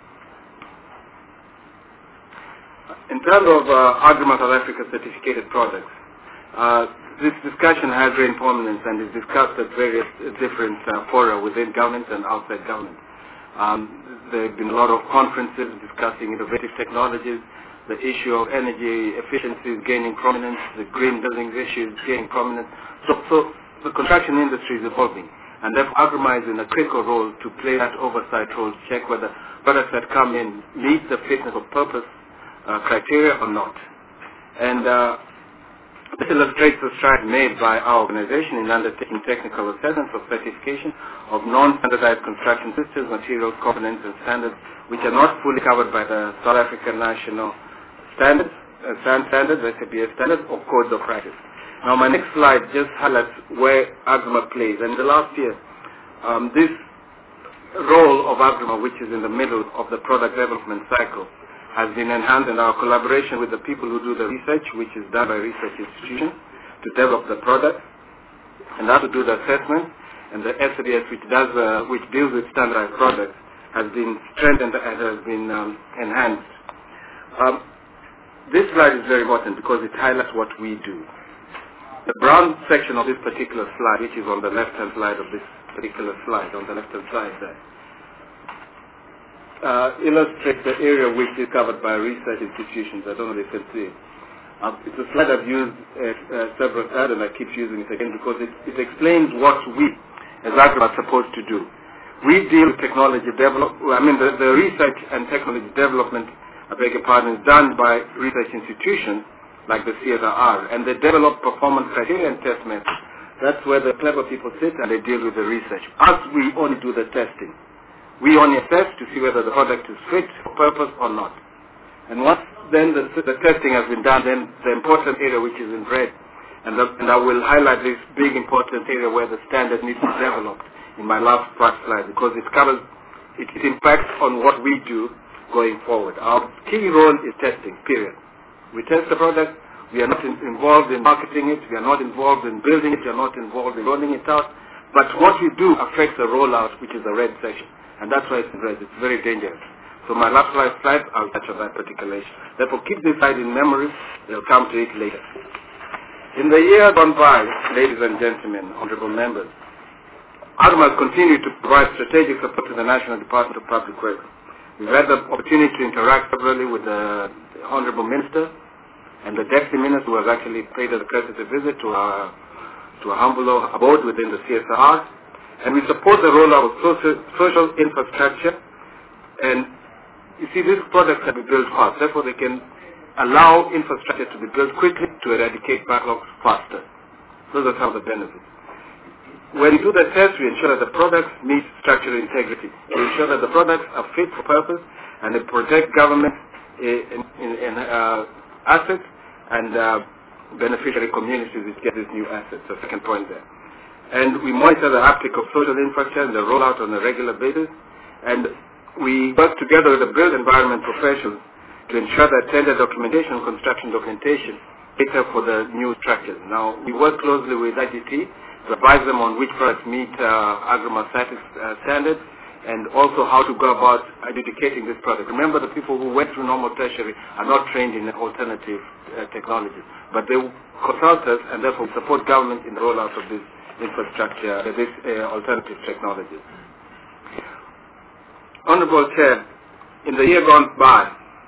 In terms of uh, AGRIMA South Africa certificated products, uh, this discussion has gained prominence and is discussed at various uh, different uh, fora within government and outside government. Um, there have been a lot of conferences discussing innovative technologies, the issue of energy efficiency is gaining prominence, the green building issue is gaining prominence. So, so the construction industry is evolving, and therefore AGRIMA is in a critical role to play that oversight role to check whether products that come in meet the fitness of purpose Uh, criteria or not. And uh, this illustrates the stride made by our organization in undertaking technical assessments of certification of non-standardized construction systems, materials, components, and standards which are not fully covered by the South African national standards, uh, standards, S A B S standards, or codes of practice. Now my next slide just highlights where AGRIMA plays. And the last year, um, this role of AGRIMA, which is in the middle of the product development cycle, has been enhanced in our collaboration with the people who do the research, which is done by research institutions, to develop the product, and how to do the assessment. And the S A B S, which does, uh, which deals with standardized products, has been strengthened and has been um, enhanced. Um, this slide is very important because it highlights what we do. The brown section of this particular slide, which is on the left-hand side of this particular slide, on the left-hand side there, uh, illustrates the area which is covered by research institutions. I don't know if you can see it. Uh, it's a slide I've used uh, uh, several times, and I keep using it again because it, it explains what we, as Agrima, are supposed to do. We deal with technology develop. I mean, the, the research and technology development, I beg your pardon, is done by research institutions like the C S I R, and they develop performance criteria and test methods. That's where the clever people sit and they deal with the research. Us, we only do the testing. We only assess to see whether the product is fit for purpose or not. And once then the, the testing has been done, then the important area which is in red, and, the, and I will highlight this big important area where the standard needs to be developed in my last part slide, because it covers, it, it impacts on what we do going forward. Our key role is testing, period. We test the product. We are not in, involved in marketing it. We are not involved in building it. We are not involved in rolling it out. But what we do affects the rollout, which is the red section. And that's why it's in red. It's very dangerous. So my last slide, I'll touch on that particular issue. Therefore, keep this slide in memory. We'll come to it later. In the year gone by, ladies and gentlemen, honorable members, Agrima has continued to provide strategic support to the National Department of Public Works. We've had the opportunity to interact severally with the Honorable Minister and the Deputy Minister, who has actually paid us a courtesy visit to our, to our humble abode within the C S I R. And we support the rollout of social, social infrastructure. And you see, these products have been built fast. Therefore, they can allow infrastructure to be built quickly to eradicate backlogs faster. Those are some of the benefits. When we do the test, we ensure that the products meet structural integrity. We ensure that the products are fit for purpose and they protect government in, in, in uh, assets and uh, beneficiary communities which get these new assets. The second point there. And we monitor the uptake of social infrastructure and the rollout on a regular basis. And we work together with the built environment professionals to ensure that tender documentation, construction documentation, cater for the new structures. Now, we work closely with I G T to advise them on which products meet uh, Agrima uh, standards and also how to go about adjudicating this product. Remember, the people who went through normal tertiary are not trained in alternative uh, technologies, but they consult us and therefore support government in the rollout of this infrastructure, uh, this uh, alternative technologies. Honorable Chair, in the year gone by,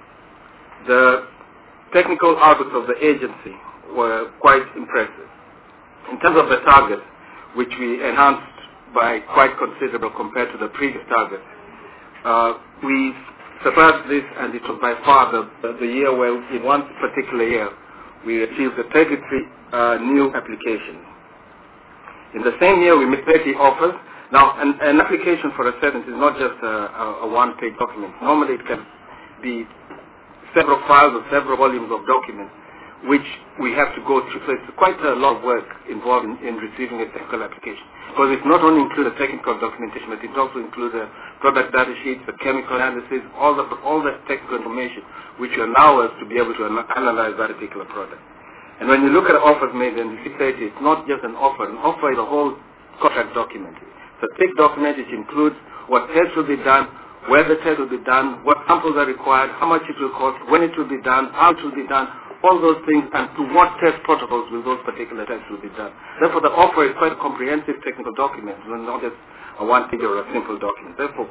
the technical outputs of the agency were quite impressive. In terms of the target, which we enhanced by quite considerable compared to the previous target, uh, we surpassed this, and it was by far the, the, the year where, in one particular year, we achieved the thirty-three uh, new applications. In the same year, we made thirty offers. Now, an, an application for a sentence is not just a, a, a one-page document. Normally, it can be several files or several volumes of documents, which we have to go through. So it's quite a lot of work involved in, in receiving a technical application. Because it not only includes the technical documentation, but it also includes the product data sheets, the chemical analysis, all the, all the technical information, which allow us to be able to analyze that particular product. And when you look at offers made and you say it's not just an offer. An offer is a whole contract document. It's a thick document which includes what tests will be done, where the test will be done, what samples are required, how much it will cost, when it will be done, how it will be done, all those things, and to what test protocols will those particular tests will be done. Therefore, the offer is quite a comprehensive technical document, not just a one-page or a simple document. Therefore,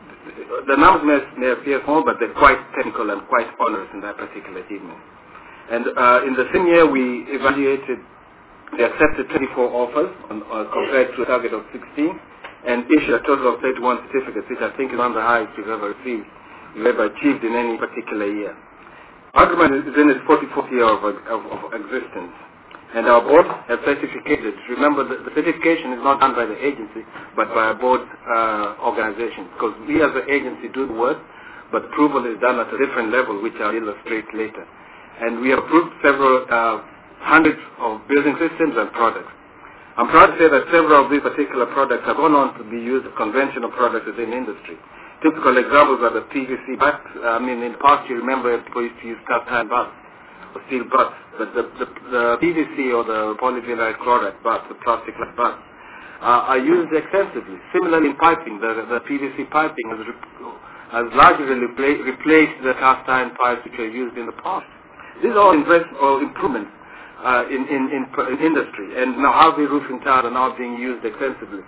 the numbers may, may appear small, but they're quite technical and quite onerous in that particular achievement. And uh, in the same year, we evaluated, we accepted twenty-four offers on, uh, compared to a target of sixteen, and issued a total of thirty-one certificates, which I think is one of the highest we've ever received, we've ever achieved in any particular year. Agrima is in its forty-fourth year of, of, of existence, and our board has certificated. Remember, the, the certification is not done by the agency, but by a board uh, organization, because we as an agency do the work, but approval is done at a different level, which I'll illustrate later. And we have approved several uh, hundreds of building systems and products. I'm proud to say that several of these particular products have gone on to be used as conventional products within industry. Typical examples are the P V C butts. I mean, in the past, you remember people used to use cast iron butts or steel butts, but the, the, the P V C or the polyvinyl chloride butts, the plastic-like butts, uh, are used extensively. Similarly, in piping, the, the P V C piping has, has largely repla replaced the cast iron pipes which were used in the past. These are all invest or improvements uh, in, in, in, in industry, and now Harvey roofing tiles are now being used extensively.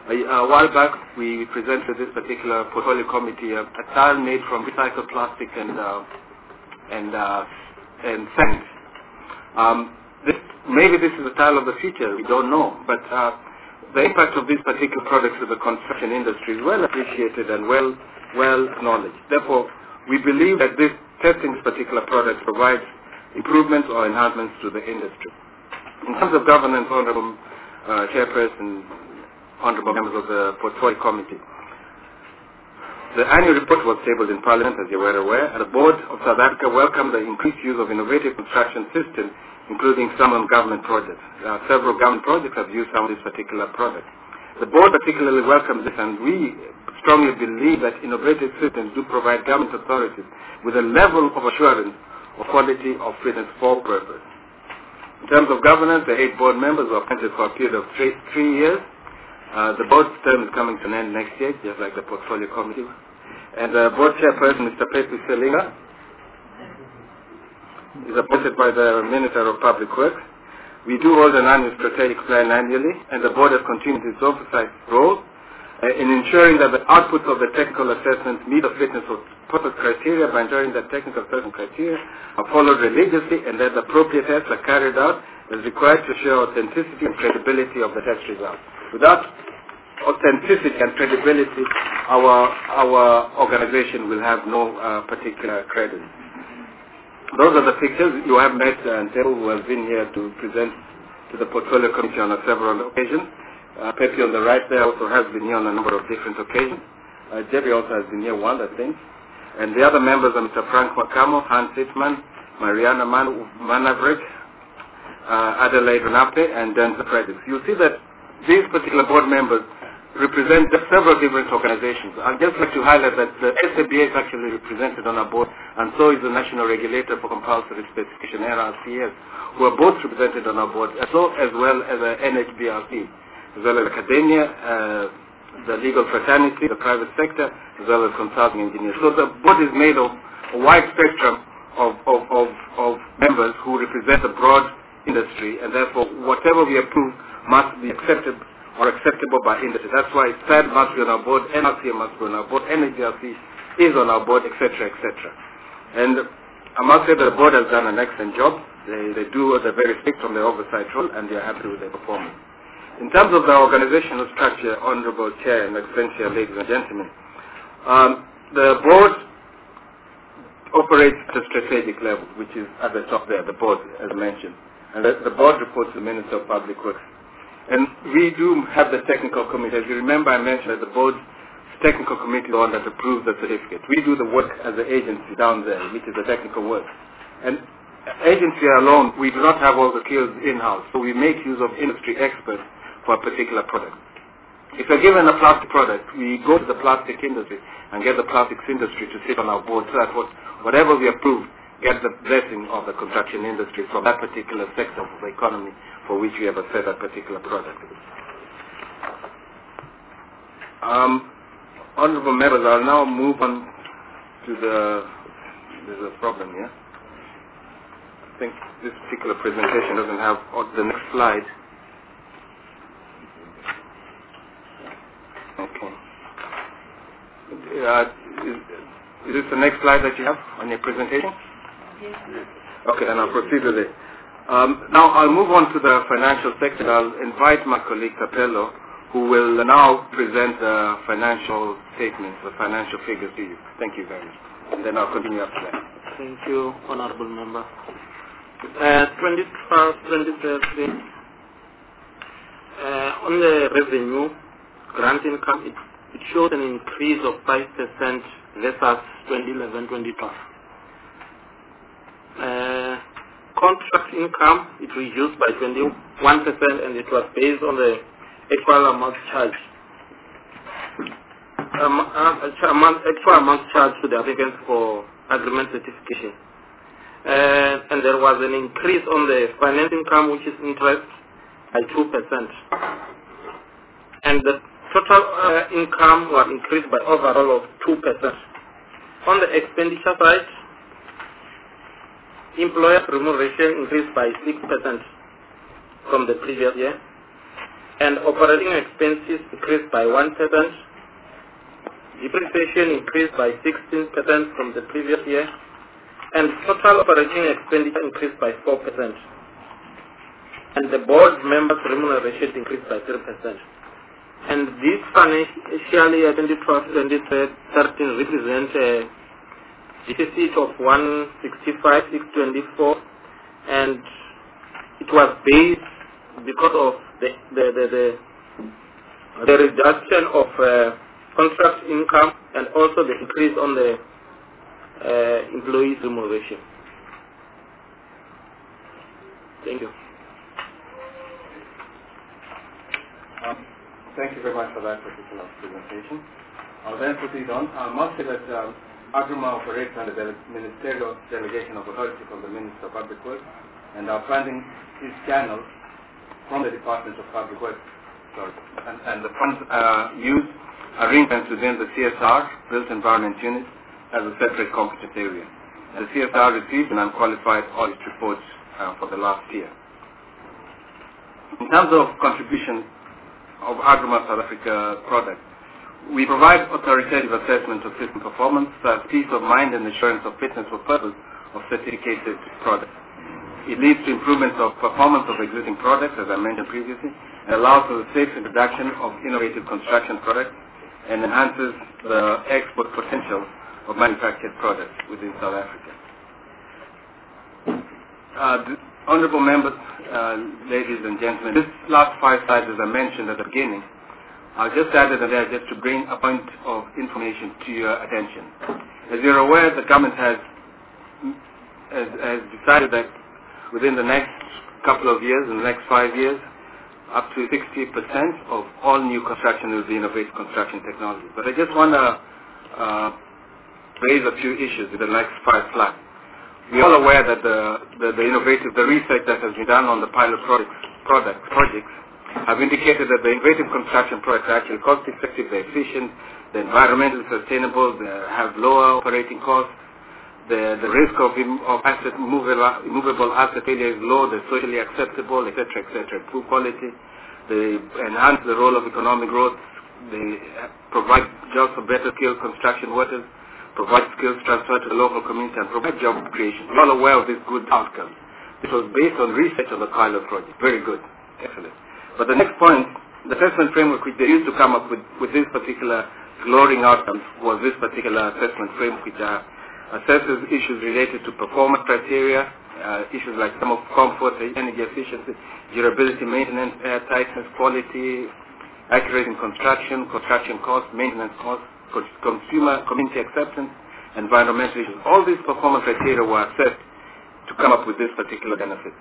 A, a while back, we presented this particular portfolio committee a, a tile made from recycled plastic and uh, and uh, and sand. Um, this, maybe this is a tile of the future. We don't know, but uh, the impact of these particular products to the construction industry is well appreciated and well well acknowledged. Therefore, we believe that this testing this particular product provides improvements or enhancements to the industry. In terms of governance, Honorable uh, Chairperson, Honorable members of the Portfolio Committee, the annual report was tabled in Parliament, as you were aware, and the Board of South Africa welcomed the increased use of innovative construction systems, including some on government projects. Uh, several government projects have used some of this particular product. The Board particularly welcomes this, and we strongly believe that innovative systems do provide government authorities with a level of assurance of quality of fitness for purpose. In terms of governance, the eight board members were appointed for a period of three, three years. Uh, the board's term is coming to an end next year, just like the portfolio committee. And the board chairperson, Mister Pepi Selinga, is appointed by the Minister of Public Works. We do hold an annual strategic plan annually, and the board has continued its oversight role uh, in ensuring that the outputs of the technical assessments meet the fitness of purpose criteria by ensuring that technical assessment criteria are followed religiously and that the appropriate tests are carried out as required to show authenticity and credibility of the test results. Without authenticity and credibility, our our organization will have no uh, particular credit. Those are the pictures. You have met uh, Ntebo, who has been here to present to the Portfolio Committee on a several occasions. Uh, Pepe on the right there also has been here on a number of different occasions. Uh, Jerry also has been here once, I think. And the other members are Mister Frank Makamo, Hans Sittman, Mariana Man Manavrik, uh, Adelaide Renape, and Denzel Fredericks. You'll see that these particular board members represent several different organizations. I'd just like to highlight that the S A B A is actually represented on our board, and so is the National Regulator for Compulsory Specification, N R C S, who are both represented on our board, as well as, well as the N H B R C, as well as academia, uh, the legal fraternity, the private sector, as well as consulting engineers. So the board is made of a wide spectrum of, of, of, of members who represent a broad industry, and therefore whatever we approve must be accepted or acceptable by industry. That's why S A D must be on our board, N R C must be on our board, N H B R C is on our board, et cetera, et cetera. And I must say that the board has done an excellent job. They, they do, they're very strict on their oversight role, and they're happy with their performance. In terms of the organizational structure, Honorable Chair and Excellency, ladies and gentlemen, um, the board operates at a strategic level, which is at the top there, the board, as mentioned. And the, the board reports to the Minister of Public Works. And we do have the technical committee. As you remember, I mentioned that the board's technical committee is the one that approves the certificate. We do the work as an agency down there, which is the technical work. And agency alone, we do not have all the skills in-house, so we make use of industry experts for a particular product. If we're given a plastic product, we go to the plastic industry and get the plastics industry to sit on our board so that what, whatever we approve get the blessing of the construction industry from that particular sector of the economy for which we have set that particular product. Um, honorable members, I'll now move on to the, there's a problem here. I think this particular presentation doesn't have oh, the next slide. Okay. Uh, is, is this the next slide that you have on your presentation? Yes. Okay, then I'll proceed with it. Um, now I'll move on to the financial section. I'll invite my colleague Capello, who will now present the financial statements, the financial figures to you. Thank you very much. And then I'll continue after that. Thank you, Honorable Member. Uh, twenty-five, twenty-three, uh, on the revenue, grant income, it, it showed an increase of five percent versus twenty eleven twenty twelve. Uh, contract income, it reduced by twenty-one percent, and it was based on the actual amount charged. Um, uh, amount, actual amount charged to the applicants for agreement certification. Uh, and there was an increase on the finance income, which is interest, by two percent. And the total uh, income was increased by overall of two percent. On the expenditure side, employer remuneration increased by six percent from the previous year. and operating expenses increased by one percent. Depreciation increased by sixteen percent from the previous year, and total operating expenditure increased by four percent. And the board members' remuneration increased by three percent. And this financial year twenty twelve to twenty thirteen represents a deficit of one sixty-five thousand six hundred twenty-four, and it was based because of the the the, the, the reduction of uh, contract income and also the increase on the uh, employees' remuneration. Thank you. Um, thank you very much for that particular presentation. I'll then proceed on. I must say that um, Agruma operates under the ministerial delegation of authority from the Minister of Public Works, and our funding is channeled from the Department of Public Works. Sorry. And, and the funds uh, used are ring-fenced within the C S R, Built Environment Unit, as a separate competence area. And the C S R received an unqualified audit report uh, for the last year. In terms of contribution of Agruma South Africa products, we provide authoritative assessment of system performance, uh, peace of mind and assurance of fitness for purpose of certificated products. It leads to improvements of performance of existing products, as I mentioned previously, and allows for the safe introduction of innovative construction products and enhances the export potential of manufactured products within South Africa. Uh, the honorable members, uh, ladies and gentlemen, this last five slides, as I mentioned at the beginning, I just added them there just to bring a point of information to your attention. As you're aware, the government has, has, has decided that within the next couple of years, in the next five years, up to sixty percent of all new construction will be innovative construction technology. But I just want to uh, raise a few issues in the next five slides. We're all aware that the, the, the innovative, the research that has been done on the pilot products, product, projects have indicated that the innovative construction products are actually cost-effective, they're efficient, they're environmentally sustainable, they have lower operating costs, the, the risk of, im, of asset movable, movable asset failure is low, they're socially acceptable, et cetera, et cetera, improve quality, they enhance the role of economic growth, they provide jobs for better skilled construction workers, provide skills transfer to the local community, and provide job creation. We're all aware of these good outcomes. This was based on research of the pilot project. Very good. Excellent. But the next point, the assessment framework which they used to come up with, with this particular glowing outcomes was this particular assessment framework which uh, assesses issues related to performance criteria, uh, issues like some of comfort, energy efficiency, durability, maintenance, air tightness, quality, accuracy in construction, construction costs, maintenance costs, consumer community acceptance, environmental issues. All these performance criteria were assessed to come up with this particular benefit.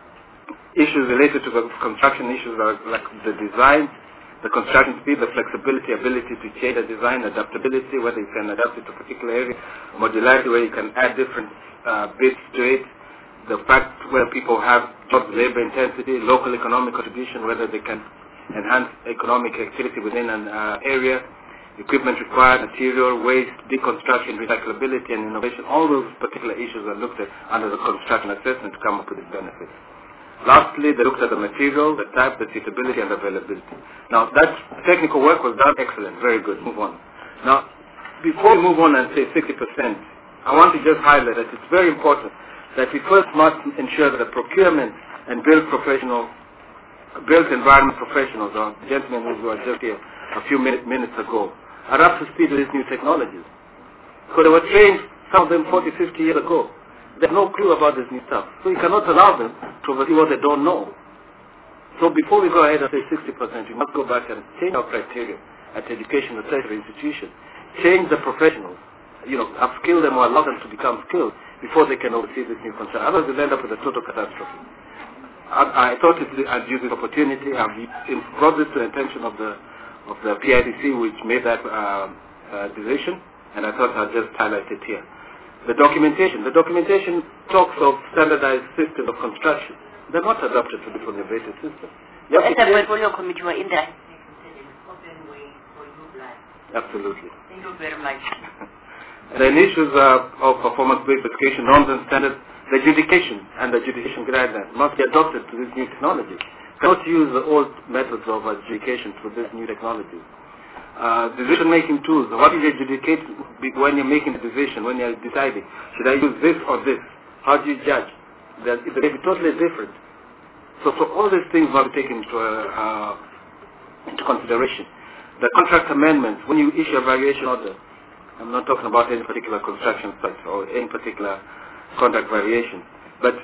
Issues related to the construction issues are like the design, the construction speed, the flexibility, ability to change the design, adaptability, whether you can adapt it to a particular area, modularity, where you can add different uh, bits to it, the fact where people have job labor intensity, local economic contribution, whether they can enhance economic activity within an uh, area, equipment required, material, waste, deconstruction, recyclability, and innovation. All those particular issues are looked at under the construction assessment to come up with its benefits. Lastly, they looked at the material, the type, the suitability, and availability. Now, that technical work was done excellent, very good. Move on. Now, before we move on and say sixty percent, I want to just highlight that it's very important that we first must ensure that the procurement and build professional, built environment professionals, or gentlemen who were just here a few minute, minutes ago, are up to speed with these new technologies. Because they were trained, some of them forty, fifty years ago. They have no clue about this new stuff. So you cannot allow them to oversee what they don't know. So before we go ahead and say sixty percent, we must go back and change our criteria at education, et cetera, institution. Change the professionals. You know, upskill them or allow them to become skilled before they can oversee this new concern. Otherwise, they'll end up with a total catastrophe. I, I thought it, I'd use this opportunity. I've brought this to the attention of the of the P I D C, which made that uh, uh, decision, and I thought I'd just highlight it here. The documentation. The documentation talks of standardized systems of construction. They're not adapted to the innovative system. So as a portfolio committee, we're in there. Absolutely. Thank you very much. Then issues uh, of performance-based verification, norms and standards, the adjudication and the adjudication guidelines must be adopted to this new technology. cannot use the old methods of adjudication for this new technology. Uh, decision-making tools, what do you adjudicate when you're making the decision, when you're deciding, should I use this or this? How do you judge? That it may be totally different. So, so all these things must be taken into, uh, into consideration. The contract amendments, when you issue a variation order, I'm not talking about any particular construction site or any particular contract variation, but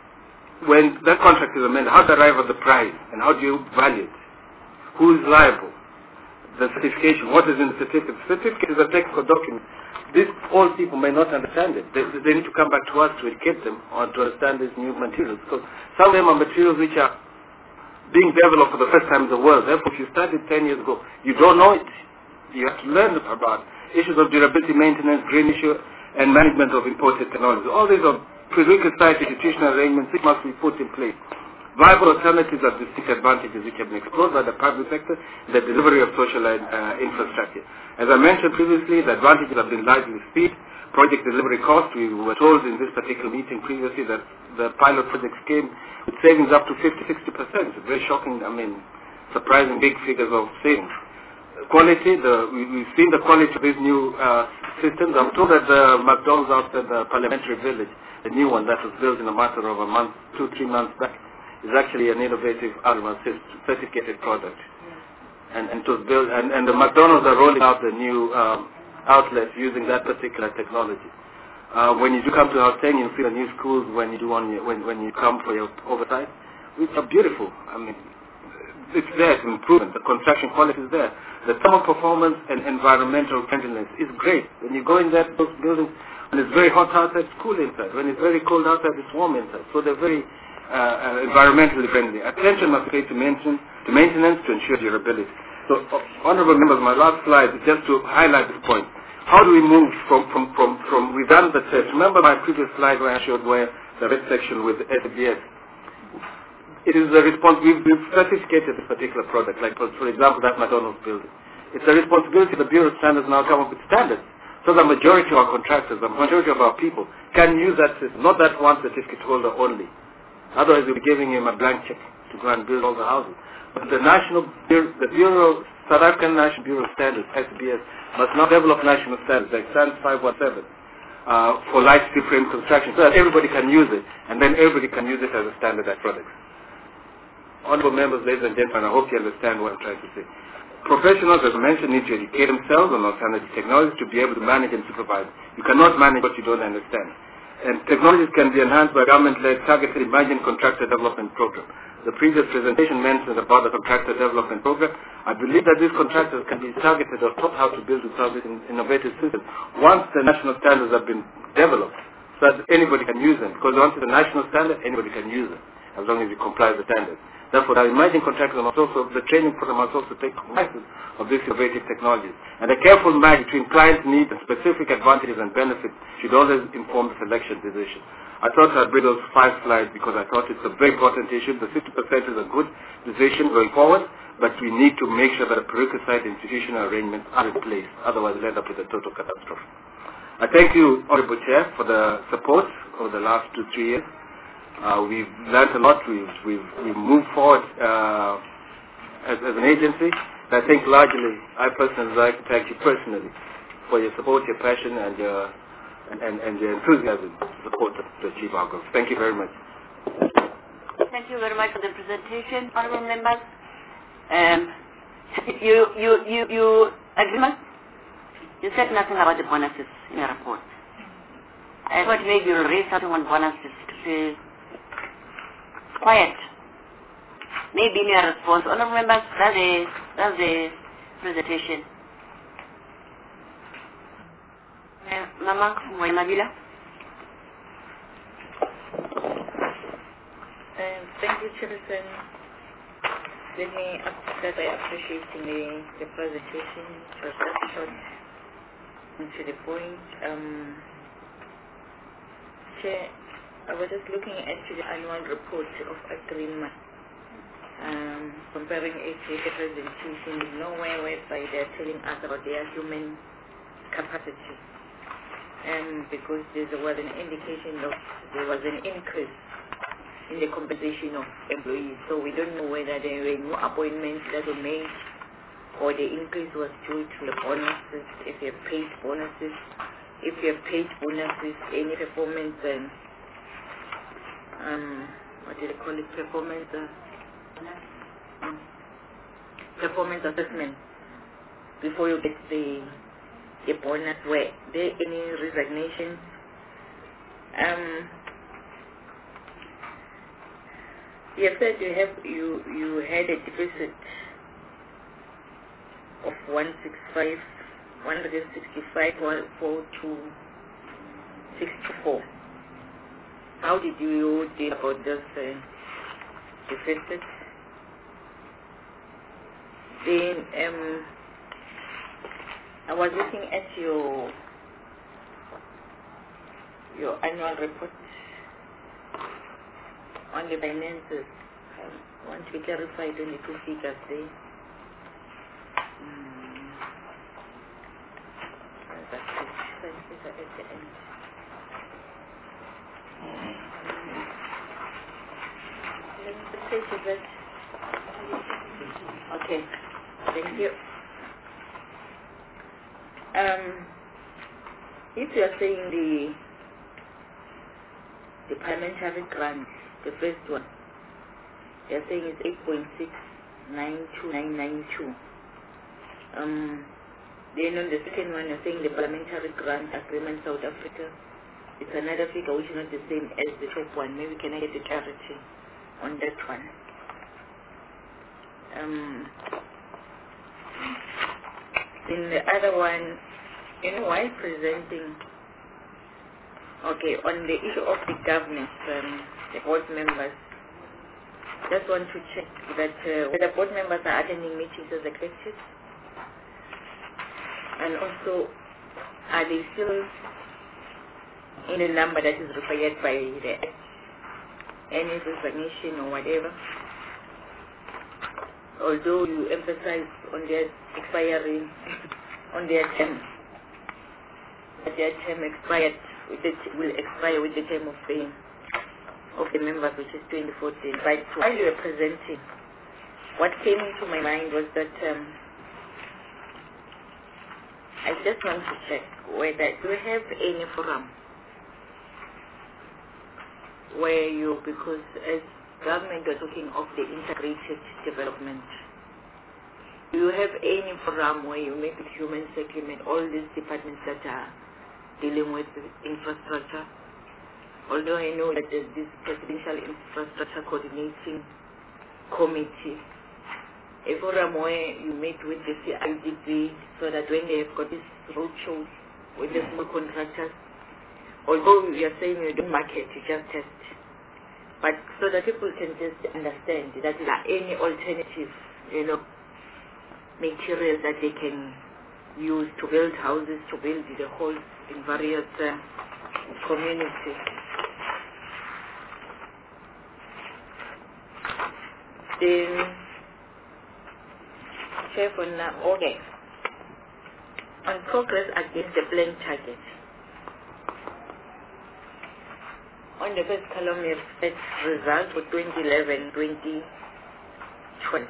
when that contract is amended, how do you arrive at the price and how do you value it? Who is liable? The certification, what is in the certificate? The certificate is a technical document. These old people may not understand it. They, they need to come back to us to educate them or to understand these new materials. Because some of them are materials which are being developed for the first time in the world. Therefore, if you started ten years ago, you don't know it. You have to learn about issues of durability, maintenance, green issue, and management of imported technology. All these are prerequisite institutional arrangements which must be put in place. Viable alternatives are distinct advantages which have been explored by the private sector in the delivery of social uh, infrastructure. As I mentioned previously, the advantages have been largely speed, project delivery cost. We were told in this particular meeting previously that the pilot projects came with savings up to fifty to sixty percent. Very shocking, I mean, surprising big figures of savings. Quality, the, we, we've seen the quality of these new uh, systems. I'm told that the McDonald's outside the Parliamentary Village, the new one that was built in a matter of a month, two, three months back, is actually an innovative Alma certificated product. And, and, to build, and, and the McDonald's are rolling out the new um, outlets using that particular technology. Uh, when you do come to Gauteng, you see the new schools when you do on your, when, when you come for your oversight, which are beautiful. I mean, it's there to improvement. The construction quality is there. The thermal performance and environmental friendliness is great. When you go in there, those buildings, when it's very hot outside, it's cool inside. When it's very cold outside, it's warm inside. So they're very uh, uh, environmentally friendly. Attention must be paid to maintenance, to maintenance to ensure durability. So, uh, honorable members, my last slide is just to highlight this point. How do we move from, from, from, from we've done the test. Remember my previous slide where I showed where the red section with the S B S. It is a response, we've, we've certificated this particular product, like for, for example that McDonald's building. It's a responsibility of the Bureau of Standards now come up with standards. So the majority of our contractors, the majority of our people can use that system, not that one certificate holder only. Otherwise we'll be giving him a blank check to go and build all the houses. But the National Bureau, the Bureau, South African National Bureau of Standards, S B S, must now develop national standards like SANS five one seven uh, for light steel frame construction so that everybody can use it and then everybody can use it as a standardized product. Honorable members, ladies and gentlemen, I hope you understand what I'm trying to say. Professionals, as I mentioned, need to educate themselves on alternative technologies to be able to manage and supervise. You cannot manage what you don't understand. And technologies can be enhanced by government-led targeted emerging contractor development program. The previous presentation mentioned about the contractor development program. I believe that these contractors can be targeted or taught how to build with service in innovative systems once the national standards have been developed so that anybody can use them. Because once it's a national standard, anybody can use it as long as you comply with the standards. Therefore, the emerging contractors must also, the training program must also take cognizance of these innovative technologies. And a careful match between client needs and specific advantages and benefits should always inform the selection decision. I thought I'd bring those five slides because I thought it's a very important issue. The fifty percent is a good decision going forward, but we need to make sure that the prerequisite institutional arrangements are in place. Otherwise, we'll end up with a total catastrophe. I thank you, Honorable Chair, for the support over the last two, three years. Uh, we've learned a lot. We've, we've, we've moved forward uh, as, as an agency. And I think largely, I personally would like to thank you personally for your support, your passion, and your, and, and, and your enthusiasm to support to, to achieve our goals. Thank you very much. Thank you very much for the presentation, honorable members. Um, you, you, you, you, agreement? You said nothing about the bonuses in your report. I thought maybe you'll raise something on bonuses to say quiet. Maybe in your response. Honorable members, that's the, that's the presentation. Uh, Mama Nabila. Um, thank you, Chairperson. Let me start by appreciating the, the presentation. It was just short and to the point. Um, Chair, I was just looking at the annual report of Agreement, um, comparing it with the presentation. Nowhere whereby they're telling us about their human capacity, um, because there was an indication that there was an increase in the compensation of employees. So we don't know whether there were new appointments that were made or the increase was due to the bonuses, if you have paid bonuses, if you have paid bonuses, any performance, and um, what do they call it, performance, uh, um, performance assessment before you get the the bonus. Were there any resignations? Um, you have said you have you you had a deficit of one six five, one hundred sixty five, one four two sixty four. How did you deal about this uh, deficit? Then um, I was looking at your your annual report on the finances. I want to clarify the two figures there. Mm. That's it. At the end. Let me just take a bit. Okay. Thank you. Um, if you are saying the the parliamentary grant, the first one, you are saying it's eight point six nine two nine nine two. Um, then on the second one, you're saying the parliamentary grant agreement South Africa. It's another figure which is not the same as the top one. Maybe can I get the clarity on that one? Um, in the other one, you know, while presenting, okay, on the issue of the governance, um, the board members, just want to check that uh, whether board members are attending meetings as expected, and also are they still in the number that is required by the any resignation or whatever. Although you emphasize on their expiring, on their term, that their term expired, with the, will expire with the term of the of the members, which is twenty fourteen. But while you were presenting, what came into my mind was that um, I just want to check whether do you have any forum where you, because as government are talking of the integrated development, do you have any program where you make a human settlement, all these departments that are dealing with infrastructure? Although I know that there's this presidential infrastructure coordinating committee, a forum where you meet with the C I D B so that when they have got these roadshows with the small contractors, although you are saying you don't market, you just test, but so that people can just understand that there are any alternative, you know, materials that they can use to build houses, to build the halls in various uh, communities. Then, Chair for now, okay. On progress against the planned target. On the first column, you have set results for twenty eleven to twenty twelve.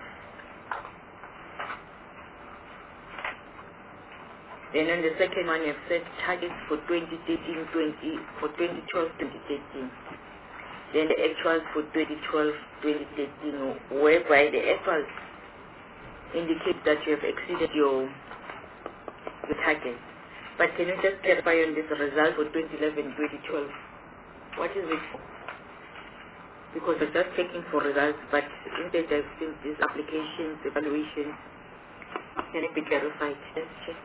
Then on the second one, you have set targets for twenty thirteen, twenty, for twenty twelve, twenty thirteen. Then the actuals for twenty twelve, twenty thirteen, whereby the actuals indicate that you have exceeded your, your target. But can you just clarify on this result for twenty eleven, twenty twelve? What is it for? Because we're just checking for results, but instead I've seen these applications, evaluations. Can it be clarified? Let's check.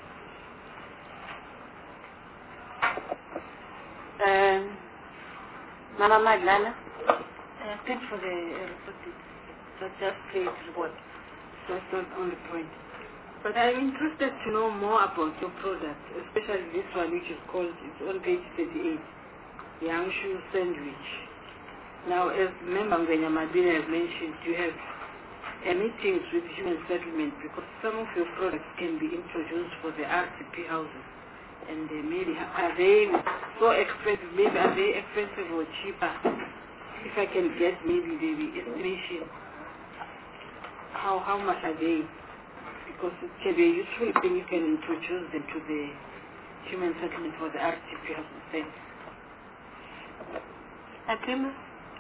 Um, Mama Madlana, uh, thanks for the uh, report. So just great report. So it's not on the point. But I'm interested to know more about your product, especially this one which is called, it's on page thirty-eight, Young Shoe Sandwich. Now, as Member Ngwenya Madina has mentioned, you have uh, meetings with human settlement because some of your products can be introduced for the R C P houses. And uh, maybe, are they so expensive, maybe are they expensive or cheaper if I can get maybe the, the estimation, how how much are they? Because it can be a useful thing you can introduce them to the human settlement for the R T P as the same. Akim?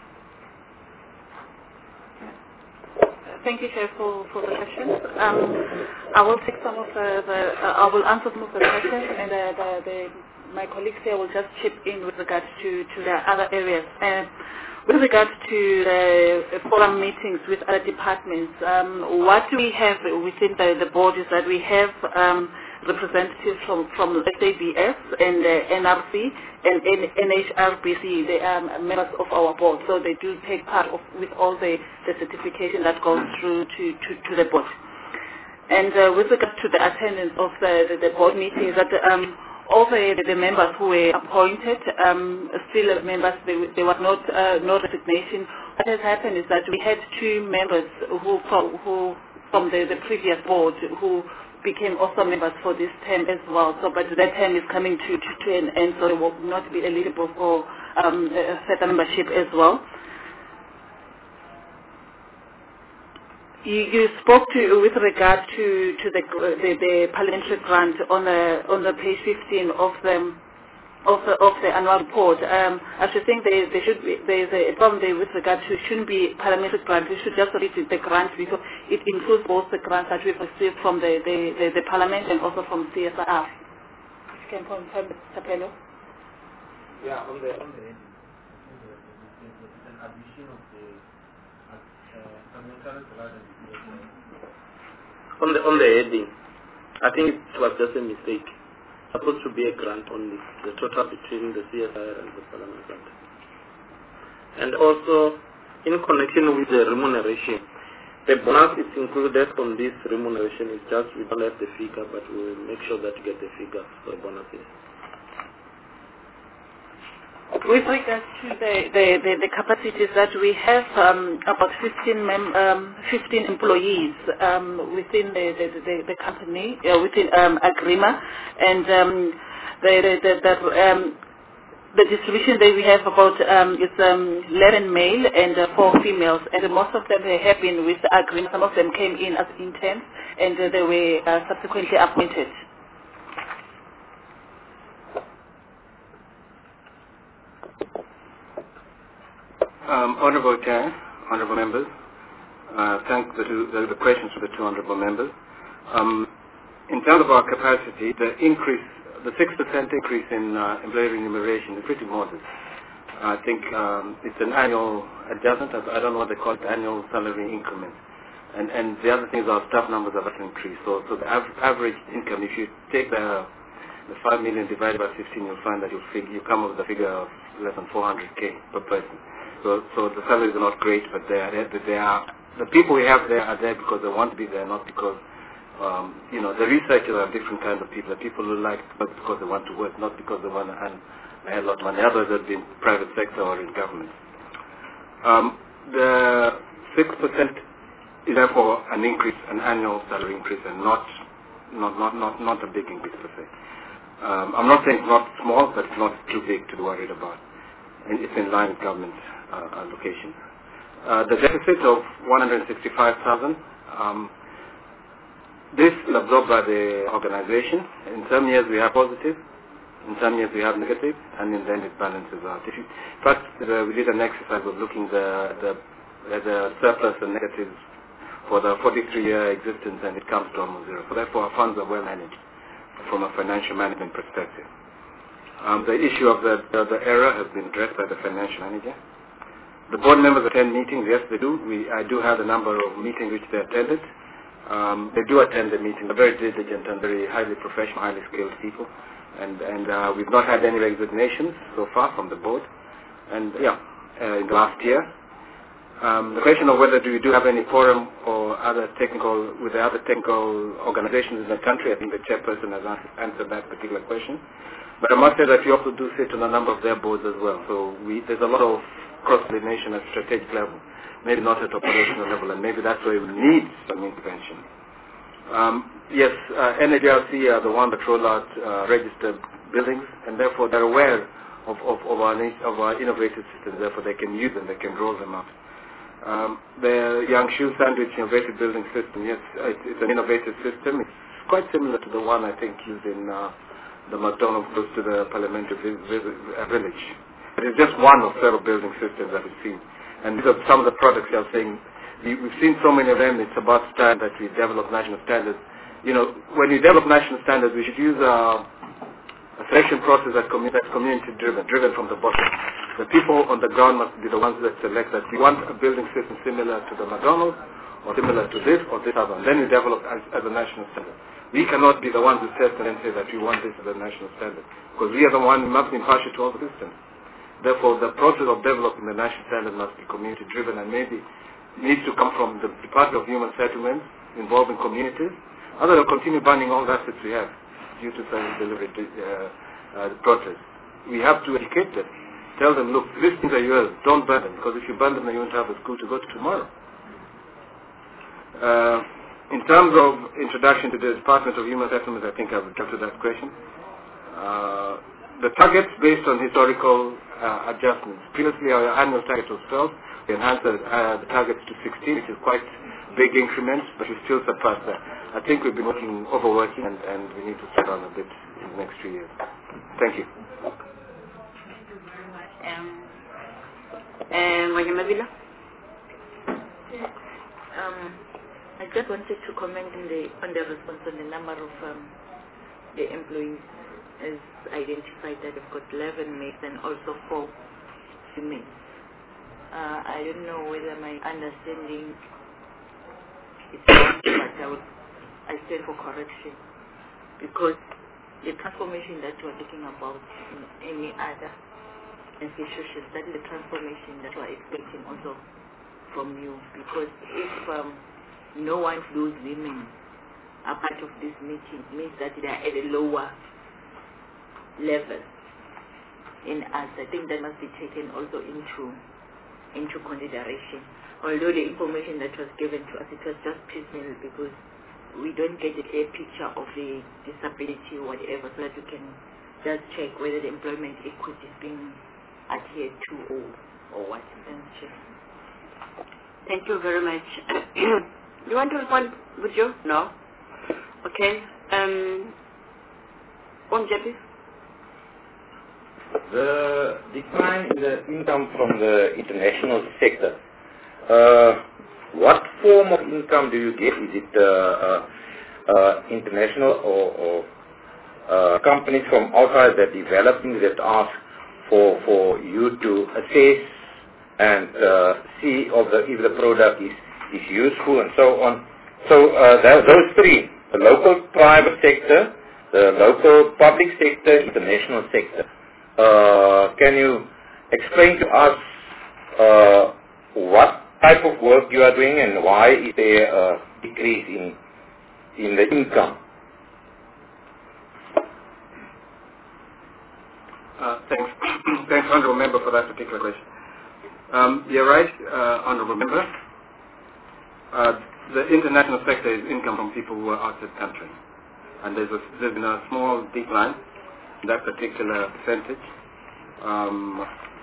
Thank you, Chair, for, for the questions. Um, I will take some of the, the uh, I will answer some of the questions, and uh, the, the, my colleagues here will just chip in with regards to, to the other areas. Uh, with regards to the forum meetings with other departments, um, what we have within the, the board is that we have um, representatives from, from S A B S and uh, N R C and N H R B C. They are members of our board, so they do take part of with all the, the certification that goes through to, to, to the board. And uh, with regard to the attendance of the, the, the board meetings, that um, all the, the members who were appointed, um, still members, there, there was not uh, no resignation. What has happened is that we had two members who from, who, from the, the previous board who became also members for this term as well. So, but that term is coming to, to, to an end, so they will not be eligible for um, a further membership as well. You, you spoke to with regard to, to the, the the parliamentary grant on the on the page fifteen of the of the of the annual report. Um, I should think there there should be there is a problem there with regard to it shouldn't be parliamentary grant. We should just read the grant because it includes both the grants that we've received from the the, the, the parliament and also from C S R. If you can confirm, Mister Pello. Yeah, on the on the an addition of the On the on the heading, I think it was just a mistake. Supposed to be a grant only, the total between the C S I R and the Parliament grant. And also, in connection with the remuneration, the bonus is included on this remuneration. It's just we don't have the figure, but we will make sure that you get the figure for the bonuses. With regards to the, the, the, the capacities that we have, um, about fifteen, mem um, fifteen employees um, within the, the, the, the company, uh, within um, Agrima, and um, the, the, the, the, um, the distribution that we have about um, is um, eleven male and uh, four females, and most of them have been with Agrima. Some of them came in as interns, and uh, they were uh, subsequently appointed. Um, Honourable Chair, Honourable Members, uh, thank the, two, the, the questions for the two Honourable Members. Um, in terms of our capacity, the increase, the six percent increase in uh, employee remuneration is pretty modest. I think um, it's an annual adjustment. I don't know what they call it, annual salary increment. And, and the other thing is our staff numbers have increased. So, so the av average income, if you take the, the five million divided by fifteen, you'll find that you'll fig you come up with a figure of less than four hundred K per person. So, so the salaries are not great, but they are, they are, the people we have there are there because they want to be there, not because, um, you know, the researchers are different kinds of people. The people who like work because they want to work, not because they want to earn a lot of money. Others have been private sector or in government. Um, the six percent is therefore an increase, an annual salary increase, and not, not, not, not, not a big increase per se. Um, I'm not saying it's not small, but it's not too big to be worried about. And it's in line with government uh, allocation. Uh, the deficit of one hundred sixty-five thousand, um, this is absorbed by the organization. In some years we have positive, in some years we have negative, and in the end it balances out. If you, in fact, uh, we did an exercise of looking the the, the surplus and negatives for the forty-three year existence, and it comes to almost zero. So therefore our funds are well managed from a financial management perspective. Um, the issue of the, the, the error has been addressed by the financial manager. The board members attend meetings, yes they do. We, I do have the number of meetings which they attended. Um, they do attend the meeting. They're very diligent and very highly professional, highly skilled people. And, and uh, we've not had any resignations so far from the board. And yeah, uh, in the last year. Um, the question of whether do we do have any forum or other technical, with the other technical organizations in the country, I think the chairperson has answered that particular question. But I must say that we also do sit on a number of their boards as well. So we, there's a lot of cross-coordination at strategic level, maybe not at operational level, and maybe that's where we need some intervention. Um, yes, uh, N H R C are the one that roll out uh, registered buildings, and therefore they're aware of, of, of, our, of our innovative systems. Therefore, they can use them, they can roll them out. Um, the Yangshu Sandwich Innovative Building System, yes, it, it's an innovative system. It's quite similar to the one I think used in uh, the McDonald's close to the parliamentary vi vi village. It is just one of several building systems that we've seen. And these are some of the products you're saying. We, we've seen so many of them. It's about time that we develop national standards. You know, when we develop national standards, we should use uh, a selection process that commu that's community-driven, driven from the bottom. The people on the ground must be the ones that select that we want a building system similar to the McDonald's, or similar to this or this other. And then we develop as, as a national standard. We cannot be the ones who test and then say that we want this as a national standard, because we are the one who must be impartial to all the systems. Therefore, the process of developing the national standard must be community-driven and maybe needs to come from the Department of Human Settlements involving communities. Otherwise, we'll continue banning all the assets we have due to service delivery uh, uh, process. We have to educate them. Tell them, look, these things are yours, don't burn them, because if you burn them, then you won't have a school to go to tomorrow. Uh, in terms of introduction to the Department of Human Settlements, I think I've addressed that question. Uh, the targets based on historical uh, adjustments. Previously, our annual target was twelve. We enhanced the, uh, the targets to sixteen, which is quite big increments, but we still surpassed that. I think we've been working, overworking, and, and we need to slow down a bit in the next few years. Thank you. Um, and um, I just wanted to comment on the on the response on the number of um, the employees as identified that they've got eleven males and also four females. Uh, I don't know whether my understanding is wrong, but I would I stand for correction, because the transformation that we're talking about in any other institutions, that is the transformation that we're expecting also from you, because if um, no one of those women are part of this meeting, means that they are at a lower level in us. I think that must be taken also into into consideration. Although the information that was given to us, it was just piecemeal, because we don't get a clear picture of the disability or whatever, so that we can just check whether the employment equity is being adhered to or, or what. Thank you very much. You want to respond, would you? No? Okay. Um, Om Jeppy? The decline in the income from the international sector, uh, what form of income do you get? Is it uh, uh, uh, international or, or uh, companies from outside that developing that ask for, for you to assess and uh, see of the, if the product is, is useful and so on? So uh, that, those three, the local private sector, the local public sector, international sector. Uh, can you explain to us uh, what type of work you are doing and why is there a decrease in in the income? Uh, thanks. Thanks, Honourable Member, for that particular question. Um, you're right, uh, Honourable Member. Uh, the international sector is income from people who are outside the country. And there's, a, there's been a small decline in that particular percentage. Um,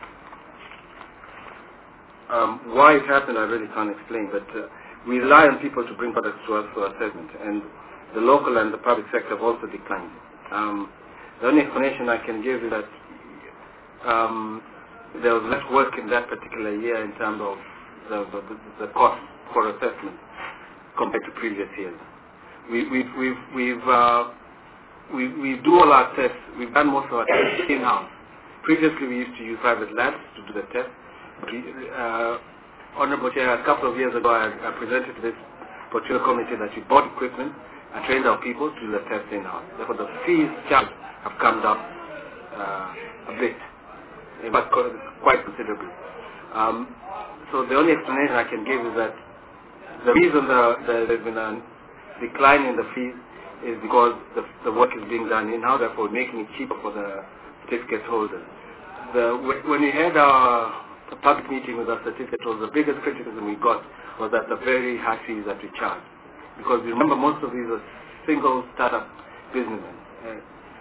um, why it happened, I really can't explain, but uh, we rely on people to bring products to us for assessment, and the local and the public sector have also declined. Um, the only explanation I can give is that um, there was less work in that particular year in terms of the, the, the cost for assessment compared to previous years. We, we've, we've, we've, uh, we, we do all our tests. We've done most of our tests in-house. Previously, we used to use private labs to do the test. Uh, Honorable Chair, a couple of years ago, I, I presented to this portfolio committee that we bought equipment and trained our people to do the test in-house. Therefore, the fees charged have come down uh, a bit, but quite considerably. Um, so the only explanation I can give is that the reason the, the, there's been a decline in the fees is because the, the work is being done in-house, therefore making it cheaper for the certificate holders. The, when we had our public meeting with our certificate holders, the biggest criticism we got was that the very high fees that we charge. Because remember, most of these are single startup businesses. Uh,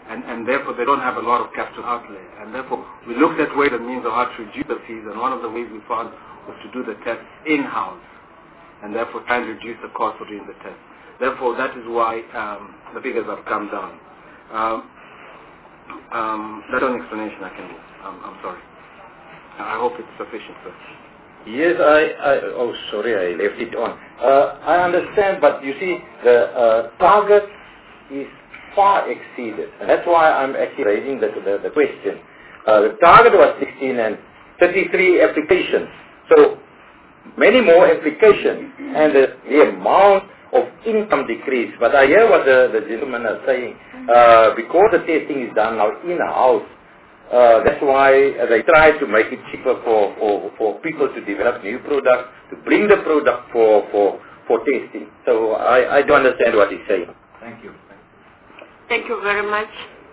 And, and therefore they don't have a lot of capital outlay. And therefore we looked at ways and means of how to reduce the fees, and one of the ways we found was to do the test in-house, and therefore try and reduce the cost of doing the test. Therefore that is why um, the figures have come down. Um, um, that's an explanation I can do. I'm, I'm sorry. I hope it's sufficient, sir. Yes, I, I, oh sorry, I left it on. Uh, I understand, but you see, the uh, target is far exceeded. And that's why I'm actually raising the, the, the question. Uh, the target was sixteen and thirty-three applications. So, many more applications. And the, the amount of income decreased. But I hear what the, the gentleman is saying. Uh, because the testing is done now in-house, uh, that's why they try to make it cheaper for, for, for people to develop new products, to bring the product for, for, for testing. So I, I do understand what he's saying. Thank you. Thank you very much.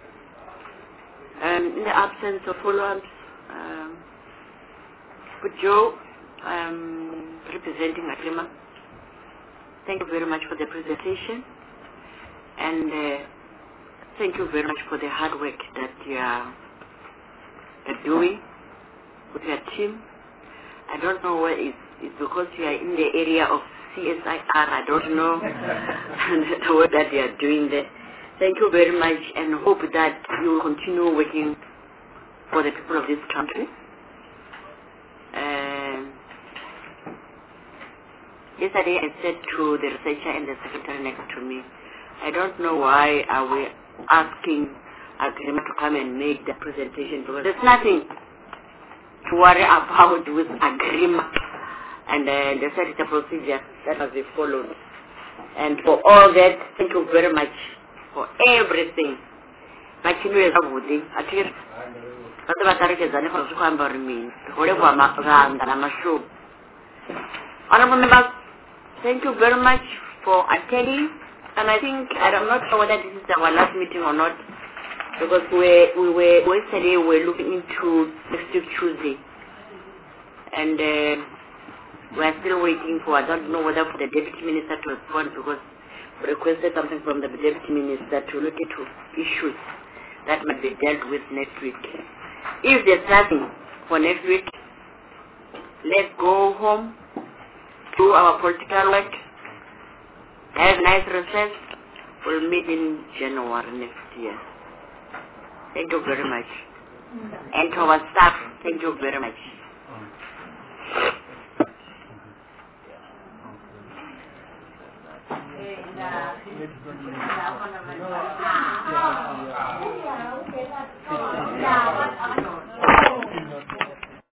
Um, in the absence of follow-ups, um, good Joe, um, representing Agrima, thank you very much for the presentation, and uh, thank you very much for the hard work that you are, are doing with your team. I don't know where it's, it's because you are in the area of C S I R, I don't know the work that you are doing there. Thank you very much, and hope that you will continue working for the people of this country. Um, yesterday I said to the researcher and the secretary next to me, I don't know why are we asking Agrima to come and make the presentation, because there's nothing to worry about with Agrima. And uh, they said it's a procedure that must be followed. And for all that, thank you very much for everything. Honorable members, thank you very much for attending. And I think, I'm not sure whether this is our last meeting or not, because we, we were, yesterday we were looking into next week Tuesday. And uh, we are still waiting for, I don't know whether for the Deputy Minister to respond, because we requested something from the Deputy Minister to look into issues that might be dealt with next week. If there's nothing for next week, let's go home, do our political work, have a nice recess. We'll meet in January next year. Thank you very much. And to our staff, thank you very much. Thank you.